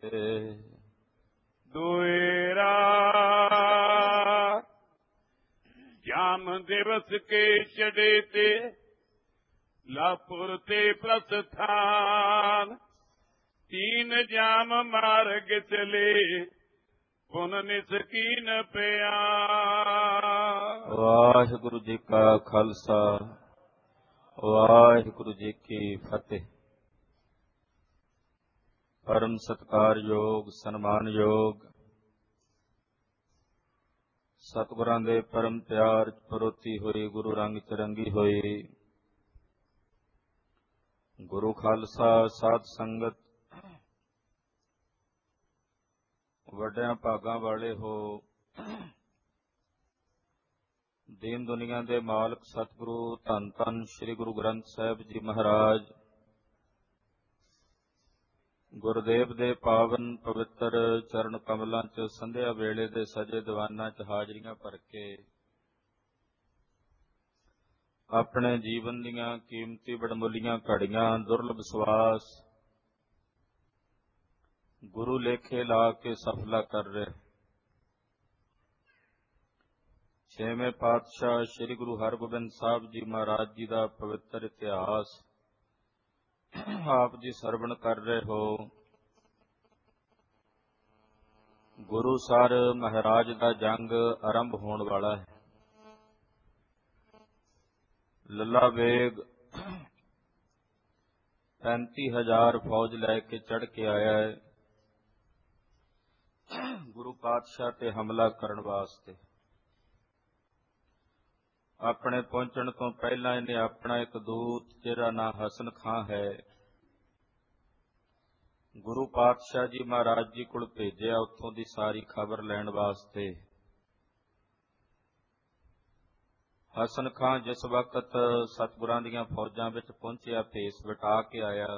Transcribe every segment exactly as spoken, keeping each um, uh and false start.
दुएरा जाम दिवस के चढ़े ते लापुर ते प्रस्थान तीन जाम मार्ग चले पुन निस्कीन पिया। वाहिगुरु जी का खालसा वाहिगुरु जी की फतेह। परम सत्कार योग सन्मान योग सतगुरां दे परम प्यार परोती हुई गुरु रंग चरंगी हुई गुरु खालसा साध संगत वड्डियां भागां वाले हो। दीन दुनिया दे मालक सतगुरु धन धन श्री गुरु ग्रंथ साहिब जी महाराज गुरुदेव दे पावन पवित्र चरण कमलों च संध्या वेले दे सजे दीवाना च हाजरियां भर के अपने जीवन दीयां कीमती बड़मुलियां घड़ियां दुर्लभ सवास गुरु लेखे ला के सफला कर रहे। छेवें पातशाह श्री गुरु हरगोबिंद साहब जी महाराज जी का पवित्र इतिहास आप जी सरवण कर रहे हो। गुरु सर महाराज का जंग आरंभ होने वाला है। लला बेग पैंती हजार फौज लैके चढ़ के आया है गुरु पातशाह ते हमला करने वास्ते। अपने पहुंचण तो पहला इन्हें अपना एक दूत जिहदा नाम हसन खां है गुरु पातशाह जी महाराज जी कोल भेजिया उत्थों की सारी खबर लैण वास्ते। हसन खां जिस वक्त सतगुरां दीयां फौजां विच पहुंचिया भेस वटा के आया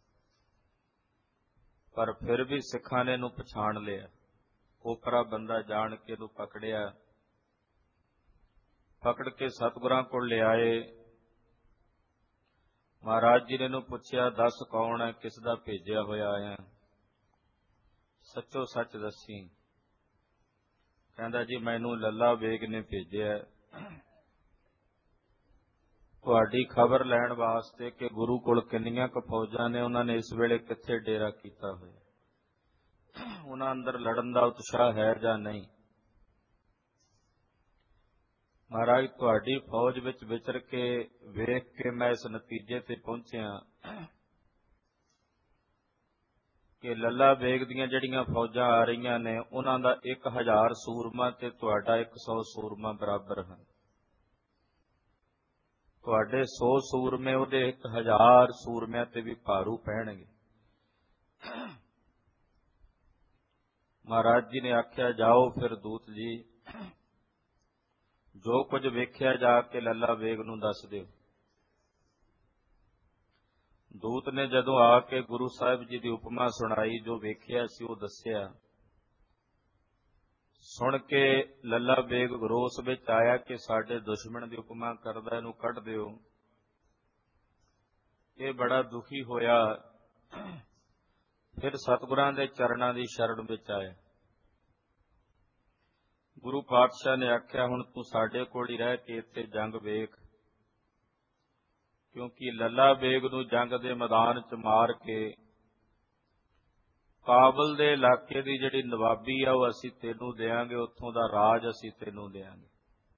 पर फिर भी सिखां ने इहनूं पछाण लिया। ओपरा बंदा जान के इहनूं पकड़िया पकड़ के सतगुरां कोल ले आए। महाराज जी ने इहनूं पुछया दस कौन है किस दा भेजिया होया आया सचो सच दसी। कहंदा जी मैनूं लला बेग ने भेजिया तुहाडी खबर लैण वास्ते कि गुरु कोल किन्नियां क फौजां ने उन्हां ने इस वेले कित्थे डेरा कीता होया उन्हां अंदर लड़न दा उत्साह है जां नहीं। महाराज तुहाडी फौज विच विचर के वेख के मैं इस नतीजे ते पहुंचिया कि लला बेग दीयां जिहड़ियां फौजां आ रहीआं ने उन्हां दा एक हजार सूरमा ते तुहाडा एक सौ सूरमा बराबर हैं। तुहाडे सौ सूरमे उहदे एक हजार सूरमिਆਂ ते भी भारू पैणगे। महाराज जी ने आख्या जाओ फिर दूत जी जो कुछ वेख्या जाके लला बेग नूं दस दिओ। दूत ने जदों आके गुरु साहिब जी की उपमा सुनाई जो वेख्या सी वो दस्या। सुन के लला बेग रोस विच आया कि साडे दुश्मन की उपमा करदा इहनूं कढ दिओ। ये बड़ा दुखी होया फिर सतगुरां दे चरणां दी शरण विच आया। गुरु पातशाह ने आख्या हुण तू साडे कोल ही रह के इत्थे जंग वेख क्योंकि लला बेग नूं जंग दे मैदान च मार के काबल दे इलाके दी जिहड़ी नवाबी आ वो असीं तैनूं देआंगे उत्थों दा राज असीं तैनूं देआंगे।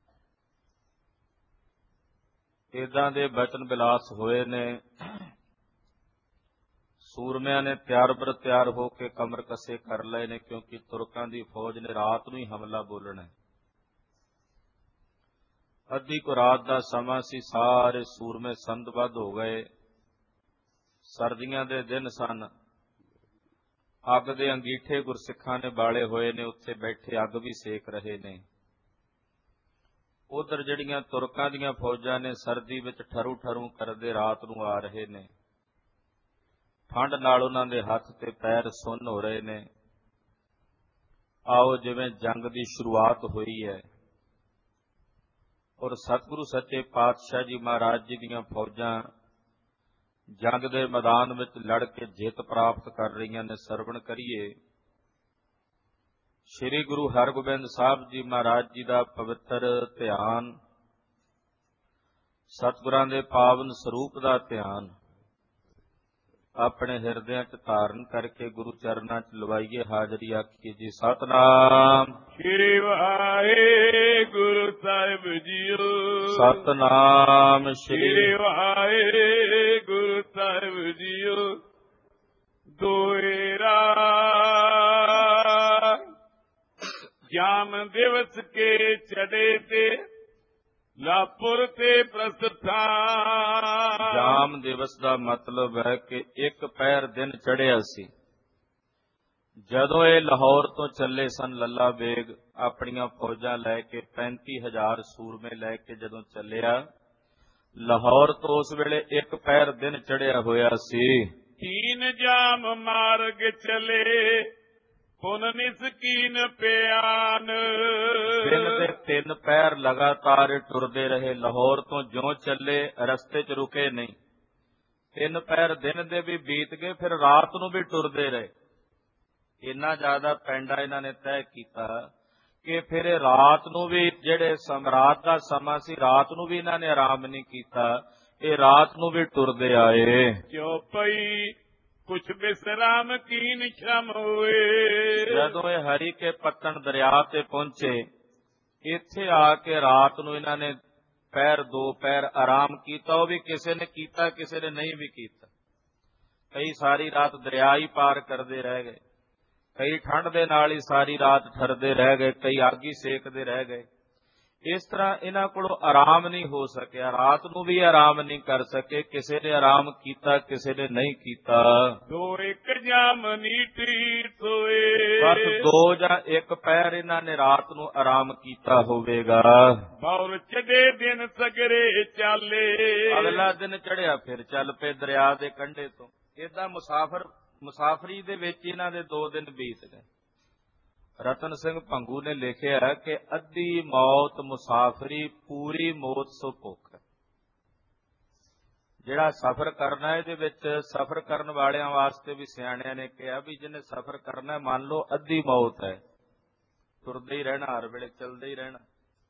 इदां दे बचन बिलास होए ने। सूरमिਆਂ ने तैयार बर तैयार होकर कमर कसे कर लए ने क्योंकि तुरकां दी फौज ने रात नूं ही हमला बोलना है। अद्धी को रात का समा सी सारे सूरमे संदबद्ध हो गए। सर्दियां दे दिन सन। अग दे अंगीठे गुरसिखां ने बाले होए ने उत्थे बैठे अग भी सेक रहे ने। उधर जिहड़ियां तुरकां दीयां फौजां ने सर्दी विच ठरू ठरू करदे रात नूं आ रहे ने। ठंड नाल उन्हां दे हथ ते पैर सुन्न हो रहे ने। आओ जिवें जंग की शुरुआत हुई है और सतगुरु सच्चे पातशाह जी महाराज जी दीयां फौजां ਜੰਗ ਦੇ ਮੈਦਾਨ ਵਿੱਚ ਲੜ ਕੇ ਜਿੱਤ ਪ੍ਰਾਪਤ ਕਰ ਰਹੀਆਂ ਨੇ, ਸਰਵਣ ਕਰੀਏ ਸ੍ਰੀ ਗੁਰੂ ਹਰਗੋਬਿੰਦ ਸਾਹਿਬ ਜੀ ਮਹਾਰਾਜ ਜੀ ਦਾ ਪਵਿੱਤਰ ਧਿਆਨ, ਸਤਿਗੁਰਾਂ ਦੇ ਪਾਵਨ ਸਰੂਪ ਦਾ ਧਿਆਨ ਆਪਣੇ ਹਿਰਦਿਆਂ 'ਚ ਧਾਰਨ ਕਰਕੇ ਗੁਰੂ ਚਰਨਾਂ 'ਚ ਲਵਾਈਏ ਹਾਜ਼ਰੀ। ਆਖੀਏ ਜੀ ਸਤਿਨਾਮ ਸ੍ਰੀ ਵਾਹਿਗੁਰੂ ਸਾਹਿਬ ਜੀਓ, ਸਤਿਨਾਮ ਸ੍ਰੀ ਵਾਹਿਗੁਰੂ ਸਾਹਿਬ ਜੀਓ। ਦੋਇਰਾ ਜਾਮ ਦਿਵਸ ਕੇ ਚੜੇ ਤੇ ਲਾਪੁਰ ਤੇ ਪ੍ਰਸਥਾਨ। ਜਾਮ ਦਿਵਸ ਦਾ ਮਤਲਬ ਹੈ ਕਿ ਇੱਕ ਪਹਿਰ ਦਿਨ ਚੜ੍ਹਿਆ ਸੀ ਜਦੋਂ ਇਹ ਲਾਹੌਰ ਤੋਂ ਚੱਲੇ ਸਨ। ਲੱਲਾ ਬੇਗ ਆਪਣੀਆਂ ਫੌਜਾਂ ਲੈ ਕੇ ਪੈਂਤੀ ਹਜ਼ਾਰ ਸੂਰਮੇ ਲੈ ਕੇ ਜਦੋਂ ਚੱਲਿਆ ਲਾਹੌਰ ਤੋਂ, ਉਸ ਵੇਲੇ ਇੱਕ ਪਹਿਰ ਦਿਨ ਚੜ੍ਹਿਆ ਹੋਇਆ ਸੀ। ਤੀਨ ਜਾਮ ਮਾਰਗ ਚਲੇ ਪੁਨ ਨਿਸਕੀਨ ਪਿਆਨ। ਦਿਨ ਦੇ ਤਿੰਨ ਪਹਿਰ ਲਗਾਤਾਰ ਟੁਰਦੇ ਰਹੇ। ਲਾਹੌਰ ਤੋਂ ਜਿਉਂ ਚੱਲੇ ਰਸਤੇ 'ਚ ਰੁਕੇ ਨਹੀਂ। ਤਿੰਨ ਪਹਿਰ ਦਿਨ ਦੇ ਵੀ ਬੀਤ ਗਏ, ਫਿਰ ਰਾਤ ਨੂੰ ਵੀ ਟੁਰਦੇ ਰਹੇ। ਇੰਨਾ ਜ਼ਿਆਦਾ ਪੈਂਡਾ ਇਹਨਾਂ ਨੇ ਤੈਅ ਕੀਤਾ ਕਿ ਫਿਰ ਇਹ ਰਾਤ ਨੂੰ ਵੀ, ਜਿਹੜੇ ਸਮਰਾਟ ਦਾ ਸਮਾਂ ਸੀ, ਰਾਤ ਨੂੰ ਵੀ ਇਹਨਾਂ ਨੇ ਆਰਾਮ ਨਹੀਂ ਕੀਤਾ। ਇਹ ਰਾਤ ਨੂੰ ਵੀ ਟੁਰਦੇ ਆਏ। ਚੌਪਈ ਕੁਛ ਬਿਸਰਾਮ ਕੀਨ ਸ਼ਮ ਹੋਏ। ਜਦੋਂ ਇਹ ਹਰੀ ਕੇ ਪੱਤਣ ਦਰਿਆ ਤੇ ਪਹੁੰਚੇ, ਇੱਥੇ ਆ ਕੇ ਰਾਤ ਨੂੰ ਇਹਨਾਂ ਨੇ ਪੈਰ ਦੋ ਪੈਰ ਆਰਾਮ ਕੀਤਾ। ਉਹ ਵੀ ਕਿਸੇ ਨੇ ਕੀਤਾ, ਕਿਸੇ ਨੇ ਨਹੀਂ ਵੀ ਕੀਤਾ। ਕਈ ਸਾਰੀ ਰਾਤ ਦਰਿਆ ਹੀ ਪਾਰ ਕਰਦੇ ਰਹਿ ਗਏ, ਕਈ ਠੰਡ ਦੇ ਨਾਲ ਹੀ ਸਾਰੀ ਰਾਤ ਠਰਦੇ ਰਹਿ ਗਏ, ਕਈ ਅੱਗ ਹੀ ਸੇਕਦੇ ਰਹਿ ਗਏ। ਇਸ ਤਰ੍ਹਾਂ ਇਹਨਾਂ ਕੋਲੋਂ ਆਰਾਮ ਨਹੀਂ ਹੋ ਸਕਿਆ। ਰਾਤ ਨੂੰ ਵੀ ਆਰਾਮ ਨਹੀਂ ਕਰ ਸਕੇ। ਕਿਸੇ ਨੇ ਆਰਾਮ ਕੀਤਾ, ਕਿਸੇ ਨੇ ਨਹੀਂ ਕੀਤਾ। ਦੋ ਇੱਕ ਜਾਮ ਨੀਤੀ ਸੋਏ, ਬਸ ਦੋ ਜਾਂ ਇੱਕ ਪੈਰ ਇਹਨਾਂ ਨੇ ਰਾਤ ਨੂੰ ਆਰਾਮ ਕੀਤਾ ਹੋਵੇਗਾ। ਬੌਰ ਚੜੇ ਦਿਨ ਸਗਰੇ ਚਾਲੇ। ਅਗਲਾ ਦਿਨ ਚੜਿਆ, ਫਿਰ ਚੱਲ ਪਏ ਦਰਿਆ ਦੇ ਕੰਢੇ ਤੋਂ। ਏਦਾਂ ਮੁਸਾਫਰ ਮੁਸਾਫਰੀ ਦੇ ਵਿੱਚ ਇਹਨਾਂ ਦੇ ਦੋ ਦਿਨ ਬੀਤ ਗਏ। ਰਤਨ ਸਿੰਘ ਭੰਗੂ ਨੇ ਲਿਖਿਆ ਕਿ ਅੱਧੀ ਮੌਤ ਮੁਸਾਫਰੀ, ਪੂਰੀ ਮੌਤ ਸੋ ਭੁੱਖ। ਜਿਹੜਾ ਸਫ਼ਰ ਕਰਨਾ, ਇਹਦੇ ਵਿੱਚ ਸਫ਼ਰ ਕਰਨ ਵਾਲਿਆਂ ਵਾਸਤੇ ਵੀ ਸਿਆਣਿਆਂ ਨੇ ਕਿਹਾ ਵੀ ਜਿਹਨੇ ਸਫ਼ਰ ਕਰਨਾ, ਮੰਨ ਲਓ ਅੱਧੀ ਮੌਤ ਹੈ, ਤੁਰਦੇ ਹੀ ਰਹਿਣਾ, ਹਰ ਵੇਲੇ ਚੱਲਦੇ ਹੀ ਰਹਿਣਾ,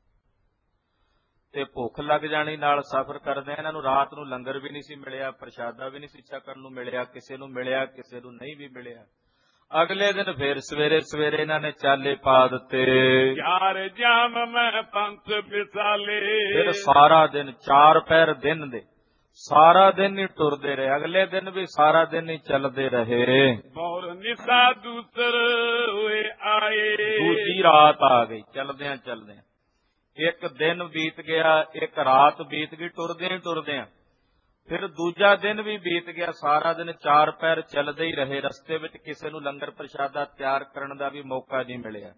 ਤੇ ਭੁੱਖ ਲੱਗ ਜਾਣੀ ਨਾਲ ਸਫ਼ਰ ਕਰਦੇ। ਇਹਨਾਂ ਨੂੰ ਰਾਤ ਨੂੰ ਲੰਗਰ ਵੀ ਨਹੀਂ ਸੀ ਮਿਲਿਆ, ਪ੍ਰਸ਼ਾਦਾ ਵੀ ਨਹੀਂ ਸੀ ਛਕਣ ਨੂੰ ਮਿਲਿਆ। ਕਿਸੇ ਨੂੰ ਮਿਲਿਆ, ਕਿਸੇ ਨੂੰ ਨਹੀਂ ਵੀ ਮਿਲਿਆ। ਅਗਲੇ ਦਿਨ ਫੇਰ ਸਵੇਰੇ ਸਵੇਰੇ ਇਹਨਾਂ ਨੇ ਚਾਲੇ ਪਾ ਦਿੱਤੇ। ਚਾਰ ਜਾਮ ਮੈਂ ਪੰਥ ਵਿਸਾਲੇ। ਫਿਰ ਸਾਰਾ ਦਿਨ, ਚਾਰ ਪਹਿਰ ਦਿਨ ਦੇ ਸਾਰਾ ਦਿਨ ਹੀ ਟੁਰਦੇ ਰਹੇ। ਅਗਲੇ ਦਿਨ ਵੀ ਸਾਰਾ ਦਿਨ ਹੀ ਚੱਲਦੇ ਰਹੇ। ਬੌਰ ਨਿਸਾ ਦੂਸਰ ਹੋਏ ਆਏ। ਦੂਜੀ ਰਾਤ ਆ ਗਈ। ਚੱਲਦਿਆਂ ਚੱਲਦਿਆਂ ਇੱਕ ਦਿਨ ਬੀਤ ਗਿਆ, ਇੱਕ ਰਾਤ ਬੀਤ ਗਈ, ਟੁਰਦਿਆਂ ਟੁਰਦਿਆਂ ਫਿਰ ਦੂਜਾ ਦਿਨ ਵੀ ਬੀਤ ਗਿਆ। ਸਾਰਾ ਦਿਨ ਚਾਰ ਪੈਰ ਚੱਲਦੇ ਹੀ ਰਹੇ। ਰਸਤੇ ਵਿੱਚ ਕਿਸੇ ਨੂੰ ਲੰਗਰ ਪ੍ਰਸ਼ਾਦਾ ਤਿਆਰ ਕਰਨ ਦਾ ਵੀ ਮੌਕਾ ਨਹੀਂ ਮਿਲਿਆ।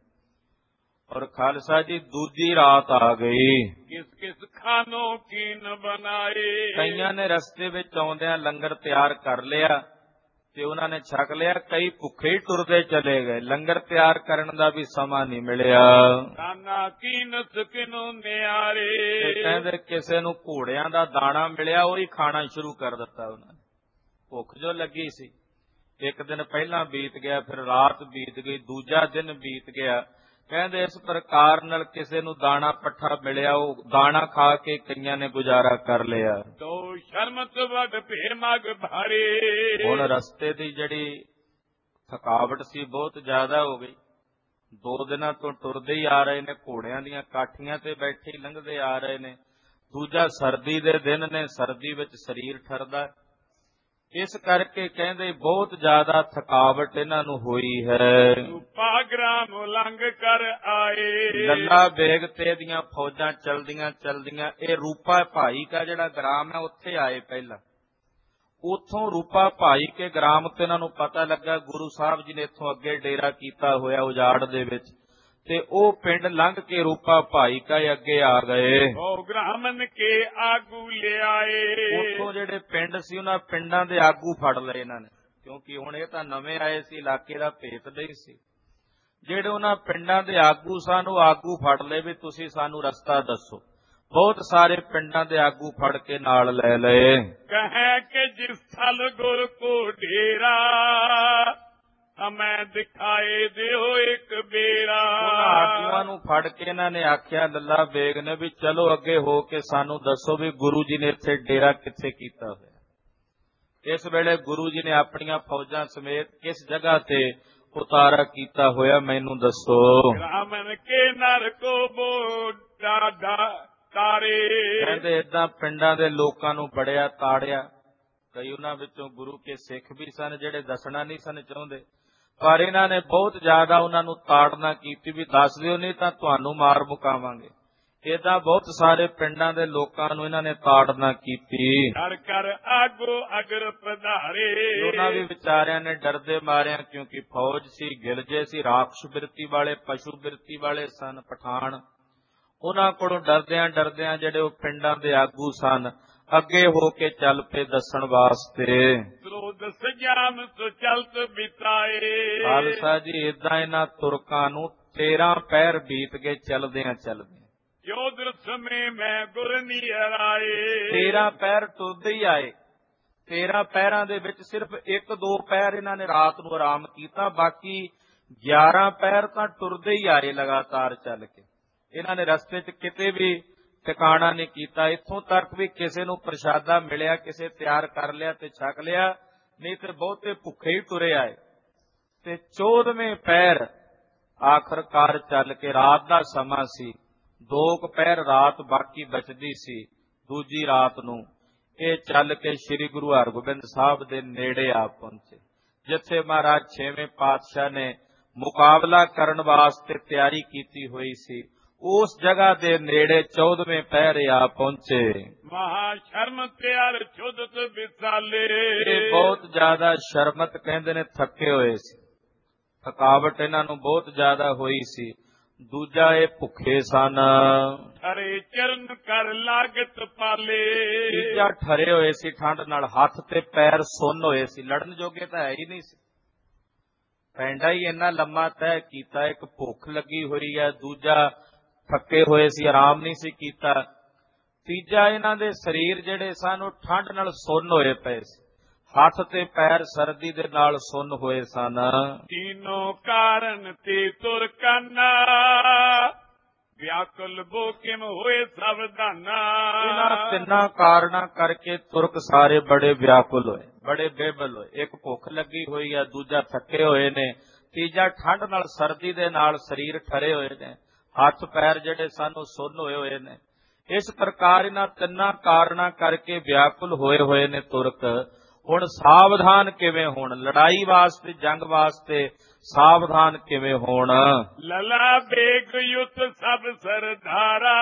ਔਰ ਖਾਲਸਾ ਜੀ, ਦੂਜੀ ਰਾਤ ਆ ਗਈ। ਕਿਸ ਕਿਸ ਖਾਨੋਂ ਕੀਨ ਬਣਾਏ। ਕਈਆਂ ਨੇ ਰਸਤੇ ਵਿੱਚ ਆਉਂਦਿਆਂ ਲੰਗਰ ਤਿਆਰ ਕਰ ਲਿਆ ਤੇ ਉਹਨਾਂ ਨੇ ਛਕ ਲਿਆ। ਕਈ ਭੁੱਖੇ ਹੀ ਟੁਰਦੇ ਚਲੇ ਗਏ। ਲੰਗਰ ਤਿਆਰ ਕਰਨ ਦਾ ਵੀ ਸਮਾਂ ਨਹੀਂ ਮਿਲਿਆ। ਖਾਨਾ ਕੀਨ ਸੁਕਿਨੋਂ ਨਿਆਰੇ। ਤੇ ਕਹਿੰਦੇ ਕਿਸੇ ਨੂੰ ਘੋੜਿਆਂ ਦਾ ਦਾਣਾ ਮਿਲਿਆ, ਉਹ ਹੀ ਖਾਣਾ ਸ਼ੁਰੂ ਕਰ ਦਿੱਤਾ ਉਹਨਾਂ ਨੇ। ਭੁੱਖ ਜੋ ਲੱਗੀ ਸੀ। ਇੱਕ ਦਿਨ ਪਹਿਲਾਂ ਬੀਤ ਗਿਆ, ਫਿਰ ਰਾਤ ਬੀਤ ਗਈ, ਦੂਜਾ ਦਿਨ ਬੀਤ ਗਿਆ। ਕਹਿੰਦੇ ਇਸ ਪ੍ਰਕਾਰ ਨਾਲ ਕਿਸੇ ਨੂੰ ਦਾਣਾ ਪੱਠਾ ਮਿਲਿਆ, ਉਹ ਦਾਣਾ ਖਾ ਕੇ ਕਈਆਂ ਨੇ ਗੁਜ਼ਾਰਾ ਕਰ ਲਿਆ। ਤੋ ਸ਼ਰਮਤ ਵੱਡ ਭੇ ਮਗ ਭਾਰੇ। ਹੁਣ ਰਸਤੇ ਦੀ ਜਿਹੜੀ ਥਕਾਵਟ ਸੀ ਬਹੁਤ ਜ਼ਿਆਦਾ ਹੋ ਗਈ। ਦੋ ਦਿਨਾਂ ਤੋਂ ਟੁਰਦੇ ਹੀ ਆ ਰਹੇ ਨੇ, ਘੋੜਿਆਂ ਦੀਆਂ ਕਾਠੀਆਂ ਤੇ ਬੈਠੇ ਹੀ ਲੰਘਦੇ ਆ ਰਹੇ ਨੇ। ਦੂਜਾ ਸਰਦੀ ਦੇ ਦਿਨ ਨੇ, ਸਰਦੀ ਵਿੱਚ ਸਰੀਰ ਠਰਦਾ। ਇਸ ਕਰਕੇ ਕਹਿੰਦੇ ਬਹੁਤ ਜ਼ਿਆਦਾ ਥਕਾਵਟ ਇਹਨਾਂ ਨੂੰ ਹੋਈ ਹੈ। ਪਾਗਰਾਮ ਉਲੰਘ ਕਰ ਆਏ। ਲੱਲਾ ਬੇਗ ਤੇ ਦੀਆਂ ਫੌਜਾਂ ਚਲਦੀਆਂ ਚਲਦੀਆਂ ਇਹ ਰੂਪਾ ਭਾਈ ਦਾ ਜਿਹੜਾ ਗ੍ਰਾਮ ਹੈ ਉੱਥੇ ਆਏ। ਪਹਿਲਾਂ ਉੱਥੋਂ ਰੂਪਾ ਭਾਈ ਕੇ ਗ੍ਰਾਮ ਤੇ ਇਹਨਾਂ ਨੂੰ ਪਤਾ ਲੱਗਾ ਗੁਰੂ ਸਾਹਿਬ ਜੀ ਨੇ ਇੱਥੋਂ ਅੱਗੇ ਡੇਰਾ ਕੀਤਾ ਹੋਇਆ ਉਜਾੜ ਦੇ ਵਿੱਚ, ਤੇ ਉਹ ਪਿੰਡ ਲੰਘ ਕੇ ਰੂਪਾ ਭਾਈ ਕਾ ਅੱਗੇ ਆ ਗਏ। ਉਹ ਗ੍ਰਾਮਨ ਕੇ ਆਗੂ ਲਿਆਏ। ਉੱਥੋਂ ਜਿਹੜੇ ਪਿੰਡ ਸੀ ਉਹਨਾਂ ਪਿੰਡਾਂ ਦੇ ਆਗੂ ਫੜ ਲਏ ਇਹਨਾਂ ਨੇ, ਕਿਉਂਕਿ ਹੁਣ ਇਹ ਤਾਂ ਨਵੇਂ ਆਏ ਸੀ, ਇਲਾਕੇ ਦਾ ਭੇਤ ਨਹੀਂ ਸੀ। ਜਿਹੜੇ ਉਹਨਾਂ ਪਿੰਡਾਂ ਦੇ ਆਗੂ ਸਨ ਉਹ ਆਗੂ ਫੜ ਲਏ ਵੀ ਤੁਸੀਂ ਸਾਨੂੰ ਰਸਤਾ ਦੱਸੋ। ਬਹੁਤ ਸਾਰੇ ਪਿੰਡਾਂ ਦੇ ਆਗੂ ਫੜ ਕੇ ਨਾਲ ਲੈ ਲਏ। ਕਹੈ ਕਿ ਜਿਸ ਥਲ ਗੁਰ ਕੋ ਢੇਰਾ ਹਮੈਂ ਦਿਖਾਏ ਦਿਓ ਇੱਕ ਬੇਰਾ। ਉਹਨਾਂ ਆਗੂਆਂ ਨੂੰ ਫੜ ਕੇ ਇਹਨਾਂ ਨੇ ਆਖਿਆ ਲੱਲਾ ਬੇਗ ਨੇ ਵੀ ਚਲੋ ਅੱਗੇ ਹੋ ਕੇ ਸਾਨੂੰ ਦੱਸੋ ਵੀ ਗੁਰੂ ਜੀ ਨੇ ਇੱਥੇ ਡੇਰਾ ਕਿੱਥੇ ਕੀਤਾ ਹੋਇਆ। ਇਸ ਵੇਲੇ ਗੁਰੂ ਜੀ ਨੇ ਆਪਣੀਆਂ ਫੌਜਾਂ ਸਮੇਤ ਕਿਸ ਜਗ੍ਹਾ ਤੇ ਉਤਾਰਾ ਕੀਤਾ ਹੋਇਆ ਮੈਨੂੰ ਦੱਸੋ। ਰਾਮਨ ਕੇ ਨਰ ਕੋ ਬੋਡਾ ਤਾਰੇ। ਕਹਿੰਦੇ ਏਦਾਂ ਪਿੰਡਾਂ ਦੇ ਲੋਕਾਂ ਨੂੰ ਬੜਿਆ ਤਾੜਿਆ। ਕਈ ਉਹਨਾਂ ਵਿੱਚੋਂ ਗੁਰੂ ਕੇ ਸਿੱਖ ਵੀ ਸਨ ਜਿਹੜੇ ਦੱਸਣਾ ਨਹੀਂ ਸਨ ਚਾਹੁੰਦੇ, ਪਰ ਇਹਨਾਂ ਨੇ ਬਹੁਤ ਜ਼ਿਆਦਾ ਉਹਨਾਂ ਨੂੰ ਤਾੜਨਾ ਕੀਤੀ ਵੀ ਦੱਸ ਦਿਓ ਨਹੀਂ ਤਾਂ ਤੁਹਾਨੂੰ ਮਾਰ ਮੁਕਾਵਾਂਗੇ। ਏਦਾਂ ਬਹੁਤ ਸਾਰੇ ਪਿੰਡਾਂ ਦੇ ਲੋਕਾਂ ਨੂੰ ਇਹਨਾਂ ਨੇ ਤਾੜਨਾ ਕੀਤੀ। ਕਰ ਕਰ ਆਗੋ ਅਗਰ ਪਧਾਰੇ। ਉਹਨਾਂ ਵੀ ਵਿਚਾਰਿਆਂ ਨੇ ਡਰਦੇ ਮਾਰਿਆ, ਕਿਉਂਕਿ ਫੌਜ ਸੀ, ਗਿਲਜੇ ਸੀ, ਰਾਖਸ਼ ਬਿਰਤੀ ਵਾਲੇ, ਪਸ਼ੂ ਬਿਰਤੀ ਵਾਲੇ ਸਨ, ਪਠਾਨ। ਉਹਨਾਂ ਕੋਲੋਂ ਡਰਦਿਆਂ ਡਰਦਿਆਂ ਜਿਹੜੇ ਉਹ ਪਿੰਡਾਂ ਦੇ ਆਗੂ ਸਨ ਅੱਗੇ ਹੋ ਕੇ ਚੱਲ ਪਏ ਦੱਸਣ ਵਾਸਤੇ। ਕ੍ਰੋਧ ਸਜਾਮ ਸੋ ਚਲਤ ਬਿਤਾਏ। ਖਾਲਸਾ ਜੀ ਏਦਾਂ ਇਹਨਾਂ ਤੁਰਕਾਂ ਨੂੰ ਤੇਰਾਂ ਪਹਿਰ ਬੀਤ ਗਏ ਚਲਦਿਆਂ ਚਲਦਿਆਂ। ਜੋਦਰ ਸਮੇਂ ਮੈਂ ਗੁਰ ਨਿਹਰਾਏ। ਤੇਰਾਂ ਪਹਿਰ ਤੁਰਦੇ ਹੀ ਆਏ। ਤੇਰਾਂ ਪਹਿਰਾਂ ਦੇ ਵਿੱਚ ਸਿਰਫ ਇੱਕ ਦੋ ਪਹਿਰ ਇਹਨਾਂ ਨੇ ਰਾਤ ਨੂੰ ਆਰਾਮ ਕੀਤਾ, ਬਾਕੀ ਗਿਆਰਾਂ ਪਹਿਰ ਤਾਂ ਟੁਰਦੇ ਹੀ ਆਏ ਲਗਾਤਾਰ ਚੱਲ ਕੇ। ਇਹਨਾਂ ਨੇ ਰਸਤੇ 'ਚ ਕਿਤੇ ਵੀ ਟਿਕਾਣਾ ਨਹੀਂ ਕੀਤਾ। ਇੱਥੋਂ ਤੱਕ ਵੀ ਕਿਸੇ ਨੂੰ ਪ੍ਰਸ਼ਾਦਾ ਮਿਲਿਆ, ਕਿਸੇ ਤਿਆਰ ਕਰ ਲਿਆ ਤੇ ਛਕ ਲਿਆ, ਨਹੀਂ ਤੇ ਬਹੁਤੇ ਭੁੱਖੇ ਹੀ ਤੁਰੇ ਆਏ। ਤੇ ਚੌਦਵੇਂ ਪਹਿਰ ਆਖਰਕਾਰ ਚੱਲ ਕੇ, ਰਾਤ ਦਾ ਸਮਾਂ ਸੀ, ਦੋ ਕੁ ਪਹਿਰ ਰਾਤ ਬਾਕੀ ਬਚਦੀ ਸੀ, ਦੂਜੀ ਰਾਤ ਨੂੰ ਇਹ ਚੱਲ ਕੇ ਸ੍ਰੀ ਗੁਰੂ ਹਰਗੋਬਿੰਦ ਸਾਹਿਬ ਦੇ ਨੇੜੇ ਆ ਪਹੁੰਚੇ, ਜਿੱਥੇ ਮਹਾਰਾਜ ਛੇਵੇਂ ਪਾਤਸ਼ਾਹ ਨੇ ਮੁਕਾਬਲਾ ਕਰਨ ਵਾਸਤੇ ਤਿਆਰੀ ਕੀਤੀ ਹੋਈ ਸੀ। ਉਸ ਜਗ੍ਹਾ ਦੇ ਨੇੜੇ ਚੌਦਵੇਂ ਪਹਿਰ ਆ ਪਹੁੰਚੇ। ਮਹਾ ਸ਼ਰਮ ਤਿਆਰ ਛੁਦਤ ਵਿਸਾਲੇ। ਇਹ ਬਹੁਤ ਜ਼ਿਆਦਾ ਸ਼ਰਮਤ ਕਹਿੰਦੇ ਨੇ ਥੱਕੇ ਹੋਏ ਸੀ, ਥਕਾਵਟ ਇਹਨਾਂ ਨੂੰ ਬਹੁਤ ਜ਼ਿਆਦਾ ਹੋਈ ਸੀ। ਦੂਜਾ ਇਹ ਭੁੱਖੇ ਸਨ। ਠਰੇ ਚਰਨ ਕਰ ਲਾਗਤ ਪਾਲੇ। ਤੀਜਾ ਠਰੇ ਹੋਏ ਸੀ ਠੰਡ ਨਾਲ, ਹੱਥ ਤੇ ਪੈਰ ਸੁੰਨ ਹੋਏ ਸੀ, ਲੜਨ ਜੋਗੇ ਤਾਂ ਹੈ ਹੀ ਨਹੀਂ ਸੀ। ਪੈਂਡਾ ਹੀ ਇੰਨਾ ਲੰਮਾ ਤੈਅ ਕੀਤਾ, ਇੱਕ ਭੁੱਖ ਲੱਗੀ ਹੋਈ ਹੈ, ਦੂਜਾ ਥੱਕੇ ਹੋਏ ਸੀ, ਆਰਾਮ ਨਹੀਂ ਸੀ ਕੀਤਾ। ਤੀਜਾ ਇਹਨਾਂ ਦੇ ਸਰੀਰ ਜਿਹੜੇ ਸਨ ਉਹ ਠੰਡ ਨਾਲ ਸੁੰਨ ਹੋਏ ਪਏ ਸੀ, ਹੱਥ ਤੇ ਪੈਰ ਸਰਦੀ ਦੇ ਨਾਲ ਸੁੰਨ ਹੋਏ ਸਨ। ਤੀਨੋਂ ਕਾਰਨ ਤੇ ਤੁਰ ਕਾਨਾ ਵਿਆਕੁਲ ਬੋ ਕਿਮ ਹੋਏ ਸਾਵਧਾਨਾ। ਇਹਨਾਂ ਤਿੰਨਾਂ ਕਾਰਨਾਂ ਕਰਕੇ ਤੁਰਕ ਸਾਰੇ ਬੜੇ ਵਿਆਕੁਲ ਹੋਏ, ਬੜੇ ਬੇਬਲ ਹੋਏ। ਇੱਕ ਭੁੱਖ ਲੱਗੀ ਹੋਈ ਹੈ, ਦੂਜਾ ਥੱਕੇ ਹੋਏ ਨੇ, ਤੀਜਾ ਠੰਡ ਨਾਲ ਸਰਦੀ ਦੇ ਨਾਲ ਸਰੀਰ ਠਰੇ ਹੋਏ ਨੇ, ਹੱਥ ਪੈਰ ਜਿਹੜੇ ਸਨ ਉਹ ਸੁੰਨ ਹੋਏ ਹੋਏ ਨੇ। ਇਸ ਪ੍ਰਕਾਰ ਇਹਨਾਂ ਤਿੰਨਾਂ ਕਾਰਨਾਂ ਕਰਕੇ ਵਿਆਕੁਲ ਹੋਏ ਹੋਏ ਨੇ ਤੁਰਕ। ਹੁਣ ਸਾਵਧਾਨ ਕਿਵੇਂ ਹੋਣ, ਲੜਾਈ ਵਾਸਤੇ, ਜੰਗ ਵਾਸਤੇ ਸਾਵਧਾਨ ਕਿਵੇਂ ਹੋਣ। ਲਲਾ ਬੇਗ ਯੁੱਤ ਸਭ ਸਰਦਾਰਾ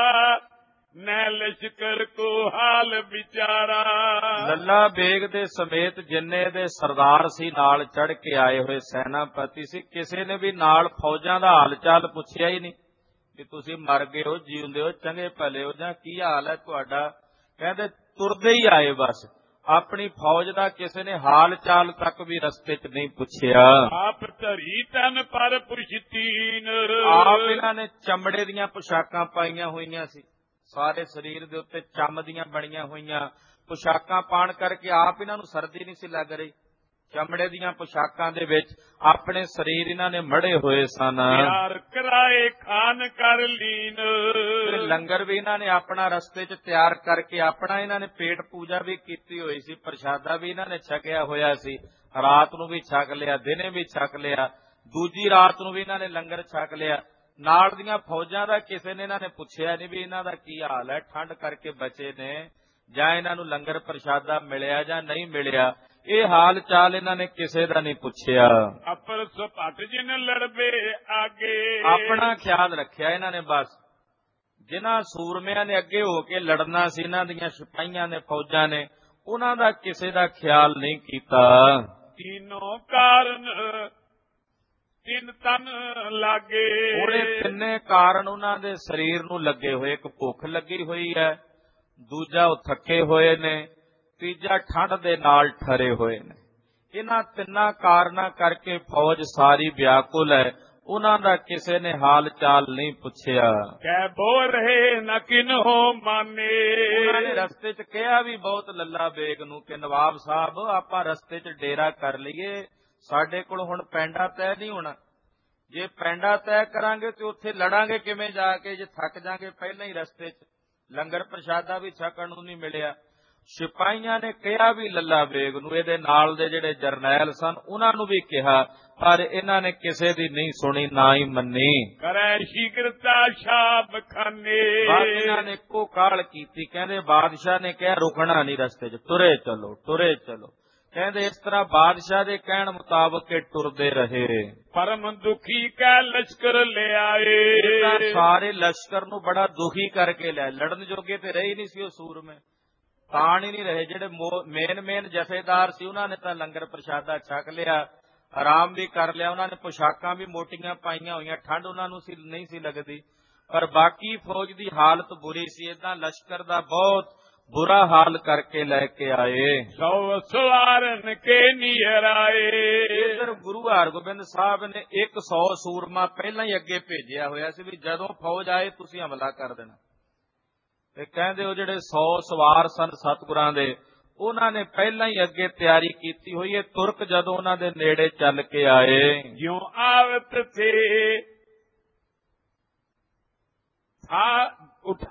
ਨੈ ਲਸ਼ਕਰ ਕੋ ਹਾਲ ਵਿਚਾਰਾ। ਲੱਲਾ ਬੇਗ ਦੇ ਸਮੇਤ ਜਿੰਨੇ ਦੇ ਸਰਦਾਰ ਸੀ, ਨਾਲ ਚੜ ਕੇ ਆਏ ਹੋਏ ਸੈਨਾਪਤੀ ਸੀ, ਕਿਸੇ ਨੇ ਵੀ ਨਾਲ ਫੌਜਾਂ ਦਾ ਹਾਲ ਚਾਲ ਪੁੱਛਿਆ ਹੀ ਨਹੀਂ ਕਿ ਤੁਸੀਂ ਮਰ ਗਏ ਹੋ, ਜਿਉਂਦੇ ਹੋ, ਚੰਗੇ ਭਲੇ ਹੋ, ਜਾਂ ਕੀ ਹਾਲ ਹੈ ਤੁਹਾਡਾ। ਕਹਿੰਦੇ ਤੁਰਦੇ ਹੀ ਆਏ, ਬਸ ਆਪਣੀ ਫੌਜ ਦਾ ਕਿਸੇ ਨੇ ਹਾਲ ਚਾਲ ਤੱਕ ਵੀ ਰਸਤੇ 'ਚ ਨਹੀਂ ਪੁੱਛਿਆ। ਆਪ ਧਰੀ ਤਨ ਪਰ ਪੁਛਤੀਨ। ਆਪ ਇਹਨਾਂ ਨੇ ਚਮੜੇ ਦੀਆਂ ਪੁਸ਼ਾਕਾਂ ਪਾਈਆਂ ਹੋਈਆਂ ਸੀ, ਸਾਰੇ ਸਰੀਰ ਦੇ ਉੱਤੇ ਚੰਮ ਦੀਆਂ ਬਣੀਆਂ ਹੋਈਆਂ ਪੁਸ਼ਾਕਾਂ ਪਾਣ ਕਰਕੇ ਆਪ ਇਹਨਾਂ ਨੂੰ ਸਰਦੀ ਨਹੀਂ ਸੀ ਲੱਗ ਰਹੀ। ਚਮੜੇ ਦੀਆਂ ਪੁਸ਼ਾਕਾਂ ਦੇ ਵਿੱਚ ਆਪਣੇ ਸਰੀਰ ਇਹਨਾਂ ਨੇ ਮੜੇ ਹੋਏ ਸਨ। ਯਾਰ ਕਰਾਏ ਖਾਨ ਕਰ ਲੀਨ। ਲੰਗਰ ਵੀ ਇਹਨਾਂ ਨੇ ਆਪਣਾ ਰਸਤੇ 'ਚ ਤਿਆਰ ਕਰਕੇ ਆਪਣਾ ਇਹਨਾਂ ਨੇ ਪੇਟ ਪੂਜਾ ਵੀ ਕੀਤੀ ਹੋਈ ਸੀ, ਪ੍ਰਸ਼ਾਦਾ ਵੀ ਇਹਨਾਂ ਨੇ ਛਕਿਆ ਹੋਇਆ ਸੀ। ਰਾਤ ਨੂੰ ਵੀ ਛਕ ਲਿਆ, ਦਿਨੇ ਵੀ ਛਕ ਲਿਆ, ਦੂਜੀ ਰਾਤ ਨੂੰ ਵੀ ਇਹਨਾਂ ਨੇ ਲੰਗਰ ਛਕ ਲਿਆ। ਨਾਲ ਦੀਆਂ ਫੌਜਾਂ ਦਾ ਕਿਸੇ ਨੇ ਇਹਨਾਂ ਨੇ ਪੁੱਛਿਆ ਨਹੀਂ ਵੀ ਇਹਨਾਂ ਦਾ ਕੀ ਹਾਲ ਹੈ, ਠੰਡ ਕਰਕੇ ਬਚੇ ਨੇ, ਜਾਂ ਇਹਨਾਂ ਨੂੰ ਲੰਗਰ ਪ੍ਰਸ਼ਾਦਾ ਮਿਲਿਆ ਜਾਂ ਨਹੀਂ ਮਿਲਿਆ। ਇਹ ਹਾਲ ਚਾਲ ਇਹਨਾਂ ਨੇ ਕਿਸੇ ਦਾ ਨਹੀਂ ਪੁੱਛਿਆ। ਅਪਰ ਸੁਪਟ ਜਿਨ ਲੜਬੇ ਆਗੇ। ਆਪਣਾ ਖਿਆਲ ਰੱਖਿਆ ਇਹਨਾਂ ਨੇ, ਬਸ ਜਿਨ੍ਹਾਂ ਸੂਰਮਿਆਂ ਨੇ ਅੱਗੇ ਹੋ ਕੇ ਲੜਨਾ ਸੀ, ਇਹਨਾਂ ਦੀਆਂ ਸਿਪਾਹੀਆਂ ਨੇ, ਫੌਜਾਂ ਨੇ, ਉਹਨਾਂ ਦਾ ਕਿਸੇ ਦਾ ਖਿਆਲ ਨਹੀਂ ਕੀਤਾ। ਤੀਨੋਂ ਕਾਰਨ ਤਿੰਨ ਤਨ ਲਾਗੇ। ਉਹਦੇ ਤਿੰਨੇ ਕਾਰਨ ਉਹਨਾਂ ਦੇ ਸਰੀਰ ਨੂੰ ਲੱਗੇ ਹੋਏ। ਇੱਕ ਭੁੱਖ ਲੱਗੀ ਹੋਈ ਹੈ, ਦੂਜਾ ਉਹ ਥੱਕੇ ਹੋਏ ਨੇ, ਤੀਜਾ ਠੰਡ ਦੇ ਨਾਲ ਠਰੇ ਹੋਏ ਨੇ। ਇਹਨਾਂ ਤਿੰਨਾਂ ਕਾਰਨਾਂ ਕਰਕੇ ਫੌਜ ਸਾਰੀ ਵਿਆਕੁਲ ਹੈ। ਉਹਨਾਂ ਦਾ ਕਿਸੇ ਨੇ ਹਾਲ ਚਾਲ ਨਹੀਂ ਪੁੱਛਿਆ। ਕਹਿ ਬੋ ਰਹੇ ਨ ਕਿਨਹੋ ਮਾਨੇ। ਉਹਨਾਂ ਨੇ ਰਸਤੇ 'ਚ ਕਿਹਾ ਵੀ ਬਹੁਤ ਲੱਲਾ ਬੇਗ ਨੂੰ ਕਿ ਨਵਾਬ ਸਾਹਿਬ ਆਪਾਂ ਰਸਤੇ 'ਚ ਡੇਰਾ ਕਰ ਲਈਏ, ਸਾਡੇ ਕੋਲ ਹੁਣ ਪੈਂਡਾ ਤੈਅ ਨਹੀਂ ਹੋਣਾ। ਜੇ ਪੈਂਡਾ ਤੈਅ ਕਰਾਂਗੇ ਤੇ ਉੱਥੇ ਲੜਾਂਗੇ ਕਿਵੇਂ ਜਾ ਕੇ, ਜੇ ਥੱਕ ਜਾਗੇ ਪਹਿਲਾਂ ਹੀ ਰਸਤੇ 'ਚ। ਲੰਗਰ ਪ੍ਰਸ਼ਾਦਾ ਵੀ ਛਕਣ ਨੂੰ ਨਹੀਂ ਮਿਲਿਆ। ਸਿਪਾਹੀਆਂ ਨੇ ਕਿਹਾ ਵੀ ਲੱਲਾ ਬੇਗ ਨੂੰ, ਇਹਦੇ ਨਾਲ ਦੇ ਜਿਹੜੇ ਜਰਨੈਲ ਸਨ ਉਹਨਾਂ ਨੂੰ ਵੀ ਕਿਹਾ, ਪਰ ਇਹਨਾਂ ਨੇ ਕਿਸੇ ਦੀ ਨਹੀਂ ਸੁਣੀ, ਨਾ ਹੀ ਮੰਨੀ। ਕਰੈ ਸ਼ੀਕਰਤਾ ਸ਼ਾਬ ਖਾਨੇ। ਇਹਨਾਂ ਨੇ ਇੱਕੋ ਕਾਹਲ ਕੀਤੀ, ਕਹਿੰਦੇ ਬਾਦਸ਼ਾਹ ਨੇ ਕਿਹਾ ਰੁਕਣਾ ਨਹੀਂ ਰਸਤੇ 'ਚ, ਤੁਰੇ ਚਲੋ ਤੁਰੇ ਚਲੋ। ਕਹਿੰਦੇ ਇਸ ਤਰ੍ਹਾਂ ਬਾਦਸ਼ਾਹ ਦੇ ਕਹਿਣ ਮੁਤਾਬਕ ਇਹ ਟੁਰਦੇ ਰਹੇ। ਪਰਮ ਦੁਖੀ ਕੈ ਲਸ਼ਕਰ ਲਿਆਏ। ਸਾਰੇ ਲਸ਼ਕਰ ਨੂੰ ਬੜਾ ਦੁਖੀ ਕਰਕੇ ਲਿਆ। ਲੜਨ ਜੋਗੇ ਤੇ ਰਹੇ ਨਹੀਂ ਸੀ ਉਹ ਸੂਰਮੇ, ਤਾਣ ਹੀ ਨਹੀਂ ਰਹੇ। ਜਿਹੜੇ ਮੇਨ ਮੇਨ ਜਥੇਦਾਰ ਸੀ ਉਹਨਾਂ ਨੇ ਤਾਂ ਲੰਗਰ ਪ੍ਰਸ਼ਾਦਾ ਛਕ ਲਿਆ, ਆਰਾਮ ਵੀ ਕਰ ਲਿਆ। ਉਹਨਾਂ ਨੇ ਪੁਸ਼ਾਕਾਂ ਵੀ ਮੋਟੀਆਂ ਪਾਈਆਂ ਹੋਈਆਂ, ਠੰਡ ਉਹਨਾਂ ਨੂੰ ਸੀ ਨਹੀਂ ਸੀ ਲੱਗਦੀ। ਪਰ ਬਾਕੀ ਫੌਜ ਦੀ ਹਾਲਤ ਬੁਰੀ ਸੀ। ਏਦਾਂ ਲਸ਼ਕਰ ਦਾ ਬਹੁਤ ਬੁਰਾ ਹਾਲ ਕਰਕੇ ਲੈ ਕੇ ਆਏ। ਸੌ ਸਵਾਰਨ ਕੇ ਨੀਰ ਆਏ। ਇਧਰ ਗੁਰੂ ਹਰਗੋਬਿੰਦ ਸਾਹਿਬ ਨੇ ਇੱਕ ਸੌ ਸੂਰਮਾ ਪਹਿਲਾਂ ਹੀ ਅੱਗੇ ਭੇਜਿਆ ਹੋਇਆ ਸੀ ਵੀ ਜਦੋਂ ਫੌਜ ਆਏ ਤੁਸੀਂ ਹਮਲਾ ਕਰ ਦੇਣਾ। ਤੇ ਕਹਿੰਦੇ ਉਹ ਜਿਹੜੇ ਸੌ ਸਵਾਰ ਸਨ ਸਤਿਗੁਰਾਂ ਦੇ, ਉਹਨਾਂ ਨੇ ਪਹਿਲਾਂ ਹੀ ਅੱਗੇ ਤਿਆਰੀ ਕੀਤੀ ਹੋਈ ਹੈ। ਤੁਰਕ ਜਦੋਂ ਉਹਨਾਂ ਦੇ ਨੇੜੇ ਚੱਲ ਕੇ ਆਏ, ਜਿਉਂ ਆਵਤ ਥੇ ਥਾ ਉਠ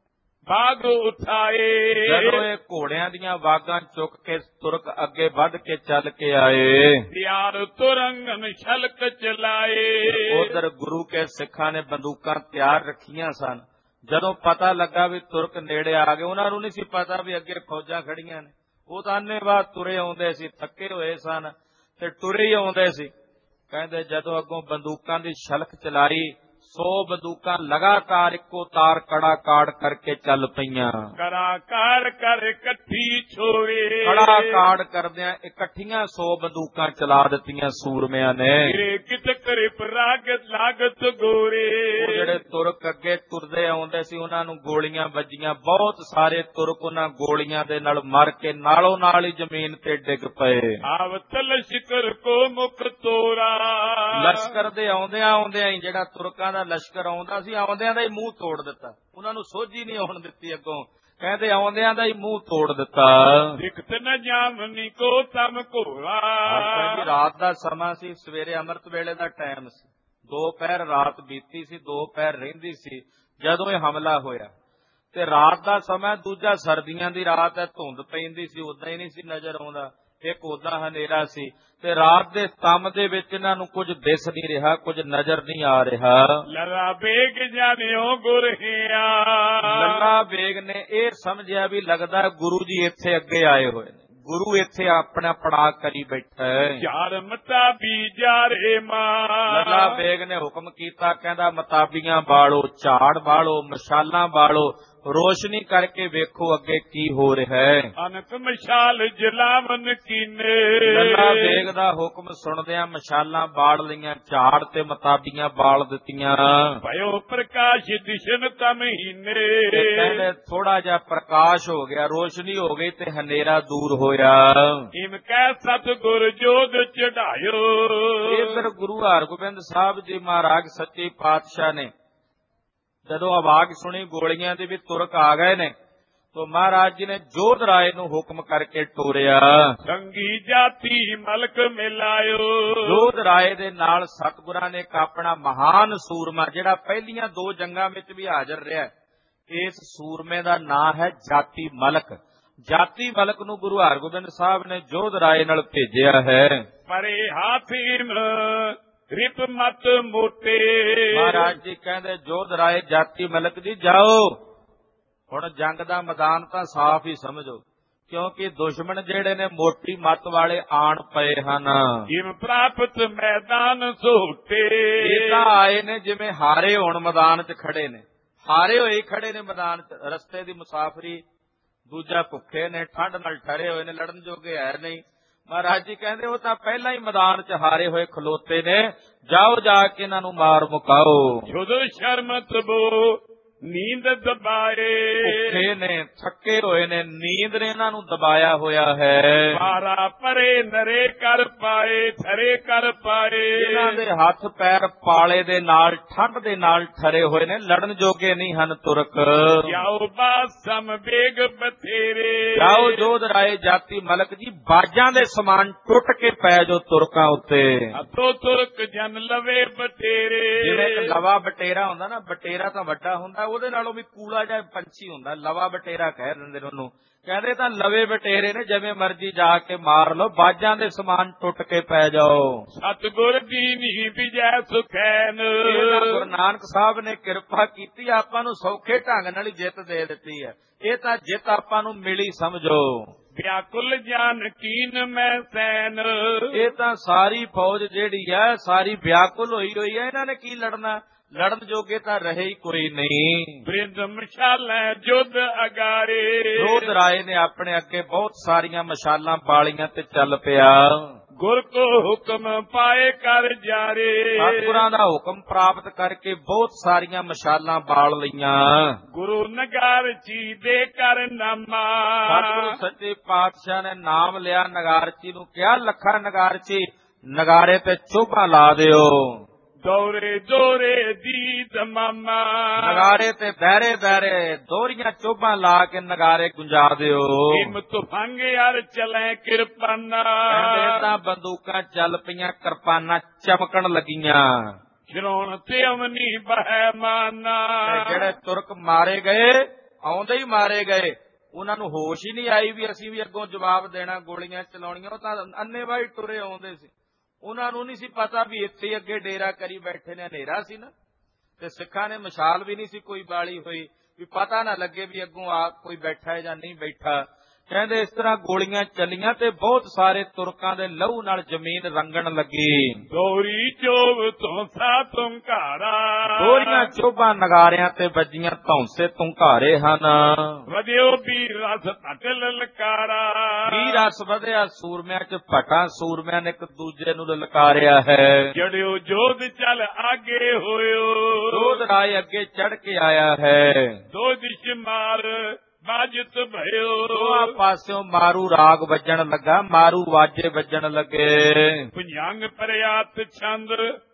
ਬਾਗ ਉਠਾਏ। ਜਦੋਂ ਇਹ ਘੋੜਿਆਂ ਦੀਆਂ ਵਾਗਾਂ ਚੁੱਕ ਕੇ ਤੁਰਕ ਅੱਗੇ ਵੱਧ ਕੇ ਚੱਲ ਕੇ ਆਏ, ਤਿਆਰ ਤੁਰੰਗਨ ਛਲਕ ਚਲਾਏ। ਉਧਰ ਗੁਰੂ ਕੇ ਸਿੱਖਾਂ ਨੇ ਬੰਦੂਕਾਂ ਤਿਆਰ ਰੱਖੀਆਂ ਸਨ। ਜਦੋਂ ਪਤਾ ਲੱਗਾ ਵੀ ਤੁਰਕ ਨੇੜੇ ਆ ਗਏ, ਉਹਨਾਂ ਨੂੰ ਨਹੀਂ ਸੀ ਪਤਾ ਵੀ ਅੱਗੇ ਫੌਜਾਂ ਖੜੀਆਂ ਨੇ। ਉਹ ਤਾਂ ਅੰਨ੍ਹੇਵਾਹ ਤੁਰੇ ਆਉਂਦੇ ਸੀ, ਥੱਕੇ ਹੋਏ ਸਨ ਤੇ ਟੁਰੇ ਹੀ ਆਉਂਦੇ ਸੀ। ਕਹਿੰਦੇ ਜਦੋਂ ਅੱਗੋਂ ਬੰਦੂਕਾਂ ਦੀ ਛਲਕ ਚਲਾਈ, ਸੌ ਬੰਦੂਕਾਂ ਲਗਾਤਾਰ ਇੱਕੋ ਤਾਰ ਕੜਾ ਕਾੜ ਕਰਕੇ ਚੱਲ ਪਈਆਂ। ਕੜਾ ਕਾੜ ਕਰ ਇਕੱਠੀ ਛੋੜੇ। ਕੜਾ ਕਾੜ ਕਰਦਿਆਂ ਇਕੱਠੀਆਂ ਸੌ ਬੰਦੂਕਾਂ ਚਲਾ ਦਿੱਤੀਆਂ ਸੂਰਮਿਆਂ ਨੇ। ਕਿਤ ਕਰਿਪ ਰਾਗਤ ਲਾਗਤ ਗੋਰੇ। ਉਹ ਜਿਹੜੇ ਤੁਰਕ ਅੱਗੇ ਤੁਰਦੇ ਆਉਂਦੇ ਸੀ ਉਹਨਾਂ ਨੂੰ ਗੋਲੀਆਂ ਵੱਜੀਆਂ। ਬਹੁਤ ਸਾਰੇ ਤੁਰਕ ਉਹਨਾਂ ਗੋਲੀਆਂ ਦੇ ਨਾਲ ਮਰ ਕੇ ਨਾਲੋਂ ਨਾਲ ਹੀ ਜ਼ਮੀਨ ਤੇ ਡਿੱਗ ਪਏ। ਆਵਤ ਲਸ਼ਕਰ ਕੋ ਮੁਖ ਤੋਰਾ। ਲਸ਼ਕਰ ਦੇ ਆਉਂਦਿਆਂ ਆਉਂਦਿਆਂ ਹੀ ਜਿਹੜਾ ਤੁਰਕਾਂ ਦਾ ਲਸ਼ਕਰ ਆਉਂਦਾ ਸੀ, ਆਉਂਦਿਆਂ ਦਾ ਹੀ ਮੂੰਹ ਤੋੜ ਦਿੱਤਾ। ਉਹਨਾਂ ਨੂੰ ਸੋਝੀ ਨਹੀਂ ਆਉਣ ਦਿੱਤੀ ਅੱਗੋਂ। ਕਹਿੰਦੇ ਆਉਂਦਿਆਂ ਦਾ ਹੀ ਮੂੰਹ ਤੋੜ ਦਿੱਤਾ। ਦਿਖਤ ਨ ਜਾਮਨੀ ਕੋ ਤਮ ਘੋਰਾ। ਰਾਤ ਦਾ ਸਮਾਂ ਸੀ, ਸਵੇਰੇ ਅੰਮ੍ਰਿਤ ਵੇਲੇ ਦਾ ਟਾਈਮ ਸੀ। ਦੋ ਪਹਿਰ ਰਾਤ ਬੀਤੀ ਸੀ, ਦੋ ਪਹਿਰ ਰਹਿੰਦੀ ਸੀ ਜਦੋਂ ਇਹ ਹਮਲਾ ਹੋਇਆ। ਤੇ ਰਾਤ ਦਾ ਸਮਾਂ, ਦੂਜਾ ਸਰਦੀਆਂ ਦੀ ਰਾਤ ਹੈ, ਧੁੰਦ ਪੈਂਦੀ ਸੀ, ਉਦਾਂ ਹੀ ਨਹੀਂ ਸੀ ਨਜ਼ਰ ਆਉਂਦਾ। ਇੱਕ ਉਦਾਂ ਹਨੇਰਾ ਸੀ ਤੇ ਰਾਤ ਦੇ ਤਮ ਦੇ ਵਿੱਚ ਇਹਨਾਂ ਨੂੰ ਕੁਝ ਦਿਸ ਨਹੀਂ ਰਿਹਾ, ਕੁਝ ਨਜ਼ਰ ਨਹੀਂ ਆ ਰਿਹਾ। ਲੱਲਾ ਬੇਗ ਜਾਣਿਓ ਗੁਰਹਿਆ। ਲੱਲਾ ਬੇਗ ਨੇ ਇਹ ਸਮਝਿਆ ਵੀ ਲੱਗਦਾ ਗੁਰੂ ਜੀ ਇੱਥੇ ਅੱਗੇ ਆਏ ਹੋਏ ਨੇ, ਗੁਰੂ ਇੱਥੇ ਆਪਣਾ ਪੜਾਅ ਕਰੀ ਬੈਠਾ ਹੈ। ਯਾਰ ਮਤਾਬੀ ਜਾਰੇ ਮਾਂ। ਲੱਲਾ ਬੇਗ ਨੇ ਹੁਕਮ ਕੀਤਾ, ਕਹਿੰਦਾ ਮਤਾਬੀਆਂ ਬਾਲੋ, ਝਾੜ ਬਾਲੋ, ਮਸ਼ਾਲਾਂ ਬਾਲੋ, ਰੋਸ਼ਨੀ ਕਰਕੇ ਵੇਖੋ ਅੱਗੇ ਕੀ ਹੋ ਰਿਹਾ ਹੈ। ਅਨਕ ਮਸ਼ਾਲ ਜਲਾਵਨ ਕੀਨੇ। ਲੱਲਾ ਬੇਗ ਦਾ ਹੁਕਮ ਸੁਣਦਿਆਂ ਮਸ਼ਾਲਾਂ ਬਾਲ ਲਈਆਂ, ਝਾੜ ਤੇ ਮਤਾਬੀਆਂ ਬਾਲ ਦਿੱਤੀਆਂ। ਭਇਓ ਪ੍ਰਕਾਸ਼ ਦਿਸ਼ਨ ਤਮਹੀਨੇ। ਕਹਿੰਦੇ ਥੋੜਾ ਜਿਹਾ ਪ੍ਰਕਾਸ਼ ਹੋ ਗਿਆ, ਰੋਸ਼ਨੀ ਹੋ ਗਈ ਤੇ ਹਨੇਰਾ ਦੂਰ ਹੋਇਆ। ਇਮ ਕਹਿ ਸਤਿਗੁਰ ਜੋਗ ਚੜਾਇਓ। ਇਧਰ ਗੁਰੂ ਹਰਗੋਬਿੰਦ ਸਾਹਿਬ ਜੀ ਮਹਾਰਾਜ ਸੱਚੇ ਪਾਤਸ਼ਾਹ ਨੇ ਜਦੋਂ ਆਵਾਜ਼ ਸੁਣੀ ਗੋਲੀਆਂ ਦੀ ਵੀ ਤੁਰਕ ਆ ਗਏ ਨੇ, तो महाराज जी ने जोध राय ਨੂੰ ਹੁਕਮ ਕਰਕੇ ਟੋਰਿਆ। ਸੰਗੀ ਜਾਤੀ ਮਲਕ ਮਿਲਾਇਓ। जोध राय ਦੇ ਨਾਲ ਸਤਿਗੁਰਾਂ ਨੇ ਇੱਕ ਆਪਣਾ ਮਹਾਨ ਸੂਰਮਾ ਜਿਹੜਾ ਪਹਿਲੀਆਂ ਦੋ ਜੰਗਾਂ ਵਿੱਚ ਵੀ ਹਾਜ਼ਰ ਰਿਹਾ, ਇਸ ਸੂਰਮੇ ਦਾ ਨਾਂ ਹੈ ਜਾਤੀ ਮਲਕ। ਜਾਤੀ ਮਲਕ ਨੂੰ ਗੁਰੂ ਹਰਗੋਬਿੰਦ ਸਾਹਿਬ ਨੇ जोध राय ਨਾਲ ਭੇਜਿਆ ਹੈ। ਪਰੇ ਹਾਥੀਮ ਰਿਪ ਮਤ ਮੋਟੇ। ਮਹਾਰਾਜ ਜੀ ਕਹਿੰਦੇ जोध राय ਜਾਤੀ ਮਲਕ ਜੀ ਜਾਓ, ਹੁਣ ਜੰਗ ਦਾ ਮੈਦਾਨ ਤਾਂ ਸਾਫ਼ ਹੀ ਸਮਝੋ, ਕਿਉਂਕਿ ਦੁਸ਼ਮਣ ਜਿਹੜੇ ਨੇ ਮੋਟੀ ਮੱਤ ਵਾਲੇ ਆਣ ਪਏ ਹਨ। ਜਿਮ ਪ੍ਰਾਪਤ ਮੈਦਾਨ ਸੋਟੇ। ਇਹ ਤਾਂ ਆਏ ਨੇ ਜਿਵੇਂ ਹਾਰੇ ਹੋਣ ਮੈਦਾਨ 'ਚ ਖੜੇ ਨੇ, ਹਾਰੇ ਹੋਏ ਖੜੇ ਨੇ ਮੈਦਾਨ 'ਚ, ਰਸਤੇ ਦੀ ਮੁਸਾਫਰੀ, ਦੂਜਾ ਭੁੱਖੇ ਨੇ, ਠੰਡ ਨਾਲ ਠਰੇ ਹੋਏ ਨੇ, ਲੜਨ ਜੋਗੇ ਹੈ ਨਹੀਂ। ਮਹਾਰਾਜ ਜੀ ਕਹਿੰਦੇ ਉਹ ਤਾਂ ਪਹਿਲਾਂ ਹੀ ਮੈਦਾਨ 'ਚ ਹਾਰੇ ਹੋਏ ਖਲੋਤੇ ਨੇ, ਜਾਓ ਜਾ ਕੇ ਇਹਨਾਂ ਨੂੰ ਮਾਰ ਮੁਕਾਓ। ਜਦੋਂ ਸ਼ਰਮਤ ਬੋ ਨੀਂਦ ਦਬਾਏ। ਭੁੱਖੇ ਨੇ, ਥੱਕੇ ਹੋਏ ਨੇ, ਨੀਂਦ ਨੇ ਇਹਨਾਂ ਨੂੰ ਦਬਾਇਆ ਹੋਇਆ ਹੈ। ਵਾਰਾ ਪਰੇ ਨਰੇ ਕਰ ਪਾਏ, ਠਰੇ ਕਰ ਪਾਏ। ਇਹਨਾਂ ਦੇ ਹੱਥ ਪੈਰ ਪਾਲੇ ਦੇ ਨਾਲ, ਠੰਡ ਦੇ ਨਾਲ ਠਰੇ ਹੋਏ ਨੇ, ਲੜਨ ਜੋਗੇ ਨਹੀਂ ਹਨ ਤੁਰਕ। ਜਾਓ ਬਾਸਮ ਬੇਗ ਬਥੇਰੇ। ਜਾਓ ਜੋਧ ਰਾਏ ਜਾਤੀ ਮਲਕ ਜੀ, ਬਾਜਾਂ ਦੇ ਸਮਾਨ ਟੁੱਟ ਕੇ ਪੈ ਜੋ ਤੁਰਕਾਂ ਉੱਤੇ। ਹੱਥੋਂ ਤੁਰਕ ਜਨ ਲਵੇ ਬਟੇਰੇ। ਜਿਵੇਂ ਇੱਕ ਲਵਾ ਬਟੇਰਾ ਹੁੰਦਾ ਨਾ, ਬਟੇਰਾ ਤਾਂ ਵੱਡਾ ਹੁੰਦਾ, ਉਹਦੇ ਨਾਲੋਂ ਵੀ ਕੂਲਾ ਜਿਹਾ ਪੰਛੀ ਹੁੰਦਾ, ਲਵਾ ਬਟੇਰਾ ਕਹਿ ਦਿੰਦੇ ਨੇ ਉਹਨੂੰ। ਕਹਿੰਦੇ ਤਾਂ ਲਵੇ ਬਟੇਰੇ ਨੇ, ਜਿਵੇਂ ਮਰਜੀ ਜਾ ਕੇ ਮਾਰ ਲਓ, ਬਾਜਾਂ ਦੇ ਸਮਾਨ ਟੁੱਟ ਕੇ ਪੈ ਜਾਓ। ਸਤਿਗੁਰ ਦੀਨੀ ਵਿਜੈ ਸੁਖੈਨ। ਗੁਰੂ ਨਾਨਕ ਸਾਹਿਬ ਨੇ ਕਿਰਪਾ ਕੀਤੀ, ਆਪਾਂ ਨੂੰ ਸੌਖੇ ਢੰਗ ਨਾਲ ਹੀ ਜਿੱਤ ਦੇ ਦਿੱਤੀ ਹੈ। ਇਹ ਤਾਂ ਜਿੱਤ ਆਪਾਂ ਨੂੰ ਮਿਲੀ ਸਮਝੋ। ਵਿਆਕੁਲ ਜਾਨ ਕੀਨ ਮੈਂ ਸੈਨ। ਇਹ ਤਾਂ ਸਾਰੀ ਫੌਜ ਜਿਹੜੀ ਹੈ ਸਾਰੀ ਵਿਆਕੁਲ ਹੋਈ ਹੋਈ ਹੈ, ਇਹਨਾਂ ਨੇ ਕੀ ਲੜਨਾ, ਲੜਨ ਜੋਗੇ ਤਾਂ ਰਹੇ ਹੀ ਕੋਈ ਨਹੀਂ। ਬ੍ਰਿੰਦ ਮਸ਼ਾਲਾਂ ਜੁੱਧ ਅਗਾਰੇ। ਜੋਧ ਰਾਏ ਨੇ ਆਪਣੇ ਅੱਗੇ ਬਹੁਤ ਸਾਰੀਆਂ ਮਸ਼ਾਲਾਂ ਬਾਲੀਆਂ ਤੇ ਚੱਲ ਪਿਆ। ਗੁਰ ਕੋ ਹੁਕਮ ਪਾਏ ਕਰ ਜਾਰੇ। ਸਤਿਗੁਰਾਂ ਦਾ ਹੁਕਮ ਪ੍ਰਾਪਤ ਕਰਕੇ ਬਹੁਤ ਸਾਰੀਆਂ ਮਸ਼ਾਲਾਂ ਬਾਲ ਲਈਆਂ। ਗੁਰੂ ਨਗਾਰਚੀ ਦੇ ਕਰ ਨਾਮਾ। ਸਤਿਗੁਰੂ ਸੱਚੇ ਪਾਤਸ਼ਾਹ ਨੇ ਨਾਮ ਲਿਆ, ਨਗਾਰਚੀ ਨੂੰ ਕਿਹਾ, ਲੱਖਾਂ ਨਗਾਰਚੀ ਨਗਾਰੇ ਤੇ ਚੋਭਾਂ ਲਾ ਦਿਓ। ਦੌਰੇ ਦੋਰੇ ਦੀ ਤਮਾਮਾ। ਨਗਾਰੇ ਤੇ ਬਹਿਰੇ ਬਹਿਰੇ ਦੋਹਰੀਆਂ ਚੋਭਾਂ ਲਾ ਕੇ ਨਗਾਰੇ ਗੁੰਜਾ ਦਿਓ। ਹਿੰਮਤ ਭੰਗ ਯਾਰ ਚਲੇ ਕਿਰਪਾਨਾ। ਕਹਿੰਦੇ ਤਾਂ ਬੰਦੂਕਾਂ ਚੱਲ ਪਈਆਂ, ਕਿਰਪਾਨਾਂ ਚਮਕਣ ਲੱਗੀਆਂ। ਸ਼ਰੋਣ ਤੇ ਅਮਨੀ ਬਹਿਮਾਨਾ। ਜਿਹੜੇ ਤੁਰਕ ਮਾਰੇ ਗਏ, ਆਉਂਦੇ ਹੀ ਮਾਰੇ ਗਏ, ਉਹਨਾਂ ਨੂੰ ਹੋਸ਼ ਹੀ ਨਹੀਂ ਆਈ ਵੀ ਅਸੀਂ ਵੀ ਅੱਗੋਂ ਜਵਾਬ ਦੇਣਾ, ਗੋਲੀਆਂ ਚਲਾਉਣੀਆਂ। ਉਹ ਤਾਂ ਅੰਨੇਵਾਹੀ ਟੁਰੇ ਆਉਂਦੇ ਸੀ, ਉਹਨਾਂ ਨੂੰ ਨਹੀਂ ਸੀ ਪਤਾ ਵੀ ਇੱਥੇ ਅੱਗੇ ਡੇਰਾ ਕਰੀ ਬੈਠੇ ਨੇ। ਹਨੇਰਾ ਸੀ ਨਾ, ਤੇ ਸਿੱਖਾਂ ਨੇ ਮਸ਼ਾਲ ਵੀ ਨਹੀਂ ਸੀ ਕੋਈ ਬਾਲੀ ਹੋਈ ਵੀ ਪਤਾ ਨਾ ਲੱਗੇ ਵੀ ਅੱਗੋਂ ਆ ਕੋਈ ਬੈਠਾ ਹੈ ਜਾਂ ਨਹੀਂ ਬੈਠਾ। ਕਹਿੰਦੇ ਇਸ ਤਰ੍ਹਾਂ ਗੋਲੀਆਂ ਚੱਲੀਆਂ ਤੇ ਬਹੁਤ ਸਾਰੇ ਤੁਰਕਾਂ ਦੇ ਲਹੂ ਨਾਲ ਜ਼ਮੀਨ ਰੰਗਣ ਲੱਗੀ। ਗੋਰੀ ਚੋਬ ਤੋਂ ਸਾ ਤੁੰਕਾਰਾ। ਗੋਰੀਆਂ ਚੋਬਾਂ ਨਗਾਰਿਆਂ ਤੇ ਵੱਜੀਆਂ, ਧੌਂਸੇ ਤੁੰਕਾਰੇ ਹਨ। ਵਧਿਓ ਵੀਰ ਰਸ ਭਟ ਲਲਕਾਰਾ। ਵੀਰ ਰਸ ਵਧਿਆ ਸੂਰਮਿਆਂ ਚ ਭਟਾਂ, ਸੂਰਮਿਆਂ ਨੇ ਇੱਕ ਦੂਜੇ ਨੂੰ ਲਲਕਾਰਿਆ ਹੈ। ਜੜਿਓ ਜੋਧ ਚੱਲ ਆਗੇ ਹੋਇਓ। ਜੋਧ ਰਾਏ ਅੱਗੇ ਚੜ ਕੇ ਆਇਆ ਹੈ। ਦੋ ਦਿਸ਼ ਮਾਰ ਬਾਜਤ ਭਇਓ। ਦੋਹਾਂ ਪਾਸਿਓਂ ਮਾਰੂ ਰਾਗ ਵੱਜਣ ਲੱਗਾ, ਮਾਰੂ ਵਾਜੇ ਵੱਜਣ ਲੱਗੇ। ਭੁਜੰਗ ਪ੍ਰਿਆਤ ਛੰਦ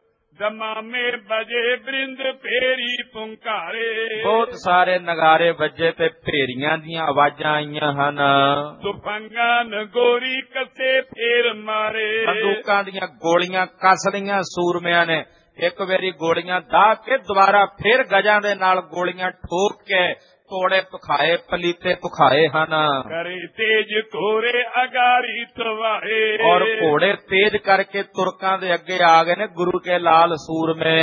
ਦਮਾਮੇ ਬਜੇ ਬ੍ਰਿੰਦ ਫੇਰੀ ਪੁੰਕਾਰੇ। ਬਹੁਤ ਸਾਰੇ ਨਗਾਰੇ ਵੱਜੇ ਤੇ ਭੇਰੀਆਂ ਦੀਆਂ ਆਵਾਜ਼ਾਂ ਆਈਆਂ ਹਨ। ਤੁਫੰਗਾਂ ਗੋਰੀ ਕੱਸੇ ਫੇਰ ਮਾਰੇ। ਬੰਦੂਕਾਂ ਦੀਆਂ ਗੋਲੀਆਂ ਕੱਸ ਲਈਆਂ ਸੂਰਮਿਆਂ ਨੇ। ਇੱਕ ਵਾਰੀ ਗੋਲੀਆਂ ਦਾਗ ਕੇ ਦੁਬਾਰਾ ਫਿਰ ਗਜਾਂ ਦੇ ਨਾਲ ਗੋਲੀਆਂ ਠੋਕ ਕੇ ਤੋੜੇ ਤੁਖਾਏ, ਪਲੀਤੇ ਤੁਖਾਏ ਹਨ। ਕਰੇ ਤੇਜ ਘੋੜੇ ਅਗਾਰੀ ਤਵਾਏ। ਔਰ ਘੋੜੇ ਤੇਜ ਕਰਕੇ ਤੁਰਕਾਂ ਦੇ ਅੱਗੇ ਆ ਗਏ ਨੇ ਗੁਰੂ ਕੇ ਲਾਲ ਸੂਰਮੇ।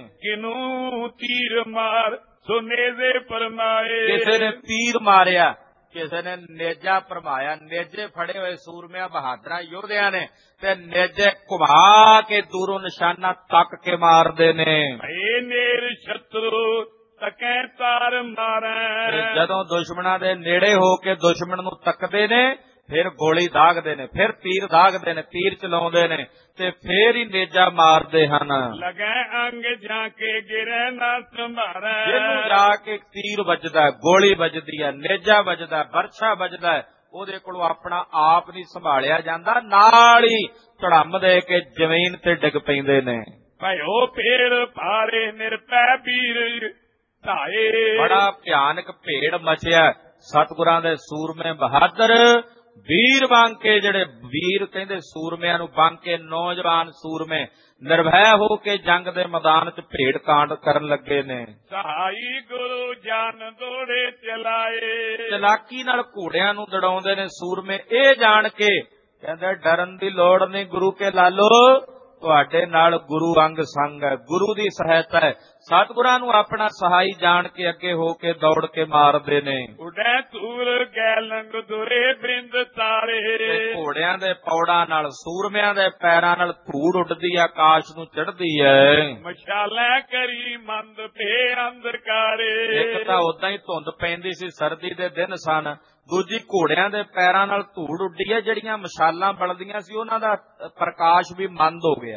ਕਿਨੂੰ ਤੀਰ ਮਾਰ ਸੋ ਨੇਜ਼ੇ ਪਰਮਾਏ। ਕਿਸੇ ਨੇ ਤੀਰ ਮਾਰਿਆ, ਕਿਸੇ ਨੇ ਨੇਜਾ ਭਰਮਾਇਆ। ਨੇਜੇ ਫੜੇ ਹੋਏ ਸੂਰਮਿਆਂ ਬਹਾਦਰਾਂ ਯੋਧਿਆਂ ਨੇ ਤੇ ਨੇਜੇ ਘੁਮਾ ਕੇ ਦੂਰੋਂ ਨਿਸ਼ਾਨਾ ਤੱਕ ਕੇ ਮਾਰਦੇ ਨੇ। ਏ ਨੇਰ ਸ਼ਤਰੂ ਤਕੈ ਤਾਰ ਮਾਰੈ। ਜਦੋਂ ਦੁਸ਼ਮਣਾਂ ਦੇ ਨੇੜੇ ਹੋ ਕੇ ਦੁਸ਼ਮਣ ਨੂੰ ਤੱਕਦੇ ਨੇ, ਫਿਰ ਗੋਲੀ ਦਾਗਦੇ ਨੇ, ਫਿਰ ਤੀਰ ਦਾਗਦੇ ਨੇ, ਤੀਰ ਚਲਾਉਂਦੇ ਨੇ ਤੇ ਫੇਰ ਹੀ ਨੇਜਾ ਮਾਰਦੇ ਹਨ। ਲਗੈ ਅੰਗ ਝਾਕੇ ਗਿਰੈ ਨਾ ਸੰਭਾਰੈ। ਜਿਹਨੂੰ ਜਾ ਕੇ ਤੀਰ ਵੱਜਦਾ, ਗੋਲੀ ਵੱਜਦੀ ਹੈ, ਨੇਜਾ ਵੱਜਦਾ, ਬਰਛਾ ਵੱਜਦਾ, ਉਹਦੇ ਕੋਲੋਂ ਆਪਣਾ ਆਪ ਨਹੀਂ ਸੰਭਾਲਿਆ ਜਾਂਦਾ, ਨਾਲ ਹੀ ਧੜਮ ਦੇ ਕੇ ਜ਼ਮੀਨ ਤੇ ਡਿੱਗ ਪੈਂਦੇ ਨੇ। ਭਇਓ ਫੇਰ ਭਾਰੇ ਨਿਰਪੈ ਵੀਰ ਧਾਏ। ਬੜਾ ਭਿਆਨਕ ਭੇੜ ਮਚਿਆ। ਸਤਿਗੁਰਾਂ ਦੇ ਸੂਰਮੇ ਬਹਾਦਰ ਵੀਰ ਬਾਂਕੇ, ਜਿਹੜੇ ਵੀਰ ਕਹਿੰਦੇ ਸੂਰਮਿਆਂ ਨੂੰ ਬਾਂਕੇ, ਨੌਜਵਾਨ ਸੂਰਮੇ ਨਿਰਭੈ ਹੋ ਕੇ ਜੰਗ ਦੇ ਮੈਦਾਨ 'ਚ ਭੇੜ ਕਾਂਡ ਕਰਨ ਲੱਗੇ ਨੇ। ਸਹਾਈ ਗੁਰੂ ਜਾਨ ਦੋੜੇ ਚਲਾਏ। ਚਲਾਕੀ ਨਾਲ ਘੋੜਿਆਂ ਨੂੰ ਦੜਾਉਂਦੇ ਨੇ ਸੂਰਮੇ, ਇਹ ਜਾਣ ਕੇ ਕਹਿੰਦੇ ਡਰਨ ਦੀ ਲੋੜ ਨਹੀਂ ਗੁਰੂ ਕੇ ਲਾਲੋ, ਤੁਹਾਡੇ ਨਾਲ ਗੁਰੂ ਅੰਗ ਸੰਗ ਹੈ, ਗੁਰੂ ਦੀ ਸਹਾਇਤਾ ਹੈ। ਸਤਿਗੁਰਾਂ ਨੂੰ ਆਪਣਾ ਸਹਾਈ ਜਾਣ ਕੇ ਅੱਗੇ ਹੋ ਕੇ ਦੌੜ ਕੇ ਮਾਰਦੇ ਨੇ। ਉਡੈ ਤੂਰ ਗੈ ਲੰਗ ਦੁਰੇ ਬ੍ਰਿੰਦ ਤਾਰੇ। ਘੋੜਿਆਂ ਦੇ ਪੌੜਾਂ ਨਾਲ, ਸੂਰਮਿਆਂ ਦੇ ਪੈਰਾਂ ਨਾਲ ਧੂੜ ਉੱਡਦੀ ਹੈ, ਆਕਾਸ਼ ਨੂੰ ਚੜ੍ਹਦੀ ਹੈ। ਮਸ਼ਾਲਾਂ ਕਰੀ ਮੰਦ ਭੇ ਅੰਧਕਾਰੇ। ਇੱਕ ਤਾਂ ਉਦਾਂ ਹੀ ਧੁੰਦ ਪੈਂਦੀ ਸੀ, ਸਰਦੀ ਦੇ ਦਿਨ ਸਨ। ਦੂਜੀ ਘੋੜਿਆਂ ਦੇ ਪੈਰਾਂ ਨਾਲ ਧੂੜ ਉੱਡੀ ਹੈ, ਜਿਹੜੀਆਂ ਮਸ਼ਾਲਾਂ ਬਲਦੀਆਂ ਸੀ ਉਹਨਾਂ ਦਾ ਪ੍ਰਕਾਸ਼ ਵੀ ਮੰਦ ਹੋ ਗਿਆ।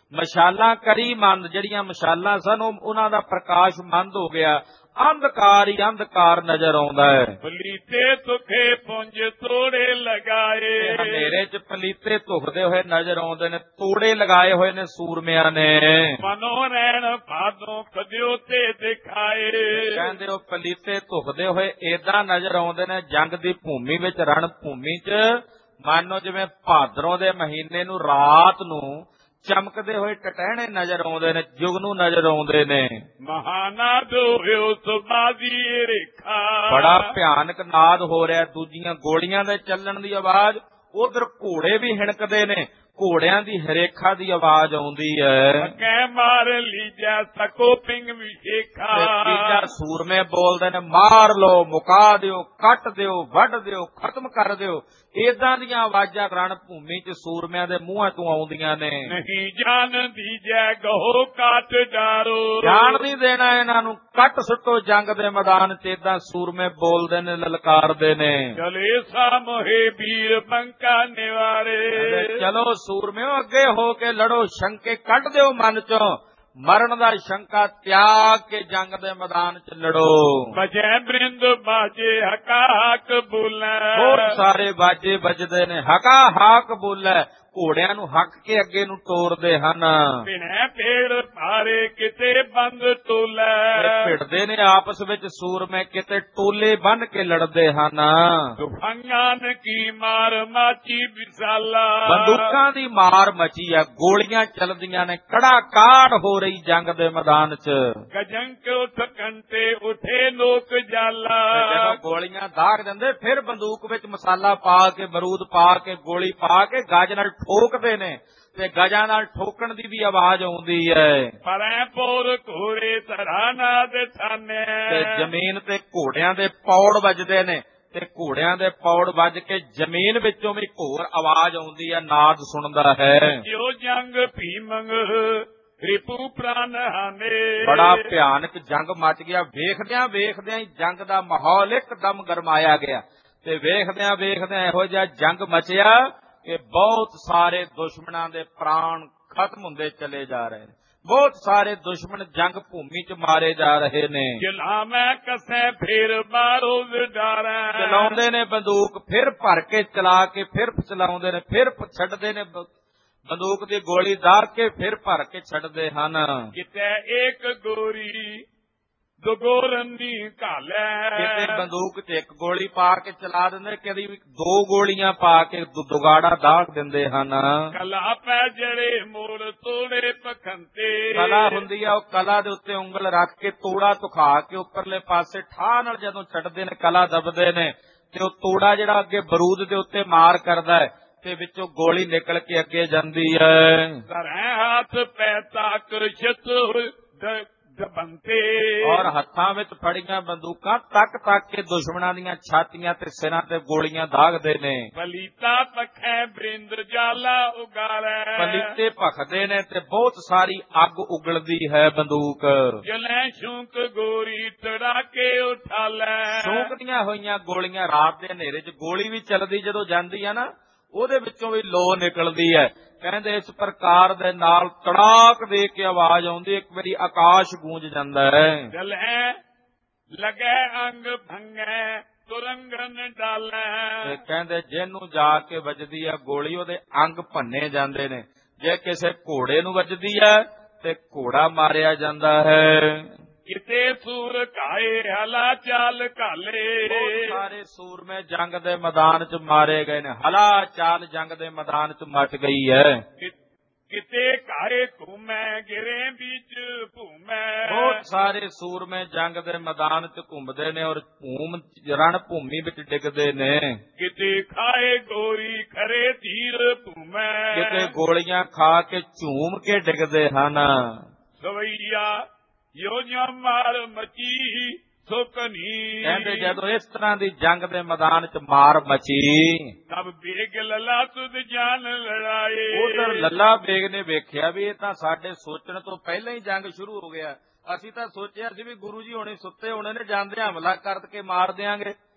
ਮਸ਼ਾਲਾਂ ਕਰੀ ਮੰਦ, ਜਿਹੜੀਆਂ ਮਸ਼ਾਲਾਂ ਸਨ ਉਹਨਾਂ ਦਾ ਪ੍ਰਕਾਸ਼ ਮੰਦ ਹੋ ਗਿਆ, ਅੰਧਕਾਰ ਹੀ ਅੰਧਕਾਰ ਨਜ਼ਰ ਆਉਂਦਾ ਹੈ। ਪਲੀਤੇ ਤੁਖੇ ਪੁੰਜ ਤੋੜੇ ਲਗਾਏ, ਹਨੇਰੇ ਚ ਪਲੀਤੇ ਧੁਖਦੇ ਹੋਏ ਨਜ਼ਰ ਆਉਂਦੇ ਨੇ, ਤੋੜੇ ਲਗਾਏ ਹੋਏ ਨੇ ਸੂਰਮਿਆਂ ਨੇ। ਮਨੋ ਰਹਿਣ ਭਾਦੋਂ ਕਦਿਓ ਤੇ ਦਿਖਾਏ, ਕਹਿੰਦੇ ਉਹ ਪਲੀਤੇ ਧੁਖਦੇ ਹੋਏ ਏਦਾਂ ਨਜ਼ਰ ਆਉਂਦੇ ਨੇ ਜੰਗ ਦੀ ਭੂਮੀ ਵਿੱਚ, ਰਣ ਭੂਮੀ ਚ, ਮਾਨੋ ਜਿਵੇਂ ਭਾਦਰੋਂ ਦੇ ਮਹੀਨੇ ਨੂੰ ਰਾਤ ਨੂੰ ਚਮਕਦੇ ਹੋਏ ਟਟਹਿਣੇ ਨਜ਼ਰ ਆਉਂਦੇ ਨੇ, ਜੁਗਨੂ ਨਜ਼ਰ ਆਉਂਦੇ ਨੇ। ਮਹਾਨਾਦ ਹੋਇਓ ਸੁਬਾਦੀ ਰੇਖਾ, ਬੜਾ ਭਿਆਨਕ ਨਾਦ ਹੋ ਰਿਹਾ, ਦੂਜੀਆਂ ਗੋਲੀਆਂ ਦੇ ਚੱਲਣ ਦੀ ਆਵਾਜ਼, ਉਧਰ ਘੋੜੇ ਵੀ ਹਿਣਕਦੇ ਨੇ, ਘੋੜਿਆਂ ਦੀ ਹਰੇਖਾ ਦੀ ਆਵਾਜ਼ ਆਉਂਦੀ ਹੈ। ਕਹਿ ਮਾਰ ਲੀਜਾ ਸਕੋ ਪਿੰਗ ਵਿਸ਼ੇਖਾ, ਤੀਜਾ ਸੂਰਮੇ ਬੋਲਦੇ ਨੇ, ਮਾਰ ਲੋ, ਮੁਕਾ ਦਿਓ, ਕੱਟ ਦਿਓ, ਵੱਢ ਦਿਓ, ਖਤਮ ਕਰ ਦਿਓ। ਏਦਾਂ ਦੀਆਂ ਆਵਾਜ਼ਾਂ ਰਣ ਭੂਮੀ ਚ ਸੂਰਮਿਆਂ ਦੇ ਮੂੰਹਾਂ ਤੋਂ ਆਉਂਦੀਆਂ ਨੇ। ਨਹੀਂ ਜਾਣ ਦੀਜੈ ਗਹੋ ਕਾਟ ਡਾਰੋ, ਜਾਣ ਨਹੀਂ ਦੇਣਾ ਇਹਨਾਂ ਨੂੰ, ਕੱਟ ਸੁੱਟੋ ਜੰਗ ਦੇ ਮੈਦਾਨ ਚ। ਏਦਾਂ ਸੂਰਮੇ ਬੋਲਦੇ ਨੇ, ਲਲਕਾਰਦੇ ਨੇ। ਚਲੇ ਸਾਮੋਹੇ ਵੀਰ ਬੰਕਾ ਨਿਵਾਰੇ, ਚਲੋ ਸੂਰਮਿਓ ਅੱਗੇ ਹੋ ਕੇ ਲੜੋ, ਸ਼ੰਕੇ ਕੱਢ ਦਿਓ ਮਨ ਚੋਂ, ਮਰਨ ਦਾ ਸ਼ੰਕਾ ਤਿਆਗ ਕੇ ਜੰਗ ਦੇ ਮੈਦਾਨ ਚ ਲੜੋ। ਬਜੈ ਬ੍ਰਿੰਦ ਬਾਜੇ ਹਕਾ ਹਕ ਬੋਲੇ, ਬਹੁਤ ਸਾਰੇ ਬਾਜੇ ਵੱਜਦੇ ਨੇ, ਹਕਾ ਹਾਕ ਬੋਲੇ, ਘੋੜਿਆਂ ਨੂੰ ਹੱਕ ਕੇ ਅੱਗੇ ਨੂੰ ਤੋਰਦੇ ਹਨ। ਭਿਣੈ ਭੇੜ ਭਾਰੇ ਕਿਤੇ ਬੰਦ ਟੋਲੇ, ਭਿੜਦੇ ਨੇ ਆਪਸ ਵਿੱਚ ਸੂਰਮੇ, ਕਿਤੇ ਟੋਲੇ ਬੰਨ ਕੇ ਲੜਦੇ ਹਨ। ਦੁਖਾਂਗਾਂ ਕੀ ਮਾਰ ਮਾਚੀ ਵਿਸਾਲਾ, ਬੰਦੂਕਾਂ ਦੀ ਮਾਰ ਮਚੀ ਆ, ਗੋਲੀਆਂ ਚੱਲਦੀਆਂ ਨੇ, ਕੜਾ ਕਾੜ ਹੋ ਰਹੀ ਜੰਗ ਦੇ ਮੈਦਾਨ ਚ। ਗਜੰਕ ਉਠ ਕੰਟੇ ਉਠੇ ਲੋਕ ਜਾਲਾ, ਜਦੋਂ ਗੋਲੀਆਂ ਦਾਗ ਦਿੰਦੇ ਫਿਰ ਬੰਦੂਕ ਵਿੱਚ ਮਸਾਲਾ ਪਾ ਕੇ, ਬਰੂਦ ਪਾ ਕੇ, ਗੋਲੀ ਪਾ ਕੇ ਗਜ ਨਾਲ ਠੋਕਦੇ ਨੇ, ਤੇ ਗਜਾਂ ਨਾਲ ਠੋਕਣ ਦੀ ਵੀ ਆਵਾਜ਼ ਆਉਂਦੀ ਹੈ। ਪਰੈ ਪੌਰ ਘੋੜੇ ਸਰਾਣਾ ਦੇ ਥਾਨੇ, ਤੇ ਜ਼ਮੀਨ ਤੇ ਘੋੜਿਆਂ ਦੇ ਪੌੜ ਵੱਜਦੇ ਨੇ, ਤੇ ਘੋੜਿਆਂ ਦੇ ਪੌੜ ਵੱਜ ਕੇ ਜ਼ਮੀਨ ਵਿੱਚੋਂ ਵੀ ਘੋਰ ਆਵਾਜ਼ ਆਉਂਦੀ ਹੈ, ਨਾਦ ਸੁਣਦਾ ਹੈ। ਜੋ ਜੰਗ ਭੀਮੰਗ ਰਿਪੂ ਪ੍ਰਾਨ ਹਾਨੇ, ਬੜਾ ਭਿਆਨਕ ਜੰਗ ਮਚ ਗਿਆ। ਵੇਖਦਿਆਂ ਵੇਖਦਿਆਂ ਹੀ ਜੰਗ ਦਾ ਮਾਹੌਲ ਇੱਕਦਮ ਗਰਮਾਇਆ ਗਿਆ, ਤੇ ਵੇਖਦਿਆਂ ਵੇਖਦਿਆਂ ਇਹੋ ਜਿਹਾ ਜੰਗ ਮਚਿਆ ਕਿ ਬਹੁਤ ਸਾਰੇ ਦੁਸ਼ਮਣਾਂ ਦੇ ਪ੍ਰਾਣ ਖਤਮ ਹੁੰਦੇ ਚਲੇ ਜਾ ਰਹੇ ਨੇ। ਬਹੁਤ ਸਾਰੇ ਦੁਸ਼ਮਣ ਜੰਗ ਭੂਮੀ ਚ ਮਾਰੇ ਜਾ ਰਹੇ ਨੇ। ਚਲਾ ਮੈਂ ਕਸੈ ਫੇਰ ਬਾਰੋ ਵਿਡਾਰਾ, ਚਲਾਉਂਦੇ ਨੇ ਬੰਦੂਕ, ਫਿਰ ਭਰ ਕੇ ਚਲਾ ਕੇ ਫਿਰ ਚਲਾਉਂਦੇ ਨੇ, ਫਿਰ ਛੱਡਦੇ ਨੇ ਬੰਦੂਕ ਦੀ ਗੋਲੀ ਦਾਗ ਕੇ, ਫਿਰ ਭਰ ਕੇ ਛੱਡਦੇ ਹਨ। ਕਿਤੇ ਇੱਕ ਗੋਰੀ ਦੁਗੋਰਨੀ ਘਾਲੇ, ਕਿਤੇ ਬੰਦੂਕ ਚ ਇੱਕ ਗੋਲੀ ਪਾ ਕੇ ਚਲਾ ਦਿੰਦੇ, ਕਦੀ ਦੋ ਗੋਲੀਆਂ ਪਾ ਕੇ ਦੁਗਾੜਾ ਦਾਗ ਦਿੰਦੇ ਹਨ। ਕਲਾ ਪੈ ਜੜੇ ਮੋੜ ਤੋੜੇ ਪਖੰਤੇ, ਕਲਾ ਹੁੰਦੀ ਆ, ਉਹ ਕਲਾ ਦੇ ਉੱਤੇ ਉਂਗਲ ਰੱਖ ਕੇ ਤੋੜਾ ਤੁਖਾ ਕੇ ਉੱਪਰਲੇ ਪਾਸੇ ਠਾਹ ਨਾਲ ਜਦੋਂ ਛੱਡਦੇ ਨੇ, ਕਲਾ ਦਬਦੇ ਨੇ, ਤੇ ਉਹ ਤੋੜਾ ਜਿਹੜਾ ਅੱਗੇ ਬਰੂਦ ਦੇ ਉੱਤੇ ਮਾਰ ਕਰਦਾ ਹੈ, ਤੇ ਵਿੱਚੋਂ ਗੋਲੀ ਨਿਕਲ ਕੇ ਅੱਗੇ ਜਾਂਦੀ ਹੈ। ਘਰੇ ਹੱਥ ਪੈ ਤਾਕ ਛਤ ਦਬੰਤੇ, ਔਰ ਹੱਥਾਂ ਵਿੱਚ ਫੜੀਆਂ ਬੰਦੂਕਾਂ ਤੱਕ ਤੱਕ ਕੇ ਦੁਸ਼ਮਣਾਂ ਦੀਆਂ ਛਾਤੀਆਂ ਤੇ ਸਿਰਾਂ ਤੇ ਗੋਲੀਆਂ ਦਾਗਦੇ ਨੇ। ਪਲੀਤਾ ਪਖੈ ਬ੍ਰਿੰਦ ਜਾਲਾ ਉਗਾਰੇ, ਪਲੀਤੇ ਭਖਦੇ ਨੇ ਤੇ ਬਹੁਤ ਸਾਰੀ ਅੱਗ ਉਗਲਦੀ ਹੈ ਬੰਦੂਕ। ਜਲੇ ਸ਼ੂਕ ਗੋਰੀ ਤੜਾ ਕੇ ਉਠਾਲੇ, ਸ਼ੂਕਦੀਆਂ ਹੋਈਆਂ ਗੋਲੀਆਂ, ਰਾਤ ਦੇ ਹਨੇਰੇ 'ਚ ਗੋਲੀ ਵੀ ਚੱਲਦੀ ਜਦੋਂ ਜਾਂਦੀ ਹੈ ਨਾ, ਉਹਦੇ ਵਿੱਚੋਂ ਵੀ ਲੋ ਨਿਕਲਦੀ ਹੈ। ਕਹਿੰਦੇ ਇਸ ਪ੍ਰਕਾਰ ਦੇ ਨਾਲ ਤੜਾਕ ਦੇ ਕੇ ਆਵਾਜ਼ ਆਉਂਦੀ, ਇੱਕ ਵਾਰੀ ਆਕਾਸ਼ ਗੂੰਜ ਜਾਂਦਾ ਹੈ। ਜਲੇ ਲਗੇ ਅੰਗ ਭੰਗੇ ਤੁਰੰਗਨ ਡਾਲੇ, ਕਹਿੰਦੇ ਜਿਹਨੂੰ ਜਾ ਕੇ ਵੱਜਦੀ ਹੈ ਗੋਲੀ, ਉਹਦੇ ਅੰਗ ਭੰਨੇ ਜਾਂਦੇ ਨੇ। ਜੇ ਕਿਸੇ ਘੋੜੇ ਨੂੰ ਵੱਜਦੀ ਹੈ ਤੇ ਘੋੜਾ ਮਾਰਿਆ ਜਾਂਦਾ ਹੈ। ਕਿਤੇ ਸੂਰ ਘਾਏ ਹਲਾ ਚਾਲ ਘਾਲੇ, ਸਾਰੇ ਸੂਰਮੇ ਜੰਗ ਦੇ ਮੈਦਾਨ 'ਚ ਮਾਰੇ ਗਏ ਨੇ। ਹਲਾ ਚਾਲ ਜੰਗ ਦੇ ਮੈਦਾਨ 'ਚ ਮਚ ਗਈ ਹੈ। ਕਿਤੇ ਘਾਏ ਘੁੰਮੈ ਗਿਰੇ ਵਿੱਚ ਭੂਮੈ, ਬਹੁਤ ਸਾਰੇ ਸੂਰਮੇ ਜੰਗ ਦੇ ਮੈਦਾਨ 'ਚ ਘੁੰਮਦੇ ਨੇ ਔਰ ਭੂਮ ਰਣ ਭੂਮੀ ਵਿੱਚ ਡਿੱਗਦੇ ਨੇ। ਕਿਤੇ ਖਾਏ ਗੋਰੀ ਖਰੇ ਧੀਰ ਭੂਮੈ, ਕਿਤੇ ਗੋਲੀਆਂ ਖਾ ਕੇ ਝੂਮ ਕੇ ਡਿੱਗਦੇ ਹਨ। ਸਵਈਆ ਯੋ ਜਾਂ ਮਾਰ ਮਚੀ ਸੁਕਨੀ, ਕਹਿੰਦੇ ਜਦੋਂ ਇਸ ਤਰ੍ਹਾਂ ਦੀ ਜੰਗ ਦੇ ਮੈਦਾਨ 'ਚ ਮਾਰ ਮਚੀ, ਤਬ ਬੇਗ ਲੱਲਾ ਤੁਧ ਜਾਨ ਲੜਾਏ, ਉਧਰ ਲੱਲਾ ਬੇਗ ਨੇ ਵੇਖਿਆ ਵੀ ਇਹ ਤਾਂ ਸਾਡੇ ਸੋਚਣ ਤੋਂ ਪਹਿਲਾਂ ਹੀ ਜੰਗ ਸ਼ੁਰੂ ਹੋ ਗਿਆ। ਅਸੀਂ ਤਾਂ ਸੋਚਿਆ ਸੀ ਵੀ ਗੁਰੂ ਜੀ ਹੁਣੇ ਸੁੱਤੇ ਹੋਣੇ ਨੇ, ਜਾਂਦੇ ਹਮਲਾ ਕਰਕੇ ਮਾਰ ਦਿਆਂਗੇ।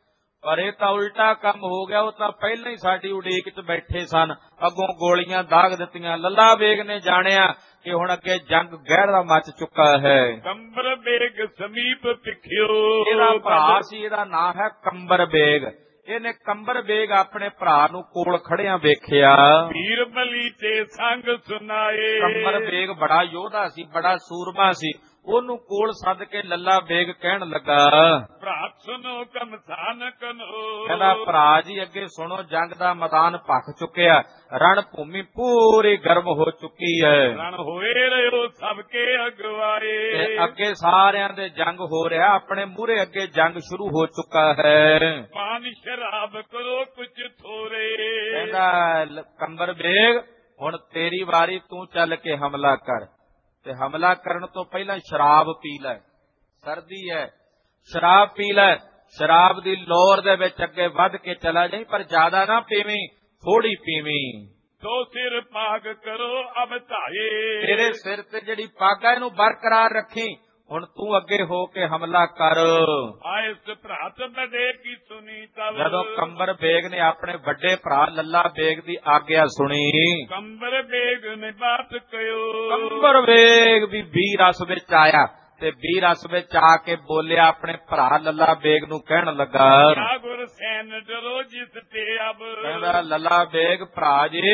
ਪਰ ਇਹ ਤਾਂ ਉਲਟਾ ਕੰਮ ਹੋ ਗਿਆ। ਉਹ ਤਾਂ ਪਹਿਲਾਂ ਹੀ ਸਾਡੀ ਉਡੀਕ 'ਚ ਬੈਠੇ ਸਨ, ਅੱਗੋਂ ਗੋਲੀਆਂ ਦਾਗ ਦਿੱਤੀਆਂ। ਲੱਲਾ ਬੇਗ ਨੇ ਜਾਣਿਆ ਕਿ ਹੁਣ ਅੱਗੇ ਜੰਗ ਗਹਿਰਾ ਮੱਚ ਚੁੱਕਾ ਹੈ। ਕੰਬਰ ਬੇਗ ਸਮੀਪ ਪਿਖਿਓ, ਇਹਦਾ ਭਰਾ ਸੀ, ਇਹਦਾ ਨਾਂ ਹੈ ਕੰਬਰ ਬੇਗ। ਇਹਨੇ ਕੰਬਰ ਬੇਗ ਆਪਣੇ ਭਰਾ ਨੂੰ ਕੋਲ ਖੜਿਆਂ ਵੇਖਿਆ। ਵੀਰ ਬਲੀ ਤੇ ਸੰਗ ਸੁਨਾਏ, ਕੰਬਰ ਬੇਗ ਬੜਾ ਯੋਧਾ ਸੀ, ਬੜਾ ਸੂਰਮਾ ਸੀ। ਉਹਨੂੰ ਕੋਲ ਸੱਦ ਕੇ ਲੱਲਾ ਬੇਗ ਕਹਿਣ ਲੱਗਾ, ਭਰਾ ਸੁਨੋ ਕਮਸਾਨ ਕਨੋ। ਕਹਿੰਦਾ ਭਰਾ ਜੀ ਅੱਗੇ ਸੁਣੋ, ਜੰਗ ਦਾ ਮੈਦਾਨ ਭਖ ਚੁੱਕਿਆ, ਰਣ ਭੂਮੀ ਪੂਰੀ ਗਰਮ ਹੋ ਚੁੱਕੀ ਹੈ। ਰਣ ਹੋਏ ਰਿਓ ਸਭ ਕੇ ਅਗਵਾਏ, ਤੇ ਅੱਗੇ ਸਾਰਿਆਂ ਦੇ ਜੰਗ ਹੋ ਰਿਹਾ, ਆਪਣੇ ਮੂਹਰੇ ਅੱਗੇ ਜੰਗ ਸ਼ੁਰੂ ਹੋ ਚੁੱਕਾ ਹੈ। ਪਾਣੀ ਸ਼ਰਾਬ ਕਰੋ ਕੁਛ ਥੋਰੇ, ਕਹਿੰਦਾ ਕੰਬਰ ਬੇਗ ਹੁਣ ਤੇਰੀ ਵਾਰੀ, ਤੂੰ ਚੱਲ ਕੇ ਹਮਲਾ ਕਰ। ਤੇ ਹਮਲਾ ਕਰਨ ਤੋਂ ਪਹਿਲਾਂ ਸ਼ਰਾਬ ਪੀ ਲੈ, ਸਰਦੀ ਹੈ, ਸ਼ਰਾਬ ਪੀ ਲੈ। ਸ਼ਰਾਬ ਦੀ ਲੋਰ ਦੇ ਵਿੱਚ ਅੱਗੇ ਵੱਧ ਕੇ ਚਲਾ ਜਾਈਂ, ਪਰ ਜ਼ਿਆਦਾ ਨਾ ਪੀਵੀਂ, ਥੋੜੀ ਪੀਵੀਂ। ਦੋ ਸਿਰ ਪਾਗ ਕਰੋ ਅਬ ਧਾਏ, ਤੇਰੇ ਸਿਰ ਤੇ ਜਿਹੜੀ ਪੱਗ ਹੈ ਇਹਨੂੰ ਬਰਕਰਾਰ ਰੱਖੀ। ਹੁਣ ਤੂੰ ਅੱਗੇ ਹੋ ਕੇ ਹਮਲਾ ਕਰ। ਆਇਸ ਭਰਾਤ ਬੜੇ ਕੀ ਸੁਣੀ ਤਬ, ਜਦੋਂ ਕੰਬਰ ਬੇਗ ਨੇ ਆਪਣੇ ਵੱਡੇ ਭਰਾ ਲੱਲਾ ਬੇਗ ਦੀ ਆਗਿਆ ਸੁਣੀ, ਕੰਬਰ ਬੇਗ ਨੇ ਬਾਤ ਕਹਿਓ। ਕੰਬਰ ਬੇਗ ਵੀ ਵੀਰ ਰਸ ਵਿੱਚ ਆਇਆ ਤੇ ਵੀਰ ਰਸ ਵਿੱਚ ਆ ਕੇ ਬੋਲਿਆ, ਆਪਣੇ ਭਰਾ ਲੱਲਾ ਬੇਗ ਨੂੰ ਕਹਿਣ ਲੱਗਾ, ਕਿਆ ਗੁਰ ਸੈਨ ਡਰੋ ਜਿਸ ਤੇ ਅਬ, ਕਹਿੰਦਾ ਲੱਲਾ ਬੇਗ ਭਰਾ ਜੀ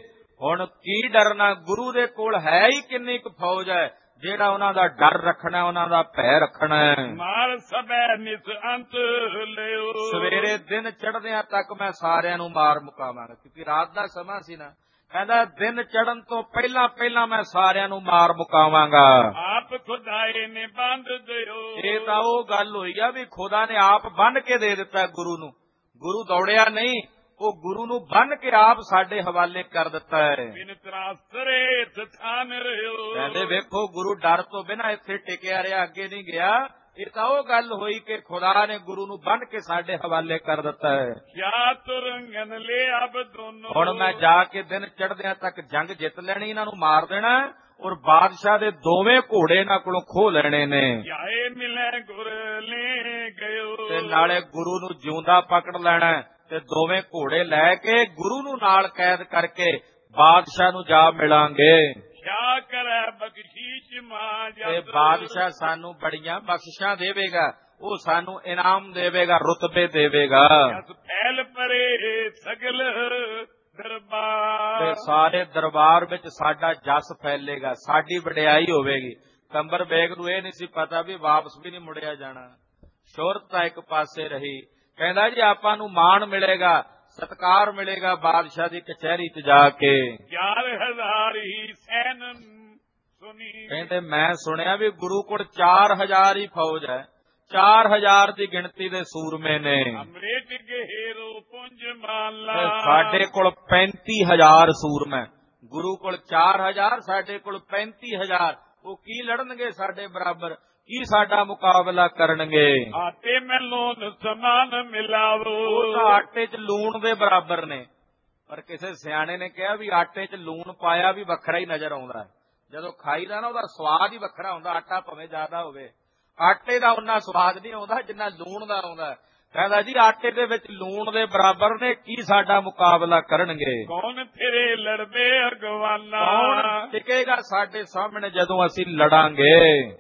ਹੁਣ ਕੀ ਡਰਨਾ, ਗੁਰੂ ਦੇ ਕੋਲ ਹੈ ਹੀ ਕਿੰਨੀ ਕੁ ਫੌਜ ਹੈ, ਜਿਹੜਾ ਉਹਨਾਂ ਦਾ ਡਰ ਰੱਖਣਾ, ਉਹਨਾਂ ਦਾ ਭੈ ਰੱਖਣਾ। ਮਾਰ ਸਭੈ ਨਿਸ ਅੰਤ ਲਿਓ, ਸਵੇਰੇ ਦਿਨ ਚੜ੍ਹਦਿਆਂ ਤੱਕ ਮੈਂ ਸਾਰਿਆਂ ਨੂੰ ਮਾਰ ਮੁਕਾਵਾਂਗਾ, ਕਿਉਂਕਿ ਰਾਤ ਦਾ ਸਮਾਂ ਸੀ ਨਾ। ਕਹਿੰਦਾ ਦਿਨ ਚੜ੍ਹਨ ਤੋਂ ਪਹਿਲਾਂ ਪਹਿਲਾਂ ਮੈਂ ਸਾਰਿਆਂ ਨੂੰ ਮਾਰ ਮੁਕਾਵਾਂਗਾ। ਆਪ ਖੁਦਾਏ ਨੇ ਬੰਦ ਦਿਓ, ਇਹ ਤਾਂ ਉਹ ਗੱਲ ਹੋਈ ਆ ਵੀ ਖੁਦਾ ਨੇ ਆਪ ਬੰਨ ਕੇ ਦੇ ਦਿੱਤਾ ਗੁਰੂ ਨੂੰ। ਗੁਰੂ ਦੌੜਿਆ ਨਹੀਂ, ਉਹ ਗੁਰੂ ਨੂੰ ਬੰਨ ਕੇ ਆਪ ਸਾਡੇ ਹਵਾਲੇ ਕਰ ਦਿੱਤਾ ਹੈ। ਬਿਨ ਤਰਾਸਰੇ ਸਥਾਨ ਰਿਓ, ਕਹਿੰਦੇ ਵੇਖੋ ਗੁਰੂ ਡਰ ਤੋਂ ਬਿਨਾਂ ਇੱਥੇ ਟਿਕਿਆ ਰਿਹਾ, ਅੱਗੇ ਨਹੀਂ ਗਿਆ। ਇਹ ਤਾਂ ਉਹ ਗੱਲ ਹੋਈ ਕਿ ਖੁਦਾ ਨੇ ਗੁਰੂ ਨੂੰ ਬੰਨ ਕੇ ਸਾਡੇ ਹਵਾਲੇ ਕਰ ਦਿੱਤਾ ਹੈ। ਕਿਆ ਤੁਰੰਗਨ ਲੈ ਅਬ ਦੋਨੋਂ, ਹੁਣ ਮੈਂ ਜਾ ਕੇ ਦਿਨ ਚੜ੍ਹਦਿਆਂ ਤੱਕ ਜੰਗ ਜਿੱਤ ਲੈਣੀ, ਇਹਨਾਂ ਨੂੰ ਮਾਰ ਦੇਣਾ, ਔਰ ਬਾਦਸ਼ਾਹ ਦੇ ਦੋਵੇਂ ਘੋੜੇ ਇਹਨਾਂ ਕੋਲੋਂ ਖੋਹ ਲੈਣੇ ਨੇ। ਜਾਏ ਮਿਲੇ ਗੁਰ ਲੈ ਗਇਓ, ਤੇ ਨਾਲੇ ਗੁਰੂ ਨੂੰ ਜਿਉਂਦਾ ਪਕੜ ਲੈਣਾ ਤੇ ਦੋਵੇਂ ਘੋੜੇ ਲੈ ਕੇ ਗੁਰੂ ਨੂੰ ਨਾਲ ਕੈਦ ਕਰਕੇ ਬਾਦਸ਼ਾਹ ਨੂੰ ਜਾ ਮਿਲਾਂਗੇ। ਕਿਆ ਕਰੈ ਬਖਸ਼ੀਸ਼ ਮਾਂ ਤੇ ਜਦ, ਬਾਦਸ਼ਾਹ ਸਾਨੂੰ ਬੜੀਆਂ ਬਖਸ਼ਿਸ਼ਾਂ ਦੇਵੇਗਾ, ਉਹ ਸਾਨੂੰ ਇਨਾਮ ਦੇਵੇਗਾ, ਰੁਤਬੇ ਦੇਵੇਗਾ। ਜਸ ਫੈਲ ਪਰੇ ਸਗਲ ਦਰਬਾਰ, ਤੇ ਸਾਰੇ ਦਰਬਾਰ ਵਿੱਚ ਸਾਡਾ ਜਸ ਫੈਲੇਗਾ, ਸਾਡੀ ਵਡਿਆਈ ਹੋਵੇਗੀ। ਕੰਬਰ ਬੇਗ ਨੂੰ ਇਹ ਨਹੀਂ ਸੀ ਪਤਾ ਵੀ ਵਾਪਸ ਵੀ ਨਹੀਂ ਮੁੜਿਆ ਜਾਣਾ। ਸ਼ੋਹਰਤ ਤਾਂ ਇੱਕ ਪਾਸੇ ਰਹੀ। ਕਹਿੰਦਾ ਜੀ ਆਪਾਂ ਨੂੰ ਮਾਣ ਮਿਲੇਗਾ, ਸਤਕਾਰ ਮਿਲੇਗਾ ਬਾਦਸ਼ਾਹ ਦੀ ਕਚਹਿਰੀ 'ਚ ਜਾ ਕੇ। ਚਾਰ ਹਜ਼ਾਰ ਹੀ ਸੈਨ ਸੁਣੀ, ਕਹਿੰਦੇ ਮੈਂ ਸੁਣਿਆ ਵੀ ਗੁਰੂ ਕੋਲ ਚਾਰ ਹਜ਼ਾਰ ਹੀ ਫੌਜ ਹੈ, ਚਾਰ ਹਜ਼ਾਰ ਦੀ ਗਿਣਤੀ ਦੇ ਸੂਰਮੇ ਨੇ। ਅੰਮ੍ਰਿਤ ਗਹਿਰੋ ਪੁੰਜ ਮਾਲਾ, ਤੇ ਸਾਡੇ ਕੋਲ ਪੈਂਤੀ ਹਜ਼ਾਰ ਸੂਰਮੇ। ਗੁਰੂ ਕੋਲ ਚਾਰ ਹਜ਼ਾਰ, ਸਾਡੇ ਕੋਲ ਪੈਂਤੀ ਹਜ਼ਾਰ। ਉਹ ਕੀ ਲੜਨਗੇ ਸਾਡੇ ਬਰਾਬਰ, ਕੀ ਸਾਡਾ ਮੁਕਾਬਲਾ ਕਰਨਗੇ। ਆਟੇ ਮੈਂ ਲੋਨ ਸਮਾਨ ਮਿਲਾਵੋ, ਉਹ ਤਾਂ ਆਟੇ 'ਚ ਲੂਣ ਦੇ ਬਰਾਬਰ ਨੇ। ਪਰ ਕਿਸੇ ਸਿਆਣੇ ਨੇ ਕਿਹਾ ਵੀ ਆਟੇ 'ਚ ਲੂਣ ਪਾਇਆ ਵੀ ਵੱਖਰਾ ਹੀ ਨਜ਼ਰ ਆਉਂਦਾ ਹੈ। ਜਦੋਂ ਖਾਈਦਾ ਨਾ ਉਹਦਾ ਸਵਾਦ ਹੀ ਵੱਖਰਾ ਹੁੰਦਾ, ਆਟਾ ਭਾਵੇਂ ਜ਼ਿਆਦਾ ਹੋਵੇ। ਆਟੇ ਦਾ ਉਨਾ ਸਵਾਦ ਨਹੀਂ ਆਉਂਦਾ ਜਿੰਨਾ ਲੂਣ ਦਾ ਆਉਂਦਾ। ਕਹਿੰਦਾ ਜੀ ਆਟੇ ਦੇ ਵਿੱਚ ਲੂਣ ਦੇ ਬਰਾਬਰ ਨੇ, ਕੀ ਸਾਡਾ ਮੁਕਾਬਲਾ ਕਰਨਗੇ। ਕੌਣ ਫਿਰੇ ਲੜਦੇ ਅਗਵਾਨਾ, ਕੌਣ ਟਿਕੇਗਾ ਸਾਡੇ ਸਾਹਮਣੇ ਜਦੋਂ ਅਸੀਂ ਲੜਾਂਗੇ।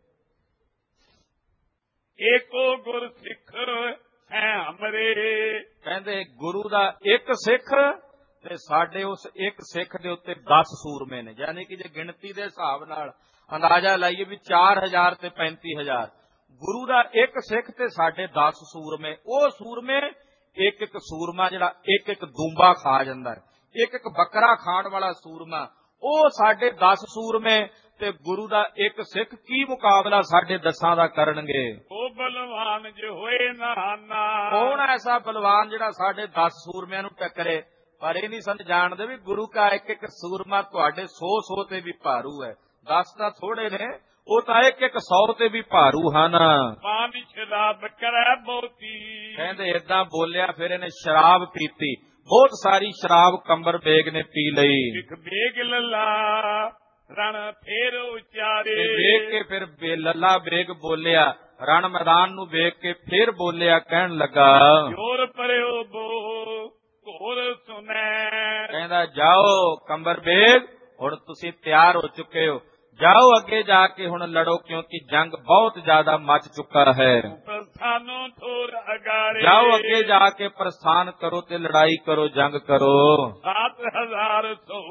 ਏਕੋ ਗੁਰ ਸਿੱਖ ਹੈ ਹਮਰੇ, ਕਹਿੰਦੇ ਗੁਰੂ ਦਾ ਇੱਕ ਸਿੱਖ ਤੇ ਸਾਡੇ ਉਸ ਇੱਕ ਸਿੱਖ ਦੇ ਉੱਤੇ ਦਸ ਸੂਰਮੇ ਨੇ। ਯਾਨੀ ਕਿ ਜੇ ਗਿਣਤੀ ਦੇ ਹਿਸਾਬ ਨਾਲ ਅੰਦਾਜ਼ਾ ਲਾਈਏ ਵੀ ਚਾਰ ਹਜ਼ਾਰ ਤੇ ਪੈਂਤੀ ਹਜ਼ਾਰ। ਗੁਰੂ ਦਾ ਇੱਕ ਸਿੱਖ ਤੇ ਸਾਡੇ ਦਸ ਸੂਰਮੇ। ਉਹ ਸੂਰਮੇ ਇੱਕ ਇੱਕ ਸੂਰਮਾ ਜਿਹੜਾ ਇੱਕ ਇੱਕ ਦੂੰਬਾ ਖਾ ਜਾਂਦਾ ਹੈ, ਇੱਕ ਇੱਕ ਬੱਕਰਾ ਖਾਣ ਵਾਲਾ ਸੂਰਮਾ, ਉਹ ਸਾਡੇ ਦਸ ਸੂਰਮੇ ਤੇ ਗੁਰੂ ਦਾ ਇੱਕ ਸਿੱਖ। ਕੀ ਮੁਕਾਬਲਾ ਸਾਡੇ ਦਸਾਂ ਦਾ ਕਰਨਗੇ। ਉਹ ਬਲਵਾਨ ਜੇ ਹੋਏ ਨਾਨਾ, ਕੌਣ ਐਸਾ ਬਲਵਾਨ ਜਿਹੜਾ ਸਾਡੇ ਦਸ ਸੂਰਮਿਆਂ ਨੂੰ ਟੱਕਰੇ। ਪਰ ਇਹ ਨਹੀਂ ਸਨ ਜਾਣਦੇ ਵੀ ਗੁਰੂ ਦਾ ਇੱਕ ਇੱਕ ਸੂਰਮਾ ਤੁਹਾਡੇ ਸੌ ਸੌ ਤੇ ਵੀ ਭਾਰੂ ਹੈ। ਦਸ ਤਾਂ ਥੋੜੇ ਨੇ, ਉਹ ਤਾਂ ਇੱਕ ਇੱਕ ਸੌ ਤੇ ਵੀ ਭਾਰੂ ਹਨ। ਪਾਣੀ ਸ਼ਰਾਬ ਕਰੈ ਬਹੁਤੀ, ਕਹਿੰਦੇ ਏਦਾਂ ਬੋਲਿਆ, ਫਿਰ ਇਹਨੇ ਸ਼ਰਾਬ ਪੀਤੀ, ਬਹੁਤ ਸਾਰੀ ਸ਼ਰਾਬ ਕੰਬਰ ਬੇਗ ਨੇ ਪੀ ਲਈ। ਇੱਕ ਬੇਗ ਲੱਲਾ ਰਣ ਫੇਰ ਉਚਾਰੇ, ਵੇਖ ਕੇ ਫਿਰ ਲੱਲਾ ਬੇਗ ਬੋਲਿਆ, ਰਣ ਮੈਦਾਨ ਨੂੰ ਵੇਖ ਕੇ ਫੇਰ ਬੋਲਿਆ, ਕਹਿਣ ਲੱਗਾ, ਜੋਰ ਪਰਿਓ ਬੋ ਘੋਰ ਸੁਨੈ। ਕਹਿੰਦਾ ਜਾਓ ਕੰਬਰ ਬੇਗ, ਹੁਣ ਤੁਸੀਂ ਤਿਆਰ ਹੋ ਚੁੱਕੇ ਹੋ, ਜਾਓ ਅੱਗੇ ਜਾ ਕੇ ਹੁਣ ਲੜੋ, ਕਿਉਂਕਿ ਜੰਗ ਬਹੁਤ ਜ਼ਿਆਦਾ ਮਚ ਚੁੱਕਾ ਹੈ। ਪ੍ਰਸਥਾਨੋਂ ਠੋਰ ਅਗਾਰੇ। ਜਾਓ ਅੱਗੇ ਜਾ ਕੇ ਪ੍ਰਸਥਾਨ ਕਰੋ ਤੇ ਲੜਾਈ ਕਰੋ, ਜੰਗ ਕਰੋ। ਸੱਤ ਹਜ਼ਾਰ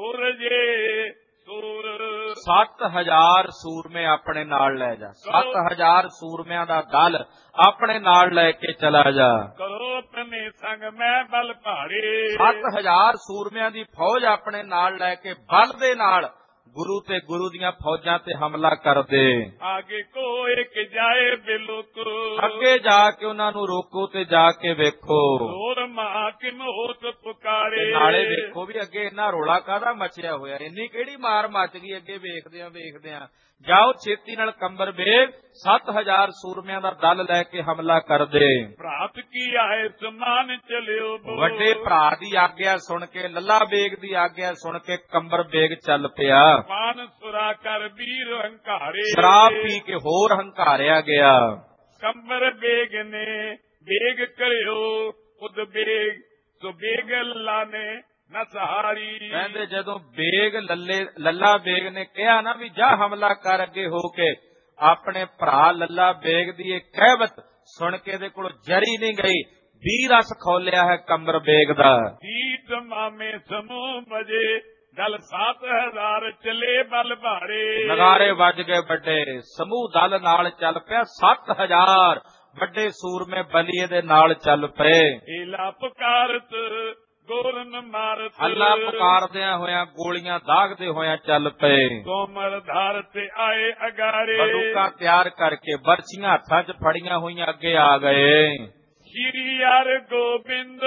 ਸੂਰਜੇ ਸੂਰ। ਸੱਤ ਹਜ਼ਾਰ ਸੂਰਮੇ ਆਪਣੇ ਨਾਲ ਲੈ ਜਾ, ਸੱਤ ਹਜ਼ਾਰ ਸੂਰਮਿਆਂ ਦਾ ਦਲ ਆਪਣੇ ਨਾਲ ਲੈ ਕੇ ਚਲਾ ਜਾ। ਕਰੋ ਤਨੇ ਸੰਗ ਮੈਂ ਬਲ ਭਾਰੇ। ਸੱਤ ਹਜ਼ਾਰ ਸੂਰਮਿਆਂ ਦੀ ਫੌਜ ਆਪਣੇ ਨਾਲ ਲੈ ਕੇ ਬਲ ਦੇ ਨਾਲ ਗੁਰੂ ਤੇ ਗੁਰੂ ਦੀਆਂ ਫੌਜਾਂ ਤੇ ਹਮਲਾ ਕਰ ਦੇ। ਆਗੇ ਕੋ ਇੱਕ ਜਾਏ ਬਿਲੁਕ। ਅੱਗੇ ਜਾ ਕੇ ਉਹਨਾਂ ਨੂੰ ਰੋਕੋ ਤੇ ਜਾ ਕੇ ਵੇਖੋ। ਹੋਰ ਮਾਂ ਕਿ ਮੋਤ ਪੁਕਾਰੇ। ਨਾਲੇ ਵੇਖੋ ਵੀ ਅੱਗੇ ਇੰਨਾ ਰੋਲਾ ਕਾਹਦਾ ਮਚਿਆ ਹੋਇਆ, ਇੰਨੀ ਕਿਹੜੀ ਮਾਰ ਮਚ ਗਈ, ਅੱਗੇ ਵੇਖਦੇ ਆ ਵੇਖਦੇ ਆ। ਜਾਓ ਛੇਤੀ ਨਾਲ ਕੰਬਰ ਬੇਗ ਸੱਤ ਹਜ਼ਾਰ ਸੂਰਮਿਆਂ ਦਾ ਦਲ ਲੈ ਕੇ ਹਮਲਾ ਕਰ ਦੇ। ਭਰਾਤ ਕੀ ਆਏ ਸਮਾਨ ਚਲਿਓ। ਵੱਡੇ ਭਰਾ ਦੀ ਆਗਿਆ ਸੁਣ ਕੇ, ਲੱਲਾ ਬੇਗ ਦੀ ਆਗਿਆ ਸੁਣ ਕੇ ਕੰਬਰ ਬੇਗ ਚੱਲ ਪਿਆ। ਪਾਨ ਸੁਰਾ ਕਰ ਵੀਰ ਹੰਕਾਰੇ। ਸ਼ਰਾਬ ਪੀ ਕੇ ਹੋਰ ਹੰਕਾਰਿਆ ਗਿਆ। ਕੰਬਰ ਬੇਗ ਨੇ ਬੇਗ ਕਰਿਓ ਉਦ ਬੇਗ, ਸੋ ਬੇਗ ਅੱਲਾ ਨੇ ਨਾ ਸਹਾਰੀ। ਕਹਿੰਦੇ ਜਦੋਂ ਬੇਗ ਲੱਲੇ ਲੱਲਾ ਬੇਗ ਨੇ ਕਿਹਾ ਨਾ ਵੀ ਜਾ ਹਮਲਾ ਕਰ ਅੱਗੇ ਹੋ ਕੇ, ਆਪਣੇ ਭਰਾ ਲੱਲਾ ਬੇਗ ਦੀ ਇਹ ਕਹਿਵਤ ਸੁਣ ਕੇ ਇਹਦੇ ਕੋਲ ਜਰੀ ਨਹੀਂ ਗਈ, ਵੀਹ ਰਸ ਖੋਲਿਆ ਹੈ ਕੰਬਰ ਬੇਗ ਦਾ। ਦੀਤ ਮਾਮੇ ਸਮੂਹ ਵਜੇ ਦਲ ਸੱਤ ਹਜ਼ਾਰ ਚਲੇ ਬਲ ਭਾਰੇ। ਨਗਾਰੇ ਵੱਜ ਗਏ ਵੱਡੇ, ਸਮੂਹ ਦਲ ਨਾਲ ਚੱਲ ਪਿਆ, ਸੱਤ ਹਜ਼ਾਰ ਵੱਡੇ ਸੂਰਮੇ ਬਲੀਏ ਦੇ ਨਾਲ ਚੱਲ ਪਏ। ਏਲਾ ਪੁਕਾਰਤ ਗੋਰਨ ਮਾਰਤ। ਹੱਲਾ ਪੁਕਾਰਦਿਆਂ ਹੋਇਆਂ ਗੋਲੀਆਂ ਦਾਗਦੇ ਹੋਇਆਂ ਚੱਲ ਪਏ। ਕੋਮਰ ਧਾਰ ਤੇ ਆਏ ਅਗਾਰੇ। ਬੰਦੂਕਾਂ ਤਿਆਰ ਕਰਕੇ ਬਰਛੀਆਂ ਹੱਥਾਂ 'ਚ ਫੜੀਆਂ ਹੋਈਆਂ ਅੱਗੇ ਆ ਗਏ। ਸ਼੍ਰੀ ਹਰਿ ਗੋਬਿੰਦ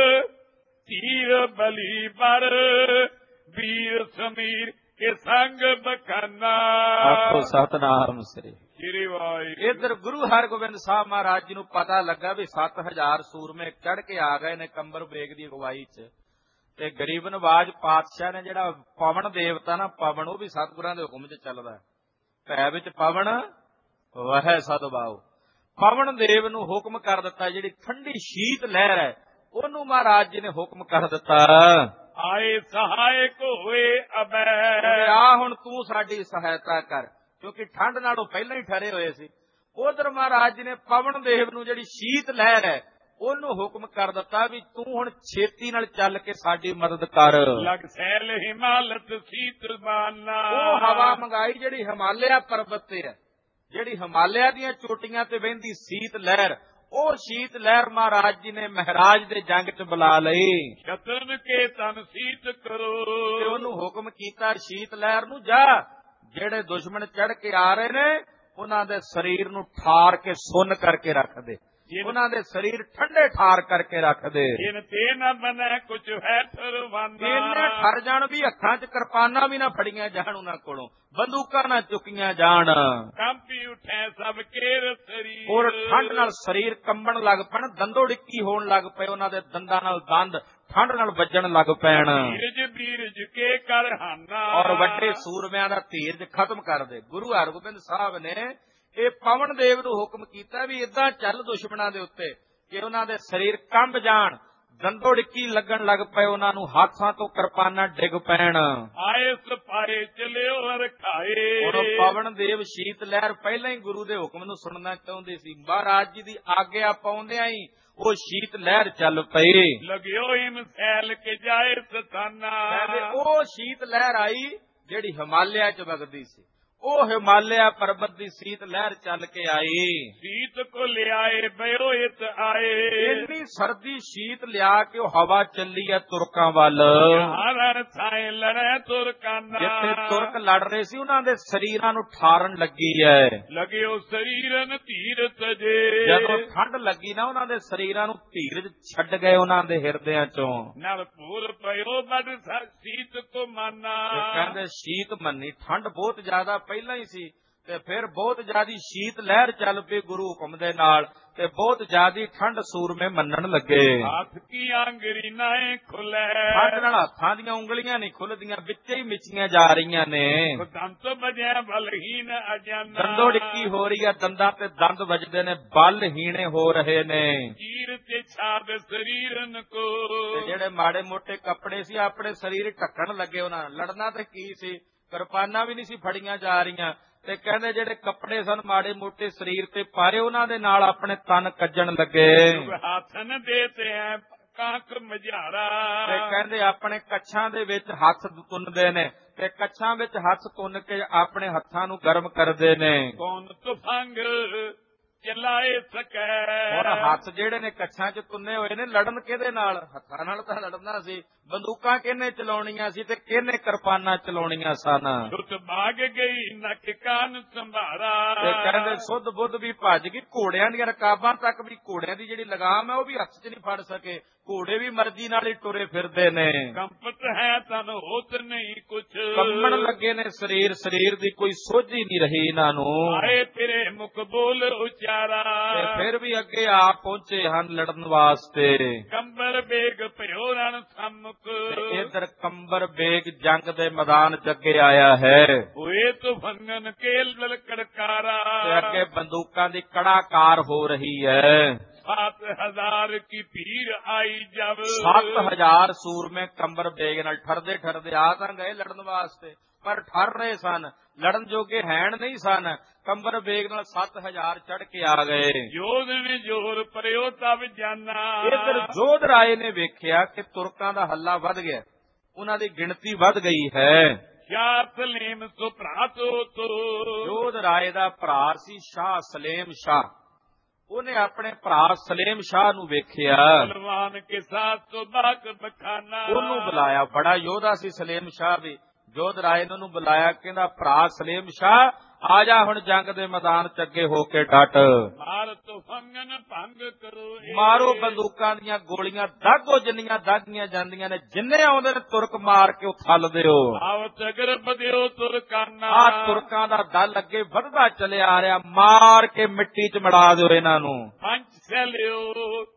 ਧੀਰ ਬਲੀ ਪਰ ਵੀਰ ਸਮੀਰ ਕੇ ਸੰਗ ਬਖਾਨਾ। ਆਖੋ ਸਤਨਾਮ ਸ੍ਰੀ। ਸ਼੍ਰੀ ਵਾਹਿਗੁਰੂ। ਇਧਰ ਗੁਰੂ ਹਰਗੋਬਿੰਦ ਸਾਹਿਬ ਮਹਾਰਾਜ ਜੀ ਨੂੰ ਪਤਾ ਲੱਗਾ ਵੀ ਸੱਤ ਹਜ਼ਾਰ ਸੂਰਮੇ ਚੜ ਕੇ ਆ ਗਏ ਨੇ ਕੰਬਰ ਬੇਗ ਦੀ ਅਗਵਾਈ 'ਚ, ਤੇ ਗਰੀਬ ਨਵਾਜ ਪਾਤਸ਼ਾਹ ਨੇ ਜਿਹੜਾ ਪਵਨ ਦੇਵਤਾ ਨਾ ਪਵਨ, ਉਹ ਵੀ ਸਤਿਗੁਰਾਂ ਦੇ ਹੁਕਮ 'ਚ ਚੱਲਦਾ। ਭੈ ਵਿੱਚ ਪਵਨ ਵਹੈ ਸਦਭਾਉ। ਪਵਨ ਦੇਵ ਨੂੰ ਹੁਕਮ ਕਰ ਦਿੱਤਾ, ਜਿਹੜੀ ਠੰਡੀ ਸ਼ੀਤ ਲਹਿਰ ਹੈ ਉਹਨੂੰ ਮਹਾਰਾਜ ਜੀ ਨੇ ਹੁਕਮ ਕਰ ਦਿੱਤਾ, ਆਏ ਸਹਾਇਕ ਹੋਏ ਅਬੈ। ਆ ਹੁਣ ਤੂੰ ਸਾਡੀ ਸਹਾਇਤਾ ਕਰ, ਕਿਉਂਕਿ ਠੰਡ ਨਾਲੋਂ ਪਹਿਲਾਂ ਹੀ ਠਰੇ ਹੋਏ ਸੀ। ਉਧਰ ਮਹਾਰਾਜ ਜੀ ਨੇ ਪਵਨ ਦੇਵ ਨੂੰ ਜਿਹੜੀ ਸ਼ੀਤ ਲਹਿਰ ਹੈ ਉਹਨੂੰ ਹੁਕਮ ਕਰ ਦਿੱਤਾ ਵੀ ਤੂੰ ਹੁਣ ਛੇਤੀ ਨਾਲ ਚੱਲ ਕੇ ਸਾਡੀ ਮਦਦ ਕਰ। ਲਗ ਸੈਲ ਹਿਮਾਲਤ ਸੀਤ ਬਾਨਾ। ਉਹ ਹਵਾ ਮੰਗਾਈ ਜਿਹੜੀ ਹਿਮਾਲਿਆ ਪਰਬਤ ਤੇ ਹੈ, ਜਿਹੜੀ ਹਿਮਾਲਿਆ ਦੀਆਂ ਚੋਟੀਆਂ ਤੇ ਵਹਿੰਦੀ ਸੀਤ ਲਹਿਰ, ਉਹ ਸ਼ੀਤ ਲਹਿਰ ਮਹਾਰਾਜ ਜੀ ਨੇ ਮਹਾਰਾਜ ਦੇ ਜੰਗ 'ਚ ਬੁਲਾ ਲਈ। ਸ਼ਤਰਨ ਕੇ ਤਨ ਸੀਤ ਕਰੋ। ਤੇ ਉਹਨੂੰ ਹੁਕਮ ਕੀਤਾ ਸ਼ੀਤ ਲਹਿਰ ਨੂੰ, ਜਾ ਜਿਹੜੇ ਦੁਸ਼ਮਣ ਚੜ ਕੇ ਆ ਰਹੇ ਨੇ ਉਹਨਾਂ ਦੇ ਸਰੀਰ ਨੂੰ ਠਾਰ ਕੇ ਸੁੰਨ ਕਰਕੇ ਰੱਖ ਦੇ, ਉਹਨਾਂ ਦੇ ਸਰੀਰ ਠੰਡੇ ਠਾਰ ਕਰਕੇ ਰੱਖ ਦੇ। ਜਿਨ ਤੇ ਨਾ ਬਨੈ ਕੁਛ ਹੈ ਠਰਵਾਨਾ। ਇਹਨੇ ਠਰ ਜਾਣ ਵੀ, ਅੱਖਾਂ 'ਚ ਕਿਰਪਾਨਾਂ ਵੀ ਨਾ ਫੜੀਆਂ ਜਾਣ ਉਹਨਾਂ ਕੋਲੋਂ, ਬੰਦੂਕਾਂ ਨਾ ਚੁੱਕੀਆਂ ਜਾਣ। ਕੰਪੀ ਉਠੈ ਸਭ ਕੇਰ ਸਰੀਰ। ਔਰ ਠੰਡ ਨਾਲ ਸਰੀਰ ਕੰਬਣ ਲੱਗ ਪੈਣ, ਦੰਦੋ ਡਿੱਕੀ ਹੋਣ ਲੱਗ ਪਏ, ਉਹਨਾਂ ਦੇ ਦੰਦਾਂ ਨਾਲ ਦੰਦ ਠੰਡ ਨਾਲ ਵੱਜਣ ਲੱਗ ਪੈਣ। ਬੀਰਜ ਬੀਰਜ ਕੇ ਕਰ ਹਾਨਾ। ਔਰ ਵੱਡੇ ਸੂਰਮਿਆਂ ਦਾ ਧੀਰਜ ਖਤਮ ਕਰ ਦੇ। ਗੁਰੂ ਹਰਗੋਬਿੰਦ ਸਾਹਿਬ ਨੇ ਇਹ ਪਵਨ ਦੇਵ ਨੂੰ ਹੁਕਮ ਕੀਤਾ ਵੀ ਏਦਾਂ ਚੱਲ ਦੁਸ਼ਮਣਾਂ ਦੇ ਉੱਤੇ ਕਿ ਉਹਨਾਂ ਦੇ ਸਰੀਰ ਕੰਬ ਜਾਣ, ਦੰਦੋ ਡਿੱਕੀ ਲੱਗਣ ਲੱਗ ਪਏ, ਉਹਨਾਂ ਨੂੰ ਹੱਥਾਂ ਤੋਂ ਕਿਰਪਾਨਾਂ ਡਿੱਗ ਪੈਣ। ਆਏ ਸਪਾਏ ਚਲਿਓ ਹਰ ਖਾਏ। ਔਰ ਪਵਨ ਦੇਵ ਸ਼ੀਤ ਲਹਿਰ ਪਹਿਲਾਂ ਹੀ ਗੁਰੂ ਦੇ ਹੁਕਮ ਨੂੰ ਸੁਣਨਾ ਚਾਹੁੰਦੇ ਸੀ, ਮਹਾਰਾਜ ਜੀ ਦੀ ਆਗਿਆ ਪਾਉਂਦਿਆਂ ਹੀ ਉਹ ਸ਼ੀਤ ਲਹਿਰ ਚੱਲ ਪਈ। ਲਗਿਓ ਹਿਮ ਸੈਲ ਕੇ ਜਾਏ ਸਥਾਨਾ। ਉਹ ਸ਼ੀਤ ਲਹਿਰ ਆਈ ਜਿਹੜੀ ਹਿਮਾਲਿਆ 'ਚ ਵਗਦੀ ਸੀ, ਉਹ ਹਿਮਾਲਿਆ ਪਰਬਤ ਦੀ ਸੀਤ ਲਹਿਰ ਚੱਲ ਕੇ ਆਈ। ਸੀਤ ਕੋ ਲਿਆਏ ਬਇਓ ਇਤ ਆਏ। ਇੰਨੀ ਸਰਦੀ ਸ਼ੀਤ ਲਿਆ ਕੇ ਉਹ ਹਵਾ ਚੱਲੀ ਹੈ ਤੁਰਕਾਂ ਵੱਲ। ਹਰਨ ਥਾਏ ਲੜੈ ਤੁਰਕਾਨਾ। ਜਿੱਥੇ ਤੁਰਕ ਲੜ ਰਹੇ ਸੀ ਉਹਨਾਂ ਦੇ ਸਰੀਰਾਂ ਨੂੰ ਠਾਰਨ ਲੱਗੀ ਹੈ। ਲਗਿਓ ਸਰੀਰਨ ਧੀਰ ਤਜੇ। ਜਦੋਂ ਠੰਡ ਲੱਗੀ ਨਾ ਉਹਨਾਂ ਦੇ ਸਰੀਰਾਂ ਨੂੰ ਧੀਰਜ ਛੱਡ ਗਏ ਉਹਨਾਂ ਦੇ ਹਿਰਦਿਆਂ ਚੋਂ। ਨਲ ਪੂਰ ਪਇਓ ਬੜ ਸੀਤ ਕੋ ਮਾਨਾ। ਕਹਿੰਦੇ ਸ਼ੀਤ ਮੰਨੀ, ਠੰਡ ਬਹੁਤ ਜ਼ਿਆਦਾ ਪਹਿਲਾਂ ਹੀ ਸੀ ਤੇ ਫਿਰ ਬਹੁਤ ਜ਼ਿਆਦੀ ਸ਼ੀਤ ਲਹਿਰ ਚੱਲ ਪਈ ਗੁਰੂ ਹੁਕਮ ਦੇ ਨਾਲ, ਤੇ ਬਹੁਤ ਜ਼ਿਆਦੀ ਠੰਡ ਸੂਰਮੇ ਮੰਨਣ ਲੱਗੇ। ਹੱਥ ਕੀ ਆਂਗਰੀ ਨਾਏ ਖੁੱਲੇ, ਠੰਡ ਨਾਲ ਹੱਥਾਂ ਦੀਆਂ ਉਂਗਲੀਆਂ ਨਹੀਂ ਖੁੱਲਦੀਆਂ, ਵਿੱਚੇ ਹੀ ਮਿਚੀਆਂ ਜਾ ਰਹੀਆਂ ਨੇ। ਦੰਦ ਵਜਿਆ ਬਲਹੀਨ ਅਜਾਨਾ, ਦੰਦੋ ਡਿੱਕੀ ਹੋ ਰਹੀ ਆ, ਦੰਦਾਂ ਤੇ ਦੰਦ ਵੱਜਦੇ ਨੇ, ਬਲਹੀਣੇ ਹੋ ਰਹੇ ਨੇ। ਚੀਰ ਤੇ ਛਾਦ ਸਰੀਰਨ ਕੋ, ਤੇ ਜਿਹੜੇ ਮਾੜੇ ਮੋਟੇ ਕੱਪੜੇ ਸੀ ਆਪਣੇ ਸਰੀਰ ਢੱਕਣ ਲੱਗੇ ਉਹਨਾਂ ਨਾਲ। ਲੜਨਾ ਤੇ ਕੀ ਸੀ, ਕਿਰਪਾਨਾਂ ਵੀ ਨਹੀਂ ਸੀ ਫੜੀਆਂ ਜਾ ਰਹੀਆਂ, ਤੇ ਕਹਿੰਦੇ ਜਿਹੜੇ ਕੱਪੜੇ ਸਨ ਮਾੜੇ ਮੋਟੇ ਸਰੀਰ ਤੇ ਪਾਰੇ ਉਹਨਾਂ ਦੇ ਨਾਲ ਆਪਣੇ ਤਨ ਕੱਜਣ ਲੱਗੇ। ਹੱਥਨ ਦੇ ਤੇ ਕਾਂਕ ਮਝਾਰਾ, ਤੇ ਕਹਿੰਦੇ ਆਪਣੇ ਕੱਛਾਂ ਦੇ ਵਿੱਚ ਹੱਥ ਤੁੰਨਦੇ ਨੇ, ਤੇ ਕੱਛਾਂ ਵਿੱਚ ਹੱਥ ਤੁੰਨ ਕੇ ਆਪਣੇ ਹੱਥਾਂ ਨੂੰ ਗਰਮ ਕਰਦੇ ਨੇ। ਕੌਣ ਤੁਫੰਗ ਚਲਾਏ ਸਕੈ, ਹੁਣ ਹੱਥ ਜਿਹੜੇ ਨੇ ਕੱਛਾਂ 'ਚ ਤੁੰਨੇ ਹੋਏ ਨੇ, ਲੜਨ ਕਿਹਦੇ ਨਾਲ? ਹੱਥਾਂ ਨਾਲ ਤਾਂ ਲੜਨਾ ਸੀ। ਬੰਦੂਕਾਂ ਕਿਹਨੇ ਚਲਾਉਣੀਆਂ ਸੀ ਤੇ ਕਿਹਨੇ ਕਿਰਪਾਨਾਂ ਚਲਾਉਣੀਆਂ ਸਨ। ਸੁੱਤ ਭਾਗ ਗਈ ਨੱਕ ਕਾਨ ਸੰਭਾਰਾ, ਤੇ ਕਹਿੰਦੇ ਸੁੱਧ ਬੁੱਧ ਵੀ ਭੱਜ ਗਈ, ਘੋੜਿਆਂ ਦੀਆਂ ਰਕਾਬਾਂ ਤੱਕ ਵੀ, ਘੋੜਿਆਂ ਦੀ ਜਿਹੜੀ ਲਗਾਮ ਹੈ ਉਹ ਵੀ ਹੱਥ 'ਚ ਨਹੀਂ ਫੜ ਸਕੇ। ਘੋੜੇ ਵੀ ਮਰਜ਼ੀ ਨਾਲ ਹੀ ਟੁਰੇ ਫਿਰਦੇ ਨੇ। ਕੰਪਤ ਹੈ ਤਨ ਹੋਤ ਨਹੀਂ ਕੁਛ, ਕੰਬਣ ਲੱਗੇ ਨੇ ਸਰੀਰ, ਸਰੀਰ ਦੀ ਕੋਈ ਸੋਝੀ ਨਹੀਂ ਰਹੀ ਇਹਨਾਂ ਨੂੰ। ਆਏ ਤੇਰੇ ਮੁਖ ਬੋਲ ਉਚਾਰਾ, ਤੇ ਫਿਰ ਵੀ ਅੱਗੇ ਆ ਪਹੁੰਚੇ ਹਨ ਲੜਨ ਵਾਸਤੇ। ਕੰਬਰ ਬੇਗ ਭਿਓ ਰਣ ਸੰਮੁਖ, ਇਧਰ ਕੰਬਰ ਬੇਗ ਜੰਗ ਦੇ ਮੈਦਾਨ 'ਚ ਅੱਗੇ ਆਇਆ ਹੈ। ਹੋਏ ਤੁਫੰਗਨ ਕੇਲ ਲਲਕੜਕਾਰਾ, ਤੇ ਅੱਗੇ ਬੰਦੂਕਾਂ ਦੀ ਕੜਾਕਾਰ ਹੋ ਰਹੀ ਹੈ। ਸੱਤ ਹਜ਼ਾਰ ਕੀ ਭੀੜ ਆਈ ਜਬ, ਸੱਤ ਹਜ਼ਾਰ ਸੂਰਮੇ ਕੰਬਰ ਬੇਗ ਨਾਲ ਠਰਦੇ ਠਰਦੇ ਆ ਤਾਂ ਗਏ ਲੜਨ ਵਾਸਤੇ, ਪਰ ਠਰ ਰਹੇ ਸਨ, ਲੜਨ ਜੋਗੇ ਹੈਣ ਨਹੀਂ ਸਨ। ਕੰਬਰ ਬੇਗ ਨਾਲ ਸੱਤ ਹਜ਼ਾਰ ਚੜ ਕੇ ਆ ਗਏ। ਯੋਧ ਨੇ ਜੋਰ ਪਰਿਓ ਤਬ ਜਾਨਾ, ਇਧਰ ਜੋਧ ਰਾਏ ਨੇ ਵੇਖਿਆ ਕਿ ਤੁਰਕਾਂ ਦਾ ਹੱਲਾ ਵੱਧ ਗਿਆ, ਉਹਨਾਂ ਦੀ ਗਿਣਤੀ ਵੱਧ ਗਈ ਹੈ। ਸ਼ਾਹ ਸਲੀਮ ਸੋ ਭਰਾ ਤੋ ਤੋ, ਜੋਧ ਰਾਏ ਦਾ ਭਰਾ ਸੀ ਸ਼ਾਹ ਸਲੇਮ ਸ਼ਾਹ। ਉਹਨੇ ਆਪਣੇ ਭਰਾ ਸਲੇਮ ਸ਼ਾਹ ਨੂੰ ਵੇਖਿਆ, ਬਲਵਾਨ ਕੇ ਸਾਥ ਸੋ ਬਾਕ ਬਖਾਨਾ, ਉਹਨੂੰ ਬੁਲਾਇਆ। ਬੜਾ ਯੋਧਾ ਸੀ ਸਲੇਮ ਸ਼ਾਹ ਵੀ। ਜੋਧ ਰਾਏ ਨੇ ਉਹਨੂੰ ਬੁਲਾਇਆ, ਕਹਿੰਦਾ ਭਰਾ ਸਲੇਮ ਸ਼ਾਹ ਆ ਜਾ ਹੁਣ ਜੰਗ ਦੇ ਮੈਦਾਨ 'ਚ ਅੱਗੇ ਹੋ ਕੇ ਡਟ। ਮਾਰ ਤੁਫੰਗਨ ਭੰਗ ਕਰੋ, ਮਾਰੋ ਬੰਦੂਕਾਂ ਦੀਆਂ ਗੋਲੀਆਂ, ਦਾਗੋ ਜਿੰਨੀਆਂ ਦਾਗੀਆਂ ਜਾਂਦੀਆਂ ਨੇ, ਜਿੰਨੇ ਆਉਂਦੇ ਨੇ ਤੁਰਕ ਮਾਰ ਕੇ ਉਥਲ ਦਿਓ। ਆਵਤ ਅਗਰ ਬਦਿਓ ਤੁਰਕਾਨਾ, ਆ ਤੁਰਕਾਂ ਦਾ ਦਲ ਅੱਗੇ ਵੱਧਦਾ ਚੱਲਿਆ ਆ ਰਿਹਾ, ਮਾਰ ਕੇ ਮਿੱਟੀ 'ਚ ਮੜਾ ਦਿਓ ਇਹਨਾਂ ਨੂੰ। ਪੰਜ ਸੈਲਿਓ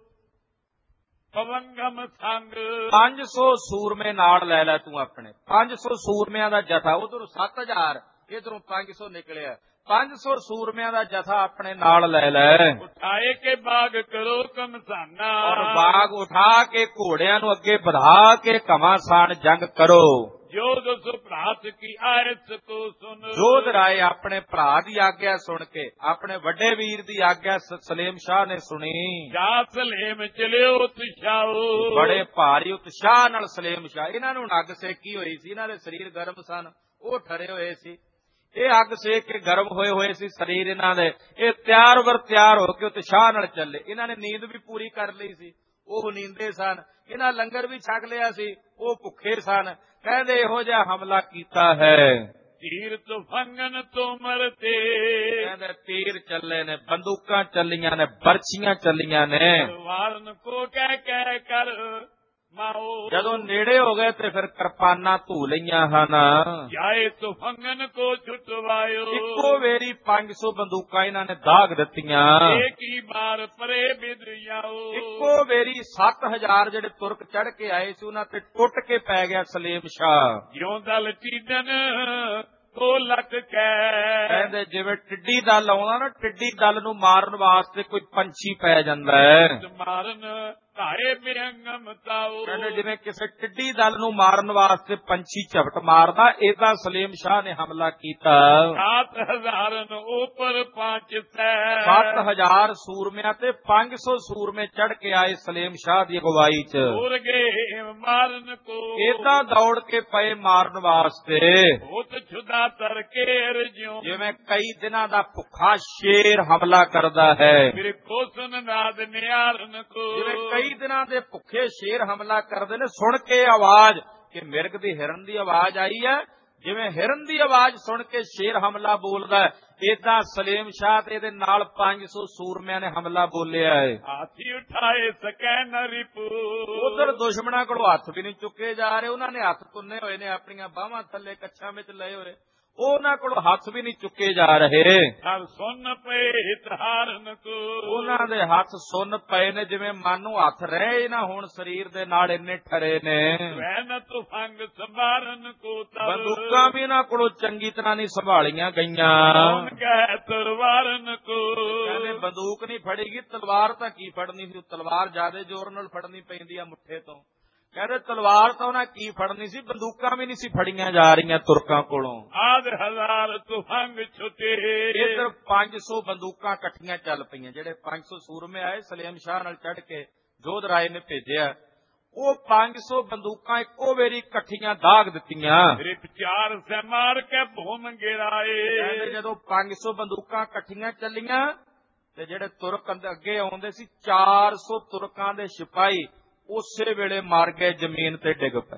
ਪਵੰਗਮ ਸੰਗ, ਪੰਜ ਸੌ ਸੂਰਮੇ ਨਾਲ ਲੈ ਲੈ ਤੂੰ ਆਪਣੇ। ਪੰਜ ਸੌ ਸੂਰਮਿਆਂ ਦਾ ਜਥਾ, ਉਧਰੋਂ ਸੱਤ ਹਜ਼ਾਰ, ਇਧਰੋਂ ਪੰਜ ਸੌ ਨਿਕਲਿਆ। ਪੰਜ ਸੌ ਸੂਰਮਿਆਂ ਦਾ ਜਥਾ ਆਪਣੇ ਨਾਲ ਲੈ ਲੈ। ਉਠਾਏ ਕੇ ਬਾਗ ਕਰੋ ਕਮਸਾਨਾ, ਔਰ ਬਾਗ ਉਠਾ ਕੇ ਘੋੜਿਆਂ ਨੂੰ ਅੱਗੇ ਵਧਾ ਕੇ ਘਮਾਸਾਨ ਜੰਗ ਕਰੋ। ਜੋਧ ਸੋ ਭਰਾਤ ਕੀ ਆਇਤ ਕੋ ਸੁਨ, ਜੋਧ ਰਾਏ ਆਪਣੇ ਭਰਾ ਦੀ ਆਗਿਆ ਸੁਣ ਕੇ, ਆਪਣੇ ਵੱਡੇ ਵੀਰ ਦੀ ਆਗਿਆ ਸਲੇਮ ਸ਼ਾਹ ਨੇ ਸੁਣੀ। ਜਾ ਸਲੇਮ ਚਲਿਓ ਤੁਸ਼ਾਓ, ਬੜੇ ਭਾਰੀ ਉਤਸ਼ਾਹ ਨਾਲ ਸਲੇਮ ਸ਼ਾਹ, ਇਹਨਾਂ ਨੂੰ ਅੱਗ ਸੇਕੀ ਹੋਈ ਸੀ, ਇਹਨਾਂ ਦੇ ਸਰੀਰ ਗਰਮ ਸਨ, ਉਹ ਠਰੇ ਹੋਏ ਸੀ। ਇਹ ਅੱਗ ਸੇਕ ਕੇ ਗਰਮ ਹੋਏ ਹੋਏ ਸੀ ਸਰੀਰ ਇਹਨਾਂ ਦੇ। ਇਹ ਤਿਆਰ ਵਰ ਤਿਆਰ ਹੋ ਕੇ ਉਤਸ਼ਾਹ ਨਾਲ ਚੱਲੇ। ਇਹਨਾਂ ਨੇ ਨੀਂਦ ਵੀ ਪੂਰੀ ਕਰ ਲਈ ਸੀ, ਉਹ ਨੀਂਦੇ ਸਨ। ਇਹਨਾਂ ਲੰਗਰ ਵੀ ਛਕ ਲਿਆ ਸੀ, ਉਹ ਭੁੱਖੇ ਸਨ। ਕਹਿੰਦੇ ਇਹੋ ਜਿਹਾ ਹਮਲਾ ਕੀਤਾ ਹੈ। ਤੀਰ ਤੁਫੰਗਨ ਤੋਂ ਮਰਤੇ, ਕਹਿੰਦੇ ਤੀਰ ਚੱਲੇ ਨੇ, ਬੰਦੂਕਾਂ ਚੱਲੀਆਂ ਨੇ, ਬਰਛੀਆਂ ਚੱਲੀਆਂ ਨੇ। ਵਾਰਨ ਕੋ ਕਹਿ ਕਹਿ ਕਰ ਮਾਓ, ਜਦੋਂ ਨੇੜੇ ਹੋ ਗਏ ਤੇ ਫਿਰ ਕਿਰਪਾਨਾਂ ਧੂ ਲਈਆਂ ਹਨ। ਜਾਏ ਤੁਫੰਗਨ ਕੋ ਛੁਟਵਾਇਓ, ਇੱਕੋ ਵੇਰੀ ਪੰਜ ਸੌ ਬੰਦੂਕਾਂ ਇਹਨਾਂ ਨੇ ਦਾਗ ਦਿੱਤੀਆਂ। ਇੱਕ ਹੀ ਬਾਰ ਪਰੇ ਬਿਦਰਿਆਓ, ਇੱਕੋ ਵੇਰੀ ਸੱਤ ਹਜ਼ਾਰ ਜਿਹੜੇ ਤੁਰਕ ਚੜ ਕੇ ਆਏ ਸੀ ਉਹਨਾਂ ਤੇ ਟੁੱਟ ਕੇ ਪੈ ਗਿਆ ਸਲੇਮ ਸ਼ਾਹ। ਜਿਉਂ ਦਲ ਟੀਡਨ ਕੋ ਲੱਕ ਕੈ, ਕਹਿੰਦੇ ਜਿਵੇਂ ਟਿੱਡੀ ਦਲ ਆਉਂਦਾ ਨਾ, ਟਿੱਡੀ ਦਲ ਨੂੰ ਮਾਰਨ ਵਾਸਤੇ ਕੋਈ ਪੰਛੀ ਪੈ ਜਾਂਦਾ ਹੈ। ਮਾਰਨ ਧਾਰੇ ਬਿਰੰਗਮ ਤਾਓ, ਕਹਿੰਦੇ ਜਿਵੇਂ ਕਿਸੇ ਟਿੱਡੀ ਦਲ ਨੂੰ ਮਾਰਨ ਵਾਸਤੇ ਪੰਛੀ ਝਪਟ ਮਾਰਦਾ, ਏਦਾਂ ਸਲੇਮ ਸ਼ਾਹ ਨੇ ਹਮਲਾ ਕੀਤਾ। ਸੱਤ ਹਜ਼ਾਰਨ ਉਪਰ ਪੰਜ ਸੈ, ਸੱਤ ਹਜ਼ਾਰ ਸੂਰਮਿਆਂ ਤੇ ਪੰਜ ਸੌ ਸੂਰਮੇ ਚੜ ਕੇ ਆਏ ਸਲੇਮ ਸ਼ਾਹ ਦੀ ਅਗਵਾਈ 'ਚ। ਉਰ ਗਏ ਮਾਰਨ ਕੋ, ਏਦਾਂ ਦੌੜ ਕੇ ਪਏ ਮਾਰਨ ਵਾਸਤੇ, ਬਹੁਤ ਛੁਦਾ ਤਰਕੇਰ ਜਿਉਂ, ਜਿਵੇਂ ਕਈ ਦਿਨਾਂ ਦਾ ਭੁੱਖਾ ਸ਼ੇਰ ਹਮਲਾ ਕਰਦਾ ਹੈ। ਮੇਰੇ ਕੋਸਨ ਨਾਦ ਨਿਆਰਨ ਕੋ, ਜਿਵੇਂ ਕਈ ਦਿਨਾਂ ਦੇ ਭੁੱਖੇ ਸ਼ੇਰ ਹਮਲਾ ਕਰਦੇ ਨੇ, ਸੁਣ ਕੇ ਆਵਾਜ਼ ਕਿ ਮਿਰਗ ਦੀ ਹਿਰਨ ਦੀ ਆਵਾਜ਼ ਆਈ ਹੈ, ਜਿਵੇਂ ਹਿਰਨ ਦੀ ਆਵਾਜ਼ ਸੁਣ ਕੇ ਸ਼ੇਰ ਹਮਲਾ ਬੋਲਦਾ, ਏਦਾਂ ਸਲੇਮ ਸ਼ਾਹ ਤੇ ਇਹਦੇ ਨਾਲ ਪੰਜ ਸੌ ਸੂਰਮਿਆਂ ਨੇ ਹਮਲਾ ਬੋਲਿਆ ਹੈ। ਹਾਥੀ ਉਠਾਏ ਸਕੈ ਨ ਰਿਪੂ, ਉਧਰ ਦੁਸ਼ਮਣਾਂ ਕੋਲੋਂ ਹੱਥ ਵੀ ਨਹੀਂ ਚੁੱਕੇ ਜਾ ਰਹੇ। ਉਹਨਾਂ ਨੇ ਹੱਥ ਤੁੰਨੇ ਹੋਏ ਨੇ, ਆਪਣੀਆਂ ਬਾਹਾਂ ਥੱਲੇ ਕੱਛਾਂ ਵਿੱਚ ਲਏ ਹੋਏ। ਉਹ ਉਹਨਾਂ ਕੋਲੋਂ ਹੱਥ ਵੀ ਨਹੀਂ ਚੁੱਕੇ ਜਾ ਰਹੇ। ਹਰ ਸੁਨ ਪਏ ਧਾਰਨ ਕੋ, ਉਹਨਾਂ ਦੇ ਹੱਥ ਸੁੰਨ ਪਏ ਨੇ, ਜਿਵੇਂ ਮਨ ਨੂੰ ਹੱਥ ਰਹੇ ਨਾ ਹੁਣ ਸਰੀਰ ਦੇ ਨਾਲ ਇੰਨੇ ਠਰੇ ਨੇ। ਵੈਨ ਤੁਫੰਗ ਸੰਭਾਰਨ ਕੋ ਤਬ, ਬੰਦੂਕਾਂ ਵੀ ਇਹਨਾਂ ਕੋਲੋਂ ਚੰਗੀ ਤਰ੍ਹਾਂ ਨਹੀਂ ਸੰਭਾਲੀਆਂ ਗਈਆਂ। ਕੌਣ ਕਹਿ ਤਲਵਾਰਨ ਕੋ, ਕਹਿੰਦੇ ਬੰਦੂਕ ਨਹੀਂ ਫੜੀਗੀ, ਤਲਵਾਰ ਤਾਂ ਕੀ ਫੜਨੀ ਸੀ, ਤਲਵਾਰ ਜ਼ਿਆਦਾ ਜ਼ੋਰ ਨਾਲ ਫੜਨੀ ਪੈਂਦੀ ਆ ਮੁੱਠੇ ਤੋਂ। ਕਹਿੰਦੇ ਤਲਵਾਰ ਤਾਂ ਉਹਨਾਂ ਕੀ ਫੜਨੀ ਸੀ, ਬੰਦੂਕਾਂ ਵੀ ਨਹੀਂ ਸੀ ਫੜੀਆਂ ਜਾ ਰਹੀਆਂ ਤੁਰਕਾਂ ਕੋਲੋਂ। ਆਧ ਹਜ਼ਾਰ ਤੁਫੰਗ ਛੁਟੇ, ਇੱਧਰ ਪੰਜ ਸੌ ਬੰਦੂਕਾਂ ਇਕੱਠੀਆਂ ਚੱਲ ਪਈਆਂ। ਜਿਹੜੇ ਪੰਜ ਸੌ ਸੂਰਮੇ ਆਏ ਸਲੇਮ ਸ਼ਾਹ ਨਾਲ ਚੜ ਕੇ ਜੋਧ ਰਾਏ ਨੇ ਭੇਜਿਆ, ਉਹ ਪੰਜ ਸੌ ਬੰਦੂਕਾਂ ਇੱਕੋ ਵੇਰੀ ਇਕੱਠੀਆਂ ਦਾਗ ਦਿੱਤੀਆਂ। ਰਿਪ ਚਾਰ ਸੇ ਮਾਰ ਕੇ ਭੂਮ ਗਿਰਾਏ। ਕਹਿੰਦੇ ਜਦੋਂ ਪੰਜ ਸੌ ਬੰਦੂਕਾਂ ਇਕੱਠੀਆਂ ਚੱਲੀਆਂ ਤੇ ਜਿਹੜੇ ਤੁਰਕ ਅੱਗੇ ਆਉਂਦੇ ਸੀ, ਚਾਰ ਸੌ ਤੁਰਕਾਂ ਦੇ ਸਿਪਾਹੀ ਉਸੇ ਵੇਲੇ ਮਾਰ ਗਏ, ਜ਼ਮੀਨ ਤੇ ਡਿੱਗ ਪਏ।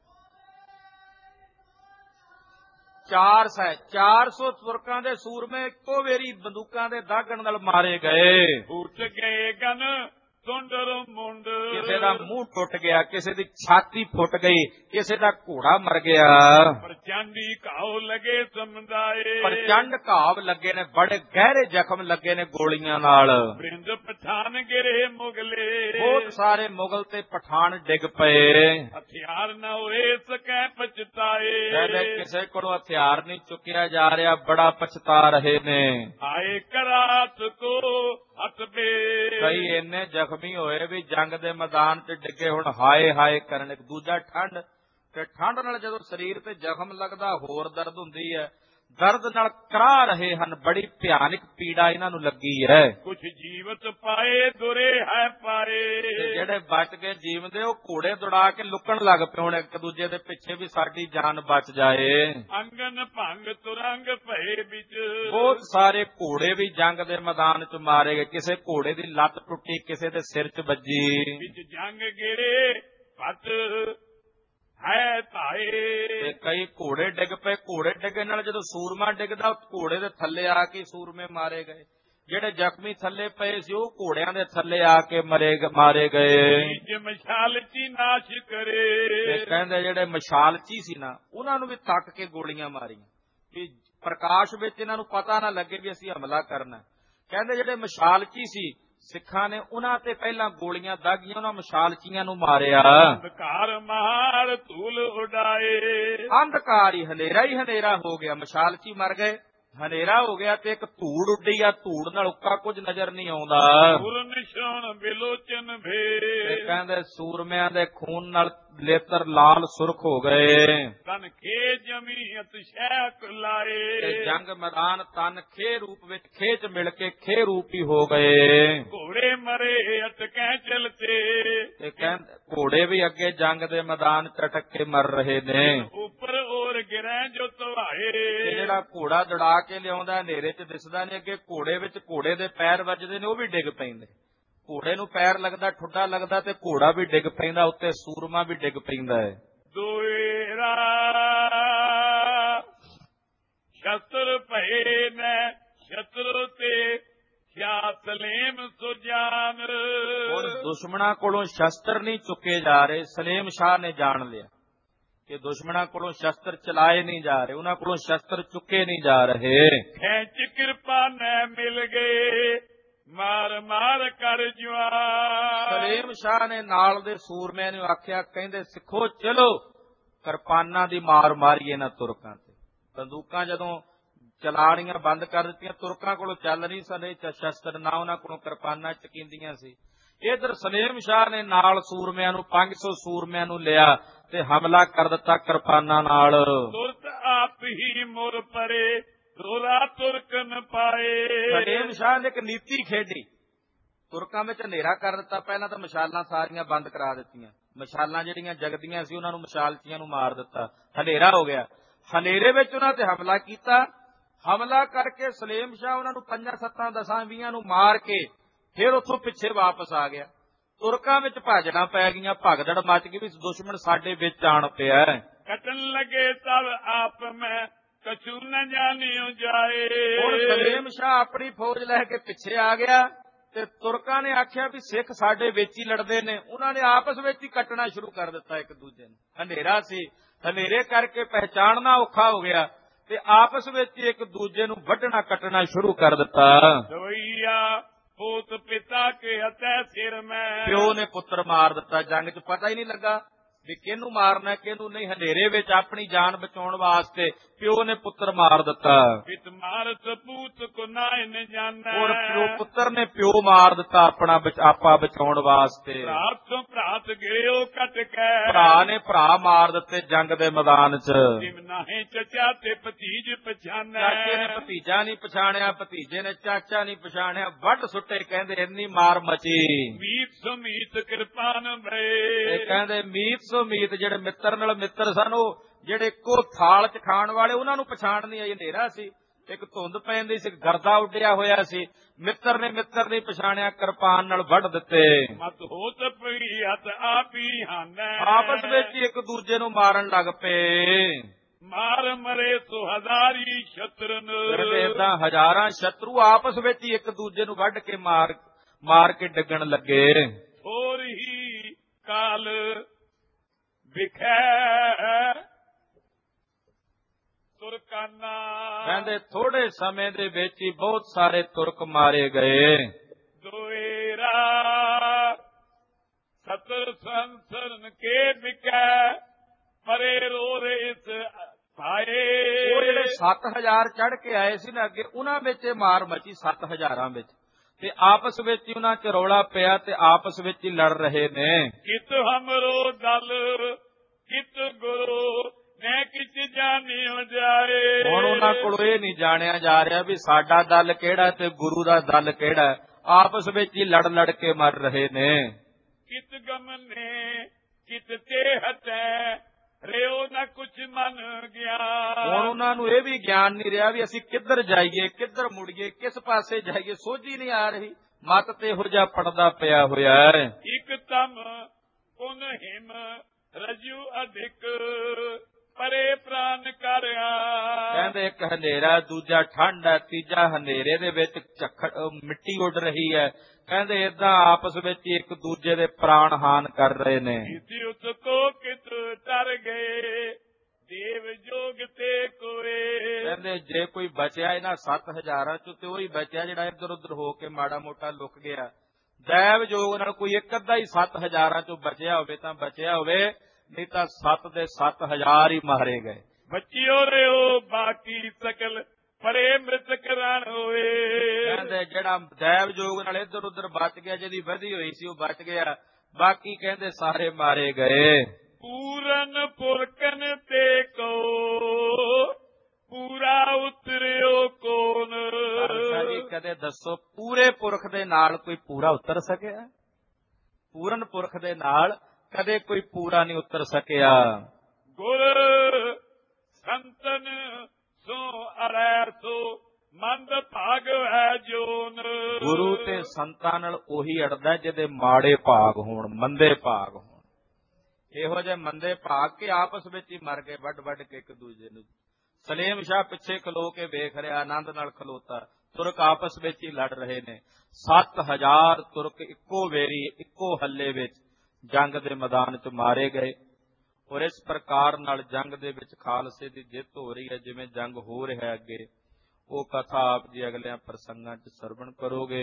ਚਾਰ ਸੌ ਚਾਰ ਸੌ ਤੁਰਕਾਂ ਦੇ ਸੂਰਮੇ ਇੱਕੋ ਵੇਰੀ ਬੰਦੂਕਾਂ ਦੇ ਦਾਗਣ ਨਾਲ ਮਾਰੇ ਗਏ। ਉੱਠ ਗਏ ਗਨ ਸੁੰਦਰ ਮੁੰਡ, ਕਿਸੇ ਦਾ ਮੂੰਹ ਟੁੱਟ ਗਿਆ, ਕਿਸੇ ਦੀ ਛਾਤੀ ਫੁੱਟ ਗਈ, ਕਿਸੇ ਦਾ ਘੋੜਾ ਮਰ ਗਿਆ। ਪ੍ਰਚੰਡੀ ਘਾਵ ਲਗੇ ਸਮੁਦਾਏ, ਪ੍ਰਚੰਡ ਘਾਵ ਲੱਗੇ ਨੇ, ਬੜੇ ਗਹਿਰੇ ਜ਼ਖਮ ਲੱਗੇ ਨੇ ਗੋਲੀਆਂ ਨਾਲ। ਬ੍ਰਿੰਦ ਪਠਾਨ ਗਿਰੇ ਮੁਗਲੇ, ਬਹੁਤ ਸਾਰੇ ਮੁਗਲ ਤੇ ਪਠਾਨ ਡਿੱਗ ਪਏ। ਹਥਿਆਰ ਨਾ ਹੋਏ ਸਕੈ ਪਛਤਾਏ, ਕਹਿੰਦੇ ਕਿਸੇ ਕੋਲੋਂ ਹਥਿਆਰ ਨਹੀਂ ਚੁੱਕਿਆ ਜਾ ਰਿਹਾ, ਬੜਾ ਪਛਤਾ ਰਹੇ ਨੇ। ਆਏ ਕਰਾਤ ਕੋ ਹੱਥਬੇ, ਕਈ ਇੰਨੇ ਜ਼ਖਮੀ ਹੋਏ ਵੀ ਜੰਗ ਦੇ ਮੈਦਾਨ 'ਚ ਡਿੱਗੇ, ਹੁਣ ਹਾਏ ਹਾਏ ਕਰਨ। ਇੱਕ ਦੂਜਾ ਠੰਡ, ਤੇ ਠੰਡ ਨਾਲ ਜਦੋਂ ਸਰੀਰ ਤੇ ਜ਼ਖਮ ਲੱਗਦਾ ਹੋਰ ਦਰਦ ਹੁੰਦੀ ਹੈ, ਦਰਦ ਨਾਲ ਕਰਾ ਰਹੇ ਹਨ, ਬੜੀ ਭਿਆਨਕ ਪੀੜਾ ਇਹਨਾਂ ਨੂੰ ਲੱਗੀ ਹੈ। ਕੁਛ ਜੀਵਤ ਪਾਏ ਦੁਰੇ ਹੈ ਪਾਏ, ਜਿਹੜੇ ਬਚ ਕੇ ਜੀਵਦੇ ਉਹ ਘੋੜੇ ਦੌੜਾ ਕੇ ਲੁਕਣ ਲੱਗ ਪਏ ਹੁਣ ਇੱਕ ਦੂਜੇ ਦੇ ਪਿੱਛੇ ਵੀ ਸਾਡੀ ਜਾਨ ਬਚ ਜਾਏ। ਅੰਗਨ ਭੰਗ ਤੁਰੰਗ ਭਏ ਵਿੱਚ, ਬਹੁਤ ਸਾਰੇ ਘੋੜੇ ਵੀ ਜੰਗ ਦੇ ਮੈਦਾਨ 'ਚ ਮਾਰੇ ਗਏ। ਕਿਸੇ ਘੋੜੇ ਦੀ ਲੱਤ ਟੁੱਟੀ, ਕਿਸੇ ਦੇ ਸਿਰ 'ਚ ਵੱਜੀ। ਵਿੱਚ ਜੰਗ ਗਿਰੇ ਪਤ ਹੈ ਧਾਏ, ਤੇ ਕਈ ਘੋੜੇ ਡਿੱਗ ਪਏ। ਘੋੜੇ ਡਿੱਗਣ ਨਾਲ ਜਦੋਂ ਸੂਰਮਾ ਡਿੱਗਦਾ, ਘੋੜੇ ਦੇ ਥੱਲੇ ਆ ਕੇ ਸੂਰਮੇ ਮਾਰੇ ਗਏ। ਜਿਹੜੇ ਜ਼ਖਮੀ ਥੱਲੇ ਪਏ ਸੀ ਉਹ ਘੋੜਿਆਂ ਦੇ ਥੱਲੇ ਆ ਕੇ ਮਰੇ ਮਾਰੇ ਗਏ। ਜੇ ਮਸ਼ਾਲਚੀ ਨਾਸ਼ ਕਰੇ, ਤੇ ਕਹਿੰਦੇ ਜਿਹੜੇ ਮਸ਼ਾਲਚੀ ਸੀ ਨਾ, ਉਹਨਾਂ ਨੂੰ ਵੀ ਤੱਕ ਕੇ ਗੋਲੀਆਂ ਮਾਰੀਆਂ ਕਿ ਪ੍ਰਕਾਸ਼ ਵਿੱਚ ਇਹਨਾਂ ਨੂੰ ਪਤਾ ਨਾ ਲੱਗੇ ਵੀ ਅਸੀਂ ਹਮਲਾ ਕਰਨਾ। ਕਹਿੰਦੇ ਜਿਹੜੇ ਮਸ਼ਾਲਚੀ ਸੀ ਸਿੱਖਾਂ ਨੇ ਉਹਨਾਂ ਤੇ ਪਹਿਲਾਂ ਗੋਲੀਆਂ ਦਾਗੀਆਂ, ਉਹਨਾਂ ਮਸ਼ਾਲਚੀਆਂ ਨੂੰ ਮਾਰਿਆ। ਅੰਧਕਾਰ ਮਾਰ ਧੂਲ ਉਡਾਏ, ਅੰਧਕਾਰ ਹੀ ਹਨੇਰਾ ਹੀ ਹਨੇਰਾ ਹੋ ਗਿਆ। ਮਸ਼ਾਲਚੀ ਮਰ ਗਏ, ਹਨੇਰਾ ਹੋ ਗਿਆ, ਤੇ ਇੱਕ ਧੂੜ ਉੱਡੀ ਆ, ਧੂੜ ਨਾਲ ਉੱਕਾ ਕੁਝ ਨਜ਼ਰ ਨਹੀਂ ਆਉਂਦਾ। ਪੂਰ ਨਿਸ਼ਾਨ ਬਿਲੋਚਨ ਭੇ, ਤੇ ਕਹਿੰਦੇ ਸੂਰਮਿਆਂ ਦੇ ਖੂਨ ਨਾਲ ਲੇਤਰ ਲਾਲ ਸੁਰਖ ਹੋ ਗਏ। ਤਨ ਖੇ ਜਮੀ ਅਤਸ਼ੈਕ ਲਾਏ, ਤੇ ਜੰਗ ਮੈਦਾਨ ਤਨ ਖੇ ਰੂਪ ਵਿੱਚ ਖੇਚ ਮਿਲ ਕੇ ਖੇ ਰੂਪ ਹੀ ਹੋ ਗਏ। ਘੋੜੇ ਮਰੇ ਅਟਕੈ ਚਲਤੇ, ਤੇ ਕਹਿੰਦੇ ਘੋੜੇ ਵੀ ਅੱਗੇ ਜੰਗ ਦੇ ਮੈਦਾਨ ਟਟਕ ਕੇ ਮਰ ਰਹੇ ਨੇ। ਉੱਪਰ ਔਰ ਗਿਰੈ ਜੋ ਤਵਾਏ, ਜਿਹੜਾ ਘੋੜਾ ਦੜਾ ਕੇ ਲਿਆਉਂਦਾ ਹਨੇਰੇ 'ਚ ਦਿਸਦਾ ਨਹੀਂ, ਅੱਗੇ ਘੋੜੇ ਵਿੱਚ ਘੋੜੇ ਦੇ ਪੈਰ ਵੱਜਦੇ ਨੇ, ਉਹ ਵੀ ਡਿੱਗ ਪੈਂਦੇ। ਘੋੜੇ ਨੂੰ ਪੈਰ ਲੱਗਦਾ, ਠੁੱਡਾ ਲੱਗਦਾ, ਤੇ ਘੋੜਾ ਵੀ ਡਿੱਗ ਪੈਂਦਾ, ਉੱਤੇ ਸੂਰਮਾ ਵੀ ਡਿੱਗ ਪੈਂਦਾ ਹੈ। ਦੋਏਰਾ ਸ਼ਸਤਰ ਭਏ ਨੇ ਸ਼ਤਰੂ ਤੇ ਕਿਆ ਸਲੇਮ ਸੁਜਾਨ। ਹੁਣ ਦੁਸ਼ਮਣਾਂ ਕੋਲੋਂ ਸ਼ਸਤਰ ਨਹੀਂ ਚੁੱਕੇ ਜਾ ਰਹੇ। ਸਲੇਮ ਸ਼ਾਹ ਨੇ ਜਾਣ ਲਿਆ ਕਿ ਦੁਸ਼ਮਣਾਂ ਕੋਲੋਂ ਸ਼ਸਤਰ ਚਲਾਏ ਨਹੀਂ ਜਾ ਰਹੇ, ਉਹਨਾਂ ਕੋਲੋਂ ਸ਼ਸਤਰ ਚੁੱਕੇ ਨਹੀਂ ਜਾ ਰਹੇ। ਖੈਂਚ ਕਿਰਪਾ ਨੇ ਮਿਲ ਗਏ ਮਾਰ ਮਾਰ ਕਰ ਜਵਾਨ। ਸਲੇਮ ਸ਼ਾਹ ਨੇ ਨਾਲ ਦੇ ਸੂਰਮਿਆਂ ਨੂੰ ਆਖਿਆ, ਕਹਿੰਦੇ ਸਿੱਖੋ ਚਲੋ ਕਿਰਪਾਨਾਂ ਦੀ ਮਾਰ ਮਾਰੀਏ ਨਾ ਤੁਰਕਾਂ ਤੇ। ਬੰਦੂਕਾਂ ਜਦੋਂ ਚਲਾਣੀਆਂ ਬੰਦ ਕਰ ਦਿੱਤੀਆਂ, ਤੁਰਕਾਂ ਕੋਲੋਂ ਚੱਲ ਨਹੀਂ ਸਕੇ ਸ਼ਸਤਰ, ਨਾ ਉਹਨਾਂ ਕੋਲੋਂ ਕਿਰਪਾਨਾਂ ਚਕੀਂਦੀਆਂ ਸੀ। ਇਧਰ ਸਲੇਮ ਸ਼ਾਹ ਨੇ ਨਾਲ ਸੂਰਮਿਆਂ ਨੂੰ ਪੰਜ ਸੌ ਸੂਰਮਿਆਂ ਨੂੰ ਲਿਆ ਤੇ ਹਮਲਾ ਕਰ ਦਿੱਤਾ ਕਿਰਪਾਨਾਂ ਨਾਲ। ਤੁਰਤ ਆਪ ਹੀ ਮੁਰ ਪਰੇ ਦੋਰਾ ਤੁਰਕਨ ਪਾਏ। ਸਲੇਮ ਸ਼ਾਹ ਨੇ ਇੱਕ ਨੀਤੀ ਖੇਡੀ, ਤੁਰਕਾਂ ਵਿੱਚ ਹਨੇਰਾ ਕਰ ਦਿੱਤਾ। ਪਹਿਲਾਂ ਤਾਂ ਮਸ਼ਾਲਾਂ ਸਾਰੀਆਂ ਬੰਦ ਕਰਾ ਦਿੱਤੀਆਂ, ਮਸ਼ਾਲਾਂ ਜਿਹੜੀਆਂ ਜਗਦੀਆਂ ਸੀ ਉਹਨਾਂ ਨੂੰ ਮਸ਼ਾਲਚੀਆਂ ਨੂੰ ਮਾਰ ਦਿੱਤਾ, ਹਨੇਰਾ ਹੋ ਗਿਆ। ਹਨੇਰੇ ਵਿੱਚ ਉਹਨਾਂ ਤੇ ਹਮਲਾ ਕੀਤਾ। ਹਮਲਾ ਕਰਕੇ ਸਲੇਮ ਸ਼ਾਹ ਉਹਨਾਂ ਨੂੰ ਪੰਜਾਂ ਸੱਤਾਂ ਦਸਾਂ ਵੀਹਾਂ ਨੂੰ ਮਾਰ ਕੇ ਫਿਰ ਉੱਥੋਂ ਪਿੱਛੇ ਵਾਪਸ ਆ ਗਿਆ। ਤੁਰਕਾਂ ਵਿੱਚ ਭਾਜੜਾਂ ਪੈ ਗਈਆਂ, ਭਗਦੜ ਮਚ ਗਈ ਵੀ ਦੁਸ਼ਮਣ ਸਾਡੇ ਵਿੱਚ ਆਣ ਪਿਆ। ਕਟਣ ਲਗੇ ਤਬ ਆਪ ਮੈਂ ਕਛੂ ਨ ਜਾਣਿਓ ਜਾਏ। ਹੁਣ ਸਲੇਮ ਸ਼ਾਹ ਆਪਣੀ ਫੌਜ ਲੈ ਕੇ ਪਿੱਛੇ ਆ ਗਿਆ ਤੇ ਤੁਰਕਾਂ ਨੇ ਆਖਿਆ ਵੀ ਸਿੱਖ ਸਾਡੇ ਵਿੱਚ ਹੀ ਲੜਦੇ ਨੇ। ਉਹਨਾਂ ਨੇ ਆਪਸ ਵਿੱਚ ਹੀ ਕੱਟਣਾ ਸ਼ੁਰੂ ਕਰ ਦਿੱਤਾ ਇੱਕ ਦੂਜੇ ਨੂੰ। ਹਨੇਰਾ ਸੀ, ਹਨੇਰੇ ਕਰਕੇ ਪਹਿਚਾਣਨਾ ਔਖਾ ਹੋ ਗਿਆ। ਤੇ ਆਪਸ ਵਿੱਚ ਇੱਕ ਦੂਜੇ ਨੂੰ ਵੱਢਣਾ ਕੱਟਣਾ ਸ਼ੁਰੂ ਕਰ ਦਿੱਤਾ। ਦਵਈਆ ਪੋਤ ਪਿਤਾ ਕੇ ਹਤੈ ਸਿਰ ਮੈਂ। ਪਿਓ ਨੇ ਪੁੱਤਰ ਮਾਰ ਦਿੱਤਾ। ਜੰਗ 'ਚ ਪਤਾ ਹੀ ਨਹੀਂ ਲੱਗਾ ਵੀ ਕਿਹਨੂੰ ਮਾਰਨਾ ਕਿਹਨੂੰ ਨਹੀਂ। ਹਨੇਰੇ ਵਿੱਚ ਆਪਣੀ ਜਾਨ ਬਚਾਉਣ ਵਾਸਤੇ ਪਿਓ ਨੇ ਪੁੱਤਰ ਮਾਰ ਦਿੱਤਾ। ਪਿਤ ਮਾਰਤ ਪੂਤ ਕੋ ਨਾਇ ਨ ਜਾਣੈ। ਔਰ ਪਿਓ ਪੁੱਤਰ ਨੇ ਪਿਓ ਮਾਰ ਦਿੱਤਾ ਆਪਣਾ ਆਪਾ ਬਚਾਉਣ ਵਾਸਤੇ। ਭਰਾਤ ਤੋਂ ਭਰਾਤ ਗਿਰਿਓ ਕੱਟ ਕੇ। ਭਰਾ ਨੇ ਭਰਾ ਮਾਰ ਦਿੱਤੇ ਜੰਗ ਦੇ ਮੈਦਾਨ 'ਚ। ਜਿਮ ਨਾਹੇ ਚਚਾ ਤੇ ਭਤੀਜ ਪਛਾਨੈ। ਚਾਚੇ ਨੇ ਭਤੀਜਾ ਨਹੀਂ ਪਛਾਣਿਆ, ਭਤੀਜੇ ਨੇ ਚਾਚਾ ਨਹੀਂ ਪਛਾਣਿਆ। ਵੱਢ ਸੁੱਟੇ ਕਹਿੰਦੇ ਇੰਨੀ ਮਾਰ ਮਚੀ। ਮੀਤ ਸਮੀਤ ਕਿਰਪਾਨ ਭਏ। ਇਹ ਕਹਿੰਦੇ ਮੀਤ ਸੋ ਮੀਤ ਜਿਹੜੇ ਮਿੱਤਰ ਨਾਲ ਮਿੱਤਰ ਸਨ ਉਹ ਜਿਹੜੇ ਇੱਕੋ ਥਾਲ 'ਚ ਖਾਣ ਵਾਲੇ ਉਹਨਾਂ ਨੂੰ ਪਛਾਣ ਨਹੀਂ ਆਈ। ਹਨੇਰਾ ਸੀ, ਇੱਕ ਧੁੰਦ ਪੈਂਦੀ ਸੀ, ਗਰਦਾ ਉੱਡਿਆ ਹੋਇਆ ਸੀ। ਮਿੱਤਰ ਨੇ ਮਿੱਤਰ ਨਹੀਂ ਪਛਾਣਿਆ, ਕਿਰਪਾਨ ਨਾਲ ਵੱਢ ਦਿੱਤੇ। ਮਤ ਹੋਤ ਪਈ ਹੱਥ ਆਪੀ ਹਾਨੈ। ਆਪਸ ਵਿੱਚ ਇੱਕ ਦੂਜੇ ਨੂੰ ਮਾਰਨ ਲੱਗ ਪਏ। ਮਾਰ ਮਰੇ ਸੋ ਹਜ਼ਾਰੀ ਸ਼ਤਰਨ। ਏਦਾਂ ਹਜ਼ਾਰਾਂ ਸ਼ਤਰੂ ਆਪਸ ਵਿੱਚ ਹੀ ਇੱਕ ਦੂਜੇ ਨੂੰ ਵੱਢ ਕੇ ਮਾਰ ਮਾਰ ਕੇ ਡਿੱਗਣ ਲੱਗੇ। ਹੋਰ ਹੀ ਕਾਲ ਵਿਖੈ ਤੁਰਕਾਨਾ। ਕਹਿੰਦੇ ਥੋੜੇ ਸਮੇਂ ਦੇ ਵਿੱਚ ਹੀ ਬਹੁਤ ਸਾਰੇ ਤੁਰਕ ਮਾਰੇ ਗਏ। ਦੋਏਰਾ ਸਤਰ ਸੰਸਰਨ ਕੇ ਵਿਕੈ ਪਰੇ ਰੋਰੇ ਇਸ ਭਾਏ। ਉਹ ਜਿਹੜੇ ਸੱਤ ਹਜ਼ਾਰ ਚੜ ਕੇ ਆਏ ਸੀ ਨਾ ਅੱਗੇ, ਉਹਨਾਂ ਵਿੱਚ ਮਾਰ ਮਚੀ ਸੱਤ ਹਜ਼ਾਰਾਂ ਵਿੱਚ। ਤੇ ਆਪਸ ਵਿੱਚ ਹੀ ਉਹਨਾਂ 'ਚ ਰੌਲਾ ਪਿਆ ਤੇ ਆਪਸ ਵਿੱਚ ਹੀ ਲੜ ਰਹੇ ਨੇ। ਕਿਤ ਹਮਰੋ ਦਲ ਕਿਤ ਗੁਰੂ ਮੈਂ ਕਿਚ ਜਾਣਿਓ ਜਾਏ। ਹੁਣ ਉਹਨਾਂ ਕੋਲ ਇਹ ਨਹੀਂ ਜਾਣਿਆ ਜਾ ਰਿਹਾ ਵੀ ਸਾਡਾ ਦਲ ਕਿਹੜਾ ਤੇ ਗੁਰੂ ਦਾ ਦਲ ਕਿਹੜਾ। ਆਪਸ ਵਿੱਚ ਹੀ ਲੜ ਲੜ ਕੇ ਮਰ ਰਹੇ ਨੇ। ਕਿਤ ਗਮਨੇ ਕਿਤ ਤੇ ਹਤੈ ਰਿਓ ਨਾ ਕੁਛ ਮਨ ਗਿਆ। ਹੁਣ ਉਹਨਾਂ ਨੂੰ ਇਹ ਵੀ ਗਿਆਨ ਨਹੀਂ ਰਿਹਾ ਵੀ ਅਸੀਂ ਕਿੱਧਰ ਜਾਈਏ, ਕਿੱਧਰ ਮੁੜੀਏ, ਕਿਸ ਪਾਸੇ ਜਾਈਏ। ਸੋਝੀ ਨਹੀਂ ਆ ਰਹੀ। ਮਤ ਤੇ ਇਹੋ ਜਿਹਾ ਪੜਦਾ ਪਿਆ ਹੋਇਆ ਹੈ। ਇਕ ਤਮ ਪੁਨ ਹਿਮ ਰਜੂ ਅਧਿਕ ਪਰੇ ਪ੍ਰਾਨ ਕਰਿਆ। ਕਹਿੰਦੇ ਇੱਕ ਹਨੇਰਾ, ਦੂਜਾ ਠੰਡ ਹੈ, ਤੀਜਾ ਹਨੇਰੇ ਦੇ ਵਿੱਚ ਝੱਖੜ ਮਿੱਟੀ ਉੱਡ ਰਹੀ ਹੈ। ਕਹਿੰਦੇ ਏਦਾਂ ਆਪਸ ਵਿੱਚ ਇੱਕ ਦੂਜੇ ਦੇ ਪ੍ਰਾਣ ਹਾਨ ਕਰ ਰਹੇ ਨੇ। ਇਸੀ ਉਸ ਕੋ ਕਿਤ ਤਰ ਗਏ ਦੇਵ ਜੋਗ ਤੇ ਕੋਏ। ਕਹਿੰਦੇ ਜੇ ਕੋਈ ਬਚਿਆ ਇਹਨਾਂ ਸੱਤ ਹਜ਼ਾਰਾਂ ਚੋਂ ਤੇ ਉਹੀ ਬਚਿਆ ਜਿਹੜਾ ਇੱਧਰ ਉੱਧਰ ਹੋ ਕੇ ਮਾੜਾ ਮੋਟਾ ਲੁਕ ਗਿਆ। ਦੈਵ ਜੋਗ ਨਾਲ ਕੋਈ ਇੱਕ ਅੱਧਾ ਹੀ ਸੱਤ ਹਜ਼ਾਰਾਂ ਚੋਂ ਬਚਿਆ ਹੋਵੇ ਤਾਂ ਬਚਿਆ ਹੋਵੇ, ਨਹੀਂ ਤਾਂ ਸੱਤ ਦੇ ਸੱਤ ਹਜ਼ਾਰ ਹੀ ਮਾਰੇ ਗਏ। ਬਚਿਓ ਰਿਓ ਬਾਕੀ ਸਕਲ ਪਰੇ ਮ੍ਰਿਤਕ ਰਣ ਹੋਏ। ਕਹਿੰਦੇ ਜਿਹੜਾ ਦੈਵ ਜੋਗ ਨਾਲ ਇੱਧਰ ਉੱਧਰ ਬਚ ਗਿਆ, ਜਿਹਦੀ ਵਧੀ ਹੋਈ ਸੀ ਉਹ ਬਚ ਗਿਆ, ਬਾਕੀ ਕਹਿੰਦੇ ਸਾਰੇ ਮਾਰੇ ਗਏ। ਪੂਰਨ ਪੁਰਖਨ ਤੇ ਕੋ ਪੂਰਾ ਉਤਰਿਓ ਕੋਨ। ਜੀ ਕਦੇ ਦੱਸੋ ਪੂਰੇ ਪੁਰਖ ਦੇ ਨਾਲ ਕੋਈ ਪੂਰਾ ਉਤਰ ਸਕਿਆ? ਪੂਰਨ ਪੁਰਖ ਦੇ ਨਾਲ ਕਦੇ ਕੋਈ ਪੂਰਾ ਨਹੀਂ ਉਤਰ ਸਕਿਆ। ਗੁਰ ਸੰਤਨ ਸੋ ਅਰੈ ਸੋ ਮੰਦ ਭਾਗ ਹੈ ਜੋਨ। ਗੁਰੂ ਤੇ ਸੰਤਾਂ ਨਾਲ ਉਹੀ ਅੜਦਾ ਜਿਹਦੇ ਮਾੜੇ ਭਾਗ ਹੋਣ, ਮੰਦੇ ਭਾਗ ਹੋਣ। ਇਹੋ ਜਿਹੇ ਮੰਦੇ ਭਾਗ ਕੇ ਆਪਸ ਵਿੱਚ ਹੀ ਮਰ ਗਏ ਵੱਡ ਵੱਡ ਕੇ ਇੱਕ ਦੂਜੇ ਨੂੰ। ਸਲੇਮ ਸ਼ਾਹ ਪਿੱਛੇ ਖਲੋ ਕੇ ਵੇਖ ਰਿਹਾ, ਆਨੰਦ ਨਾਲ ਖਲੋਤਾ। ਤੁਰਕ ਆਪਸ ਵਿੱਚ ਹੀ ਲੜ ਰਹੇ ਨੇ। ਸੱਤ ਹਜ਼ਾਰ ਤੁਰਕ ਇੱਕੋ ਵੇਰੀ ਇੱਕੋ ਹੱਲੇ ਵਿੱਚ ਜੰਗ ਦੇ ਮੈਦਾਨ 'ਚ ਮਾਰੇ ਗਏ। ਔਰ ਇਸ ਪ੍ਰਕਾਰ ਨਾਲ ਜੰਗ ਦੇ ਵਿੱਚ ਖਾਲਸੇ ਦੀ ਜਿੱਤ ਹੋ ਰਹੀ ਹੈ। ਜਿਵੇਂ ਜੰਗ ਹੋ ਰਿਹਾ ਅੱਗੇ ਉਹ ਕਥਾ ਆਪ ਜੀ ਅਗਲਿਆਂ ਪ੍ਰਸੰਗਾਂ 'ਚ ਸਰਵਣ ਕਰੋਗੇ।